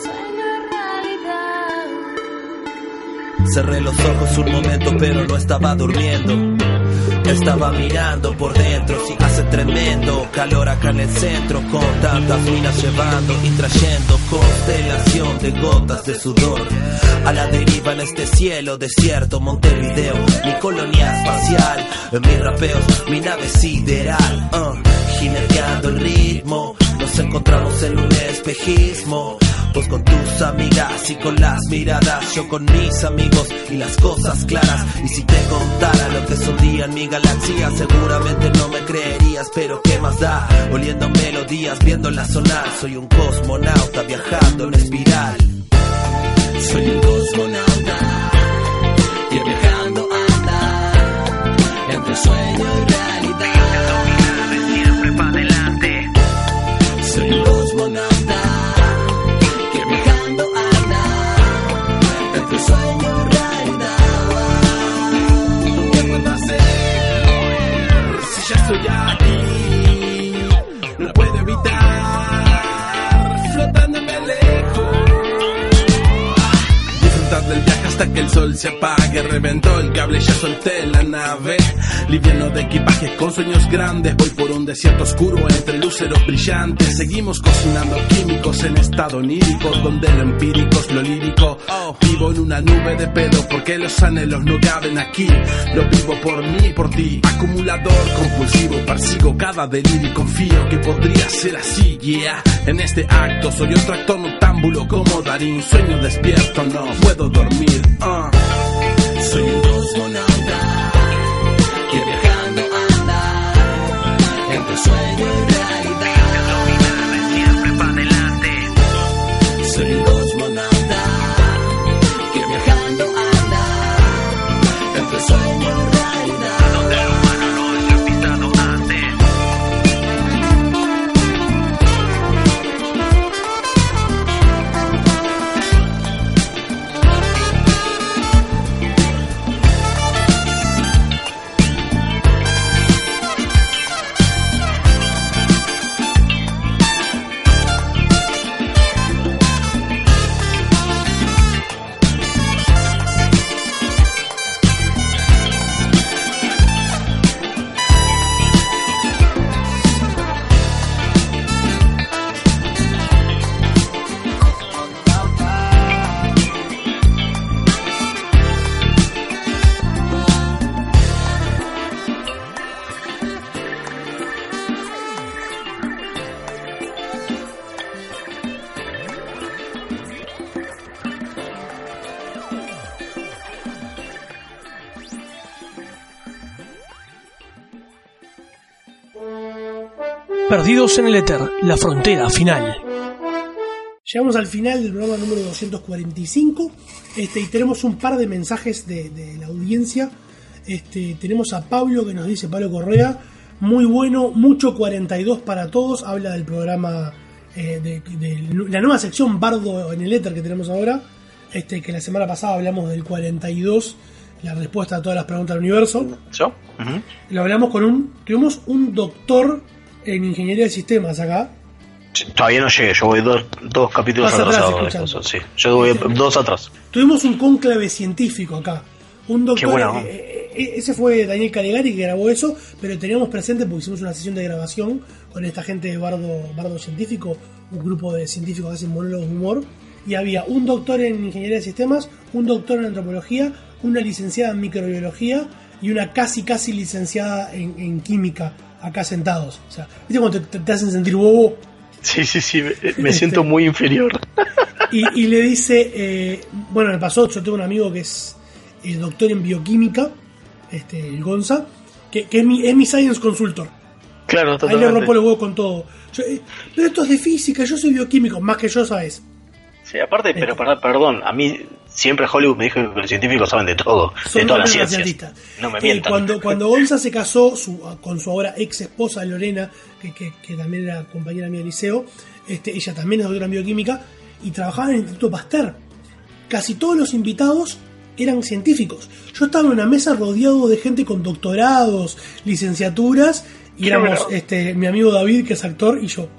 K: Cerré los ojos un momento pero no estaba durmiendo. Estaba mirando por dentro, sí hace tremendo calor acá en el centro, con tantas minas llevando y trayendo constelación de gotas de sudor. A la deriva en este cielo desierto, Montevideo, mi colonia espacial, en mis rapeos, mi nave sideral, uh, jineteando el ritmo, nos encontramos en un espejismo. Vos con tus amigas y con las miradas, yo con mis amigos y las cosas claras. Y si te contara lo que es un día en mi galaxia, seguramente no me creerías, pero qué más da, oliendo melodías, viéndola sonar. Soy un cosmonauta viajando en espiral. Soy un cosmonauta que viajando anda entre sueño y realidad. Siempre para adelante. Soy un cosmonauta. Sueño, realidad. ¿Qué puedo hacer si ya estoy aquí? No puedo evitar flotándome lejos. Disfrutar del viaje hasta que el sol se apague. Reventó el cable, ya solté la nave. Liviano de equipaje con sueños grandes. Voy por un desierto oscuro entre lúceros brillantes. Seguimos cocinando químicos en estado onírico, donde lo empírico es lo lírico. Oh, vivo en una nube de pedo porque los anhelos no caben aquí. Lo vivo por mí y por ti. Acumulador compulsivo, persigo cada delirio y confío que podría ser así, yeah. En este acto soy otro actor noctámbulo como Darín. Sueño despierto, no puedo dormir. uh. Soy un cosmonauta que viajando anda entre sueño y realidad. Siempre para adelante. Soy un cosmonauta que viajando anda entre sueño y realidad. Donde el humano no se ha pisado antes.
C: Perdidos en el éter, la frontera final. Llegamos al final del programa número doscientos cuarenta y cinco este, y tenemos un par de mensajes de, de la audiencia. Este, tenemos a Pablo que nos dice, Pablo Correa, muy bueno, mucho cuarenta y dos para todos. Habla del programa, eh, de, de la nueva sección Bardo en el éter que tenemos ahora, este, que la semana pasada hablamos del cuarenta y dos, la respuesta a todas las preguntas del universo.
E: ¿Yo? Uh-huh.
C: Lo hablamos con un, tuvimos un doctor en ingeniería de sistemas acá.
E: Todavía no llegué, yo voy dos, dos capítulos atrasados. Atrás, sí. Yo voy este, dos atrás.
C: Tuvimos un cónclave científico acá. Un doctor.
E: Bueno.
C: Eh, eh, ese fue Daniel Calegari que grabó eso, pero teníamos presente porque hicimos una sesión de grabación con esta gente de Bardo, Bardo Científico, un grupo de científicos que hacen monólogos de humor. Y había un doctor en ingeniería de sistemas, un doctor en antropología, una licenciada en microbiología y una casi casi licenciada en, en química acá sentados. O sea, ¿viste cuando te, te hacen sentir bobo?
E: Sí, sí, sí, me, me siento muy inferior.
C: Y, y le dice, eh, bueno, me pasó, yo tengo un amigo que es eh, doctor en bioquímica, este, el Gonza, que, que es, mi, es mi science consultor.
E: Claro, totalmente.
C: Ahí le rompo los huevos con todo. Yo, eh, pero esto es de física, yo soy bioquímico, más que yo, ¿sabes?
E: Sí, aparte, pero para, perdón, a mí siempre Hollywood me dijo que los científicos saben de todo,
C: Son
E: de todas las
C: los
E: ciencias. No me
C: eh,
E: mientan.
C: cuando, cuando Gonza se casó su, con su ahora ex esposa Lorena, que, que, que también era compañera mía de liceo, este, ella también es doctora en bioquímica y trabajaba en el Instituto Pasteur. Casi todos los invitados eran científicos. Yo estaba en una mesa rodeado de gente con doctorados, licenciaturas, y éramos bueno. este, mi amigo David, que es actor, y yo.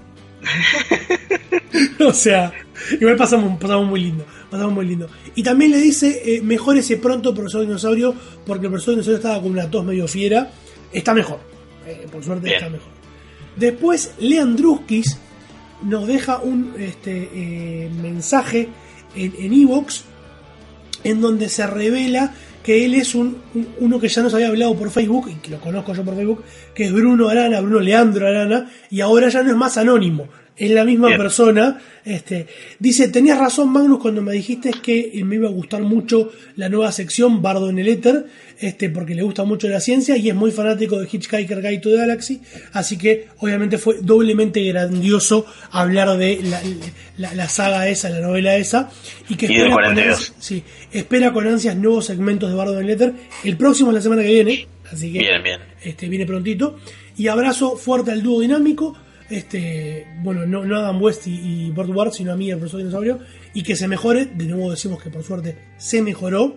C: O sea, igual pasamos, pasamos muy lindo, pasamos muy lindo. Y también le dice, eh, mejórese pronto, profesor Dinosaurio, porque el profesor Dinosaurio estaba con una tos medio fiera. Está mejor, eh, por suerte. Bien. Está mejor. Después, Leandruskis nos deja un este, eh, mensaje en Evox en, en donde se revela que él es un, un uno que ya nos había hablado por Facebook, y que lo conozco yo por Facebook, que es Bruno Arana, Bruno Leandro Arana, y ahora ya no es más anónimo, es la misma Bien. persona. Este, dice, tenías razón, Magnus, cuando me dijiste que me iba a gustar mucho la nueva sección Bardo en el Éter, este, porque le gusta mucho la ciencia y es muy fanático de Hitchhiker Guide to the Galaxy, así que obviamente fue doblemente grandioso hablar de la, la, la saga esa, la novela esa, y que
E: y
C: espera, con
E: ansias,
C: sí, espera con ansias nuevos segmentos de Bardo en el Éter. El próximo es la semana que viene, así que
E: bien, bien.
C: Este, viene prontito. Y abrazo fuerte al dúo dinámico. Este, bueno, no, no Adam West y, y Burt Ward, sino a mí, el profesor Dinosaurio, y que se mejore. De nuevo decimos que por suerte se mejoró.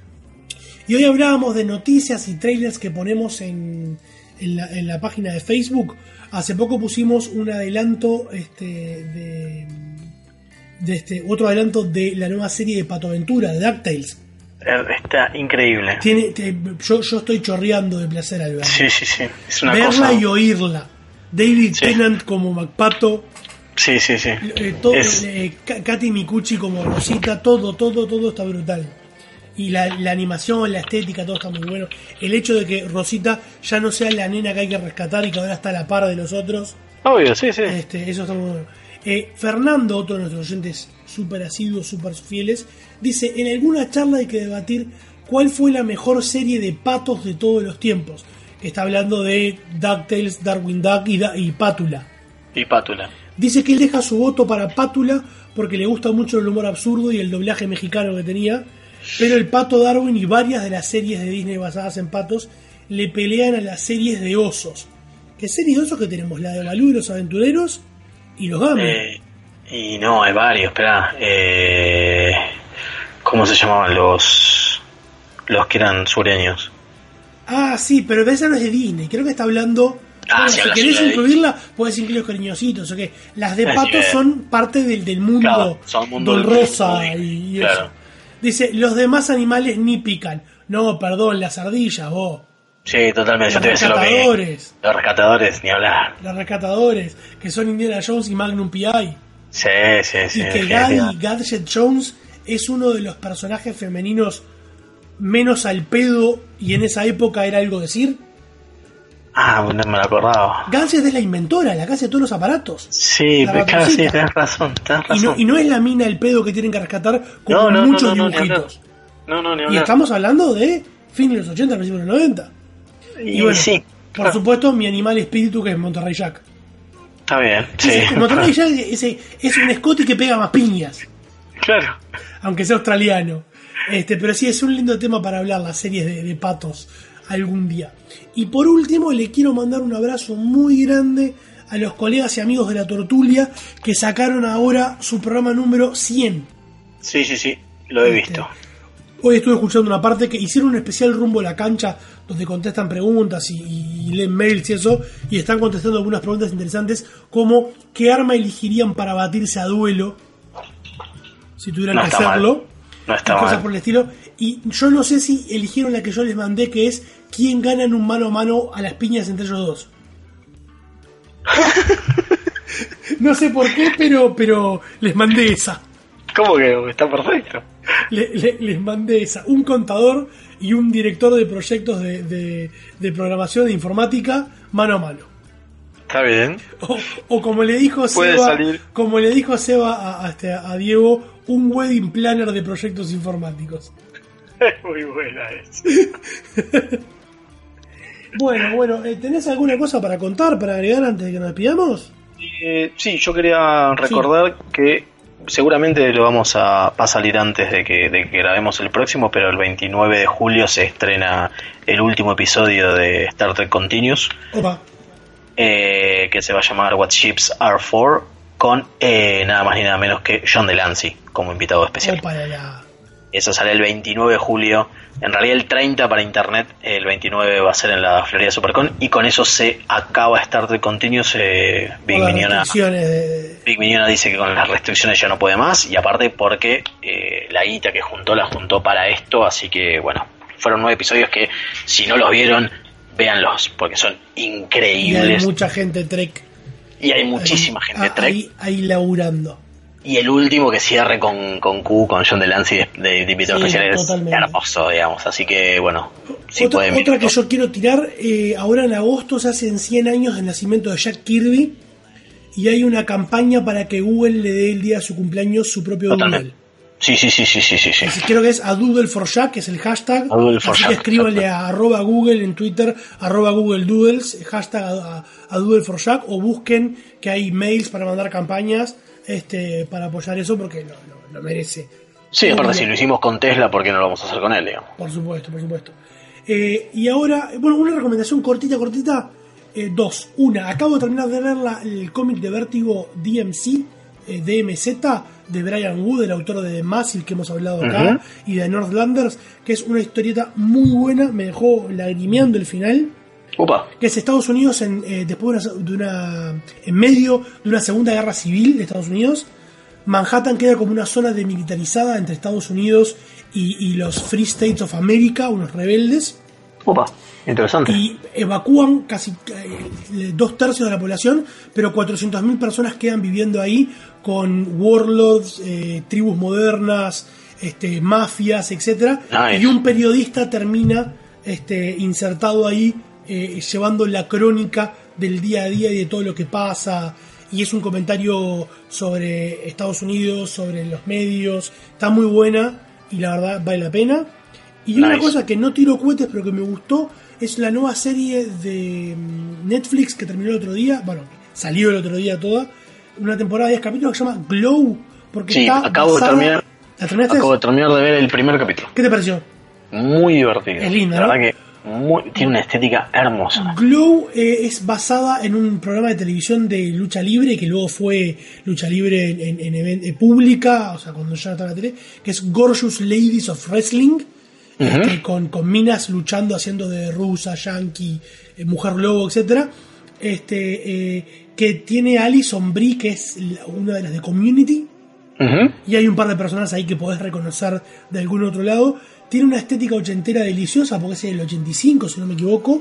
C: Y hoy hablábamos de noticias y trailers que ponemos en, en, la, en la página de Facebook. Hace poco pusimos un adelanto este, de, de este otro adelanto de la nueva serie de Pato Aventura, de DuckTales.
E: Está increíble.
C: Tiene, te, yo, yo estoy chorreando de placer al verla.
E: Sí, sí, sí. Es una
C: verla
E: cosa...
C: y oírla. David sí. Tennant como MacPato.
E: Sí, sí, sí.
C: Eh, todo,
E: es...
C: eh, Katy Micucci como Rosita, todo, todo, todo está brutal. Y la, la animación, la estética, todo está muy bueno. El hecho de que Rosita ya no sea la nena que hay que rescatar y que ahora está a la par de los otros.
E: Obvio, sí, sí.
C: Este, eso está muy bueno. Eh, Fernando, otro de nuestros oyentes súper asiduos, súper fieles, dice, en alguna charla hay que debatir cuál fue la mejor serie de patos de todos los tiempos. Está hablando de DuckTales, Darkwing Duck y, da- y Pátula.
E: Y Pátula.
C: Dice que él deja su voto para Pátula porque le gusta mucho el humor absurdo y el doblaje mexicano que tenía, pero el Pato Darwin y varias de las series de Disney basadas en patos le pelean a las series de osos. ¿Qué series de osos que tenemos? La de Balú y los Aventureros y los Games.
E: Eh, y no, hay varios, espera. Eh, ¿Cómo se llamaban los los que eran sureños?
C: Ah, sí, pero esa no es de Disney. Creo que está hablando...
E: Ah,
C: bueno,
E: sí,
C: si querés incluirla, puedes incluir los cariñositos. ¿Okay? Las de patos sí, son parte del, del mundo,
E: claro, son mundo
C: Don
E: del
C: Rosa
E: mundo,
C: y, y
E: claro.
C: eso. Dice, los demás animales ni pican. No, perdón, las ardillas, vos.
E: Sí, totalmente.
C: Los
E: yo te voy a decir lo
C: rescatadores.
E: que... Los rescatadores, ni hablar.
C: Los rescatadores, que son Indiana Jones y Magnum P I.
E: Sí, sí, sí.
C: Y que Gadget, Gadget Jones es uno de los personajes femeninos menos al pedo y en esa época era algo decir.
E: Ah, no me lo acordaba.
C: Gadget es la inventora, la que hace todos los aparatos.
E: Sí, pero claro, sí, tenés razón, tenés razón.
C: Y no, y no es la mina el pedo que tienen que rescatar como
E: no, no,
C: muchos
E: no, no,
C: dibujitos.
E: No, no, ni hablar.
C: Y estamos hablando de fines de los ochenta, principios de los noventa.
E: Y,
C: y bueno,
E: sí,
C: por
E: claro.
C: supuesto, mi animal espíritu que es Monterrey Jack.
E: Está bien, sí.
C: Ese, Monterrey Jack es, es un Scotty que pega más piñas.
E: Claro.
C: Aunque sea australiano. Este, pero sí, es un lindo tema para hablar, las series de, de patos algún día. Y por último, le quiero mandar un abrazo muy grande a los colegas y amigos de la Tortulia que sacaron ahora su programa número cien.
E: Sí, sí, sí, lo he
C: este,
E: visto.
C: Hoy estuve escuchando una parte que hicieron un especial rumbo a la cancha donde contestan preguntas y, y leen mails y eso, y están contestando algunas preguntas interesantes como ¿qué arma elegirían para batirse a duelo si tuvieran
E: no
C: que hacerlo?
E: Mal. No está
C: y
E: mal.
C: Cosas por el estilo. Y yo no sé si eligieron la que yo les mandé, que es quién gana en un mano a mano a las piñas entre ellos dos. No sé por qué, pero pero les mandé esa.
E: ¿Cómo que está perfecto?
C: le, le, les mandé esa, un contador y un director de proyectos de, de, de programación de informática mano a mano.
E: Está bien.
C: O, o como le dijo
E: Puede
C: Seba,
E: salir.
C: como le dijo Seba a, a, este, a Diego, un wedding planner de proyectos informáticos.
E: Muy buena es.
C: Bueno, bueno, ¿tenés alguna cosa para contar, para agregar antes de que nos despidamos?
E: Eh, sí, yo quería recordar sí. que seguramente lo vamos a, va a salir antes de que, de que grabemos el próximo, pero el veintinueve de julio se estrena el último episodio de Star Trek Continuous.
C: Opa.
E: Eh, que se va a llamar What Ships Are For, con eh, nada más ni nada menos que John Delancey como invitado especial.
C: Opa, la...
E: Eso sale el veintinueve de julio. En realidad el treinta para internet, el veintinueve va a ser en la Florida Supercon, y con eso se acaba Star Trek Continuous. eh, Big Mignona
C: de...
E: Big Mignona dice que con las restricciones ya no puede más, y aparte porque eh, la guita que juntó la juntó para esto, así que bueno, fueron nueve episodios que si no los vieron, véanlos, porque son increíbles.
C: Y hay mucha gente Trek.
E: Y hay muchísima
C: ahí,
E: gente Trek.
C: Ahí, ahí laburando.
E: Y el último que cierre con, con Q, con John Delancey de, de, de invitado
C: sí,
E: especial, es
C: totalmente.
E: hermoso, digamos. Así que, bueno, si
C: otra,
E: pueden...
C: Otra que yo quiero tirar, eh, ahora en agosto se hacen cien años del nacimiento de Jack Kirby, y hay una campaña para que Google le dé el día de su cumpleaños su propio
E: totalmente.
C: Doodle.
E: Sí, sí, sí, sí, sí, sí, sí.
C: Es, creo que es a Doodle for Jack, que es el hashtag.
E: For
C: así
E: Jack,
C: que escríbanle a arroba Google en Twitter, arroba Google Doodles, hashtag a, a, a Doodle for Jack, o busquen que hay mails para mandar campañas este para apoyar eso, porque lo, lo, lo merece.
E: Sí, aparte si lo hicimos con Tesla, ¿por qué no lo vamos a hacer con él, digamos?
C: Por supuesto, por supuesto. Eh, y ahora, bueno, una recomendación cortita, cortita. Eh, dos. Una, acabo de terminar de leer la, el cómic de Vértigo D M C, eh, D M Z, de Brian Wood, el autor de The Mask, que hemos hablado acá, uh-huh. y de Northlanders, que es una historieta muy buena, me dejó lagrimeando el final.
E: Opa.
C: Que es Estados Unidos en, eh, después de una, de una en medio de una segunda guerra civil de Estados Unidos. Manhattan queda como una zona demilitarizada entre Estados Unidos y, y los Free States of America, unos rebeldes.
E: Opa, interesante.
C: Y evacúan casi eh, dos tercios de la población, pero cuatrocientas mil personas quedan viviendo ahí con warlords, eh, tribus modernas, este, mafias, etcétera. Nice. Y un periodista termina este, insertado ahí, eh, llevando la crónica del día a día y de todo lo que pasa. Y es un comentario sobre Estados Unidos, sobre los medios. Está muy buena y la verdad vale la pena. Y nice. Una cosa que no tiro cohetes, pero que me gustó, es la nueva serie de Netflix que terminó el otro día. Bueno, salió el otro día toda. Una temporada de diez capítulos que se llama Glow. Porque
E: sí,
C: está
E: acabo
C: basada...
E: de terminar.
C: ¿La terminaste?
E: Acabo de terminar de ver el primer capítulo.
C: ¿Qué te pareció?
E: Muy divertido.
C: Es linda,
E: la
C: ¿no?
E: verdad que muy, tiene una estética hermosa.
C: Glow eh, es basada en un programa de televisión de lucha libre, que luego fue lucha libre en, en, en, en, en pública, o sea, cuando ya no estaba en la tele, que es Gorgeous Ladies of Wrestling. Uh-huh. Este, con, con minas luchando, haciendo de rusa, yankee, eh, mujer lobo, etcétera. Este, eh, que tiene Alison Brie, que es la, una de las de Community.
E: Uh-huh.
C: Y hay un par de personas ahí que podés reconocer de algún otro lado. Tiene una estética ochentera deliciosa, porque es del ochenta y cinco, si no me equivoco,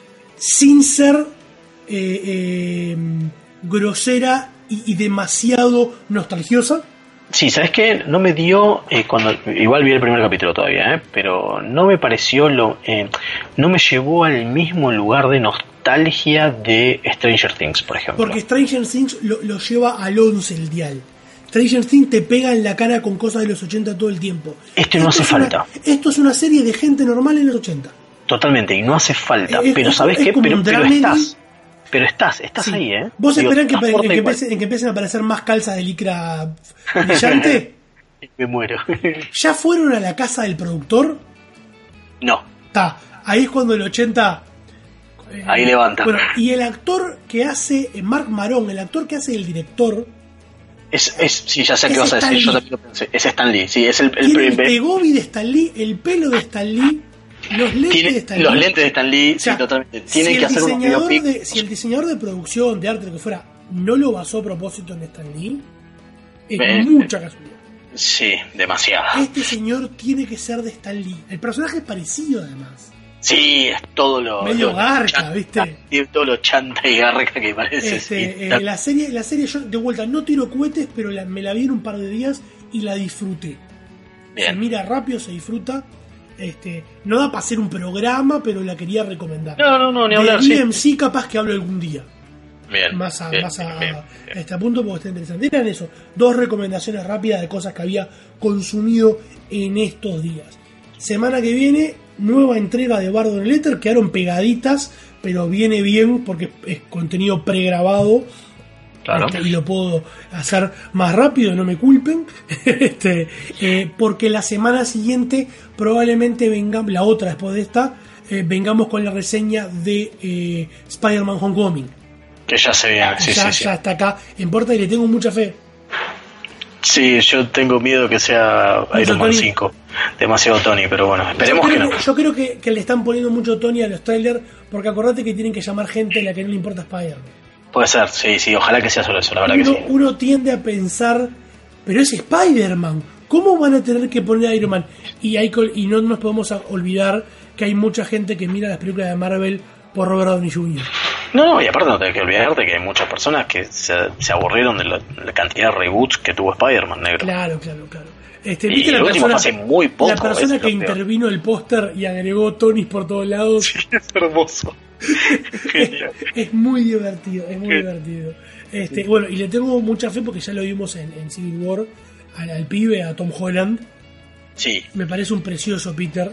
C: sin ser eh, eh, grosera y, y demasiado nostalgiosa.
E: Sí, ¿sabes qué? No me dio, eh, cuando igual vi el primer capítulo todavía, ¿eh? Pero no me pareció, lo eh, no me llevó al mismo lugar de nostalgia de Stranger Things, por ejemplo.
C: Porque Stranger Things lo, lo lleva al once el dial. Stranger Things te pega en la cara con cosas de los ochenta todo el tiempo.
E: Esto no
C: esto
E: hace falta.
C: Una, esto es una serie de gente normal en los ochenta.
E: Totalmente, y no hace falta.
C: Es,
E: pero
C: es,
E: ¿sabes
C: es
E: qué? Pero, pero estás. Pero estás, estás
C: sí.
E: ahí, ¿eh?
C: ¿Vos
E: Digo,
C: esperás que, en, que
E: igual.
C: empiecen, en que empiecen a aparecer más calzas de licra brillante?
E: Me muero.
C: ¿Ya fueron a la casa del productor?
E: No.
C: Está, ahí es cuando el ochenta...
E: Eh, ahí levanta.
C: Bueno, y el actor que hace, Mark Maron, el actor que hace el director...
E: Es, es, sí, ya sé qué vas a decir, yo también lo pensé. Es Stan Lee, sí, es el... el,
C: Tiene
E: el,
C: el pegobi de Stan Lee, el pelo de Stan Lee, los lentes
E: tiene,
C: de Stan Lee.
E: Los lentes de Stan Lee,
C: o sea,
E: sí, totalmente. Tienen
C: si
E: que hacer un biopic.
C: De, si el diseñador de producción, de arte, lo que fuera, no lo basó a propósito en Stan Lee, es eh, mucha casualidad.
E: Sí, demasiado.
C: Este señor tiene que ser de Stan Lee. El personaje es parecido, además.
E: Sí, es todo lo...
C: medio
E: lo
C: garca,
E: chanta,
C: ¿viste?
E: Todo lo chanta y garca que parece.
C: Este,
E: sí.
C: eh, la serie, la serie yo de vuelta no tiro cohetes, pero la, me la vi en un par de días y la disfruté.
E: Bien.
C: Se mira rápido, se disfruta. Este, no da para hacer un programa, pero la quería recomendar.
E: No, no, no, ni hablar.
C: De D M C capaz que hablo algún día.
E: Bien.
C: Más a,
E: bien,
C: más a,
E: bien, bien.
C: a este punto porque está interesante. Eran eso, dos recomendaciones rápidas de cosas que había consumido en estos días. Semana que viene, nueva entrega de Bardo en el Éter. Quedaron pegaditas, pero viene bien porque es contenido pregrabado.
E: Claro.
C: Este, y lo puedo hacer más rápido, no me culpen. este, eh, porque la semana siguiente probablemente vengamos, la otra después de esta, eh, vengamos con la reseña de eh, Spider-Man Homecoming.
E: Que ya se viene, sí,
C: ya,
E: sí,
C: ya
E: sí.
C: está acá, en Porta, y le tengo mucha fe.
E: Sí, yo tengo miedo que sea
C: Mucho
E: Iron Man
C: Tony.
E: cinco. Demasiado Tony, pero bueno, esperemos
C: yo
E: que
C: creo
E: no.
C: que, yo creo que, que le están poniendo mucho Tony a los trailers, porque acordate que tienen que llamar gente a la que no le importa Spider-Man.
E: Puede ser, sí, sí, ojalá que sea solo eso, la verdad
C: Uno,
E: que sí.
C: uno tiende a pensar, pero es Spider-Man, ¿cómo van a tener que poner a Iron Man? Y, hay, col- y no nos podemos a- olvidar que hay mucha gente que mira las películas de Marvel por Robert Downey junior
E: No, no, y aparte no tenés que olvidarte que hay muchas personas que se, se aburrieron de la, la cantidad de reboots que tuvo Spider-Man, negro.
C: Claro, claro, claro. Este,
E: Y
C: ¿viste
E: el
C: la
E: último
C: persona,
E: fue hace muy poco,
C: la persona
E: es
C: que
E: lo peor.
C: intervino el póster y agregó Tonys por todos lados?
E: Es hermoso. Genial.
C: Es muy divertido, es muy
E: Sí.
C: divertido. Este, bueno, y le tengo mucha fe porque ya lo vimos en, en Civil War al, al pibe, a Tom Holland.
E: Sí.
C: Me parece un precioso Peter.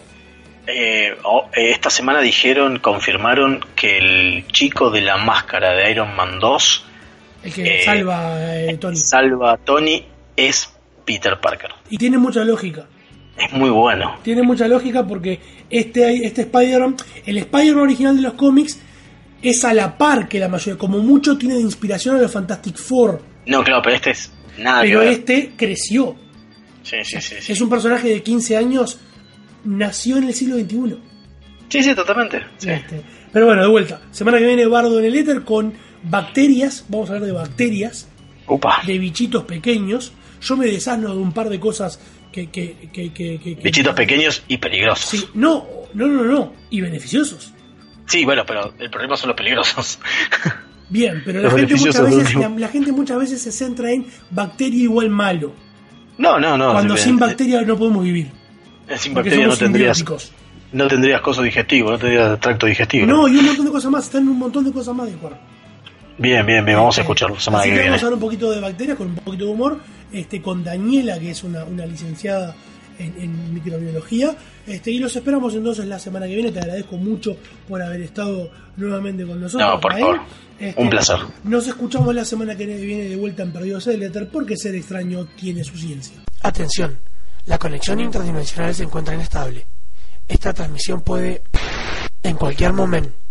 E: Eh, oh, eh, esta semana dijeron, confirmaron que el chico de la máscara de Iron Man dos,
C: El que
E: Eh,
C: salva a eh, Tony.
E: salva a Tony, es Peter Parker.
C: Y tiene mucha lógica.
E: Es muy bueno.
C: Tiene mucha lógica porque este, este Spider-Man, el Spider-Man original de los cómics, es a la par que la mayoría. Como mucho tiene de inspiración a los Fantastic Four.
E: No, claro, pero este es nada
C: Pero
E: que ver.
C: este creció.
E: Sí, sí, sí, sí.
C: Es un personaje de quince años, nació en el siglo veintiuno.
E: Sí, sí, totalmente. Sí.
C: Este, pero bueno, de vuelta. Semana que viene Bardo en el Éter con bacterias. Vamos a hablar de bacterias.
E: Upa.
C: De bichitos pequeños. Yo me desasno de un par de cosas que... que, que, que, que- que-
E: Bichitos pequeños y peligrosos.
C: Sí, no, no, no, no. Y beneficiosos.
E: Sí, bueno, pero el problema son los peligrosos.
C: Bien, pero la
E: Los
C: gente, muchas
E: beneficiosos
C: veces, la,
E: últimos.
C: la gente muchas veces se centra en bacteria igual malo.
E: No, no, no.
C: Cuando
E: sí,
C: sin
E: eh,
C: bacteria no podemos vivir.
E: eh, Sin
C: Porque
E: bacteria no
C: somos
E: tendrías,
C: simbióticos.
E: no tendrías coso digestivo, no tendrías tracto digestivo.
C: No, y un montón de cosas más. Están un montón de cosas más de acuerdo.
E: Bien, bien, bien, vamos a escucharlo la semana
C: Así
E: que
C: que
E: viene.
C: vamos a hablar un poquito de bacterias con un poquito de humor, este, con Daniela, que es una, una licenciada en, en microbiología, este, y los esperamos entonces la semana que viene. Te agradezco mucho por haber estado nuevamente con nosotros.
E: No, por
C: Rael.
E: favor.
C: Este,
E: Un placer.
C: Nos escuchamos la semana que viene de vuelta en Perdidos del Éter, porque ser extraño tiene su ciencia. Atención, la conexión interdimensional se encuentra inestable. Esta transmisión puede, en cualquier momento,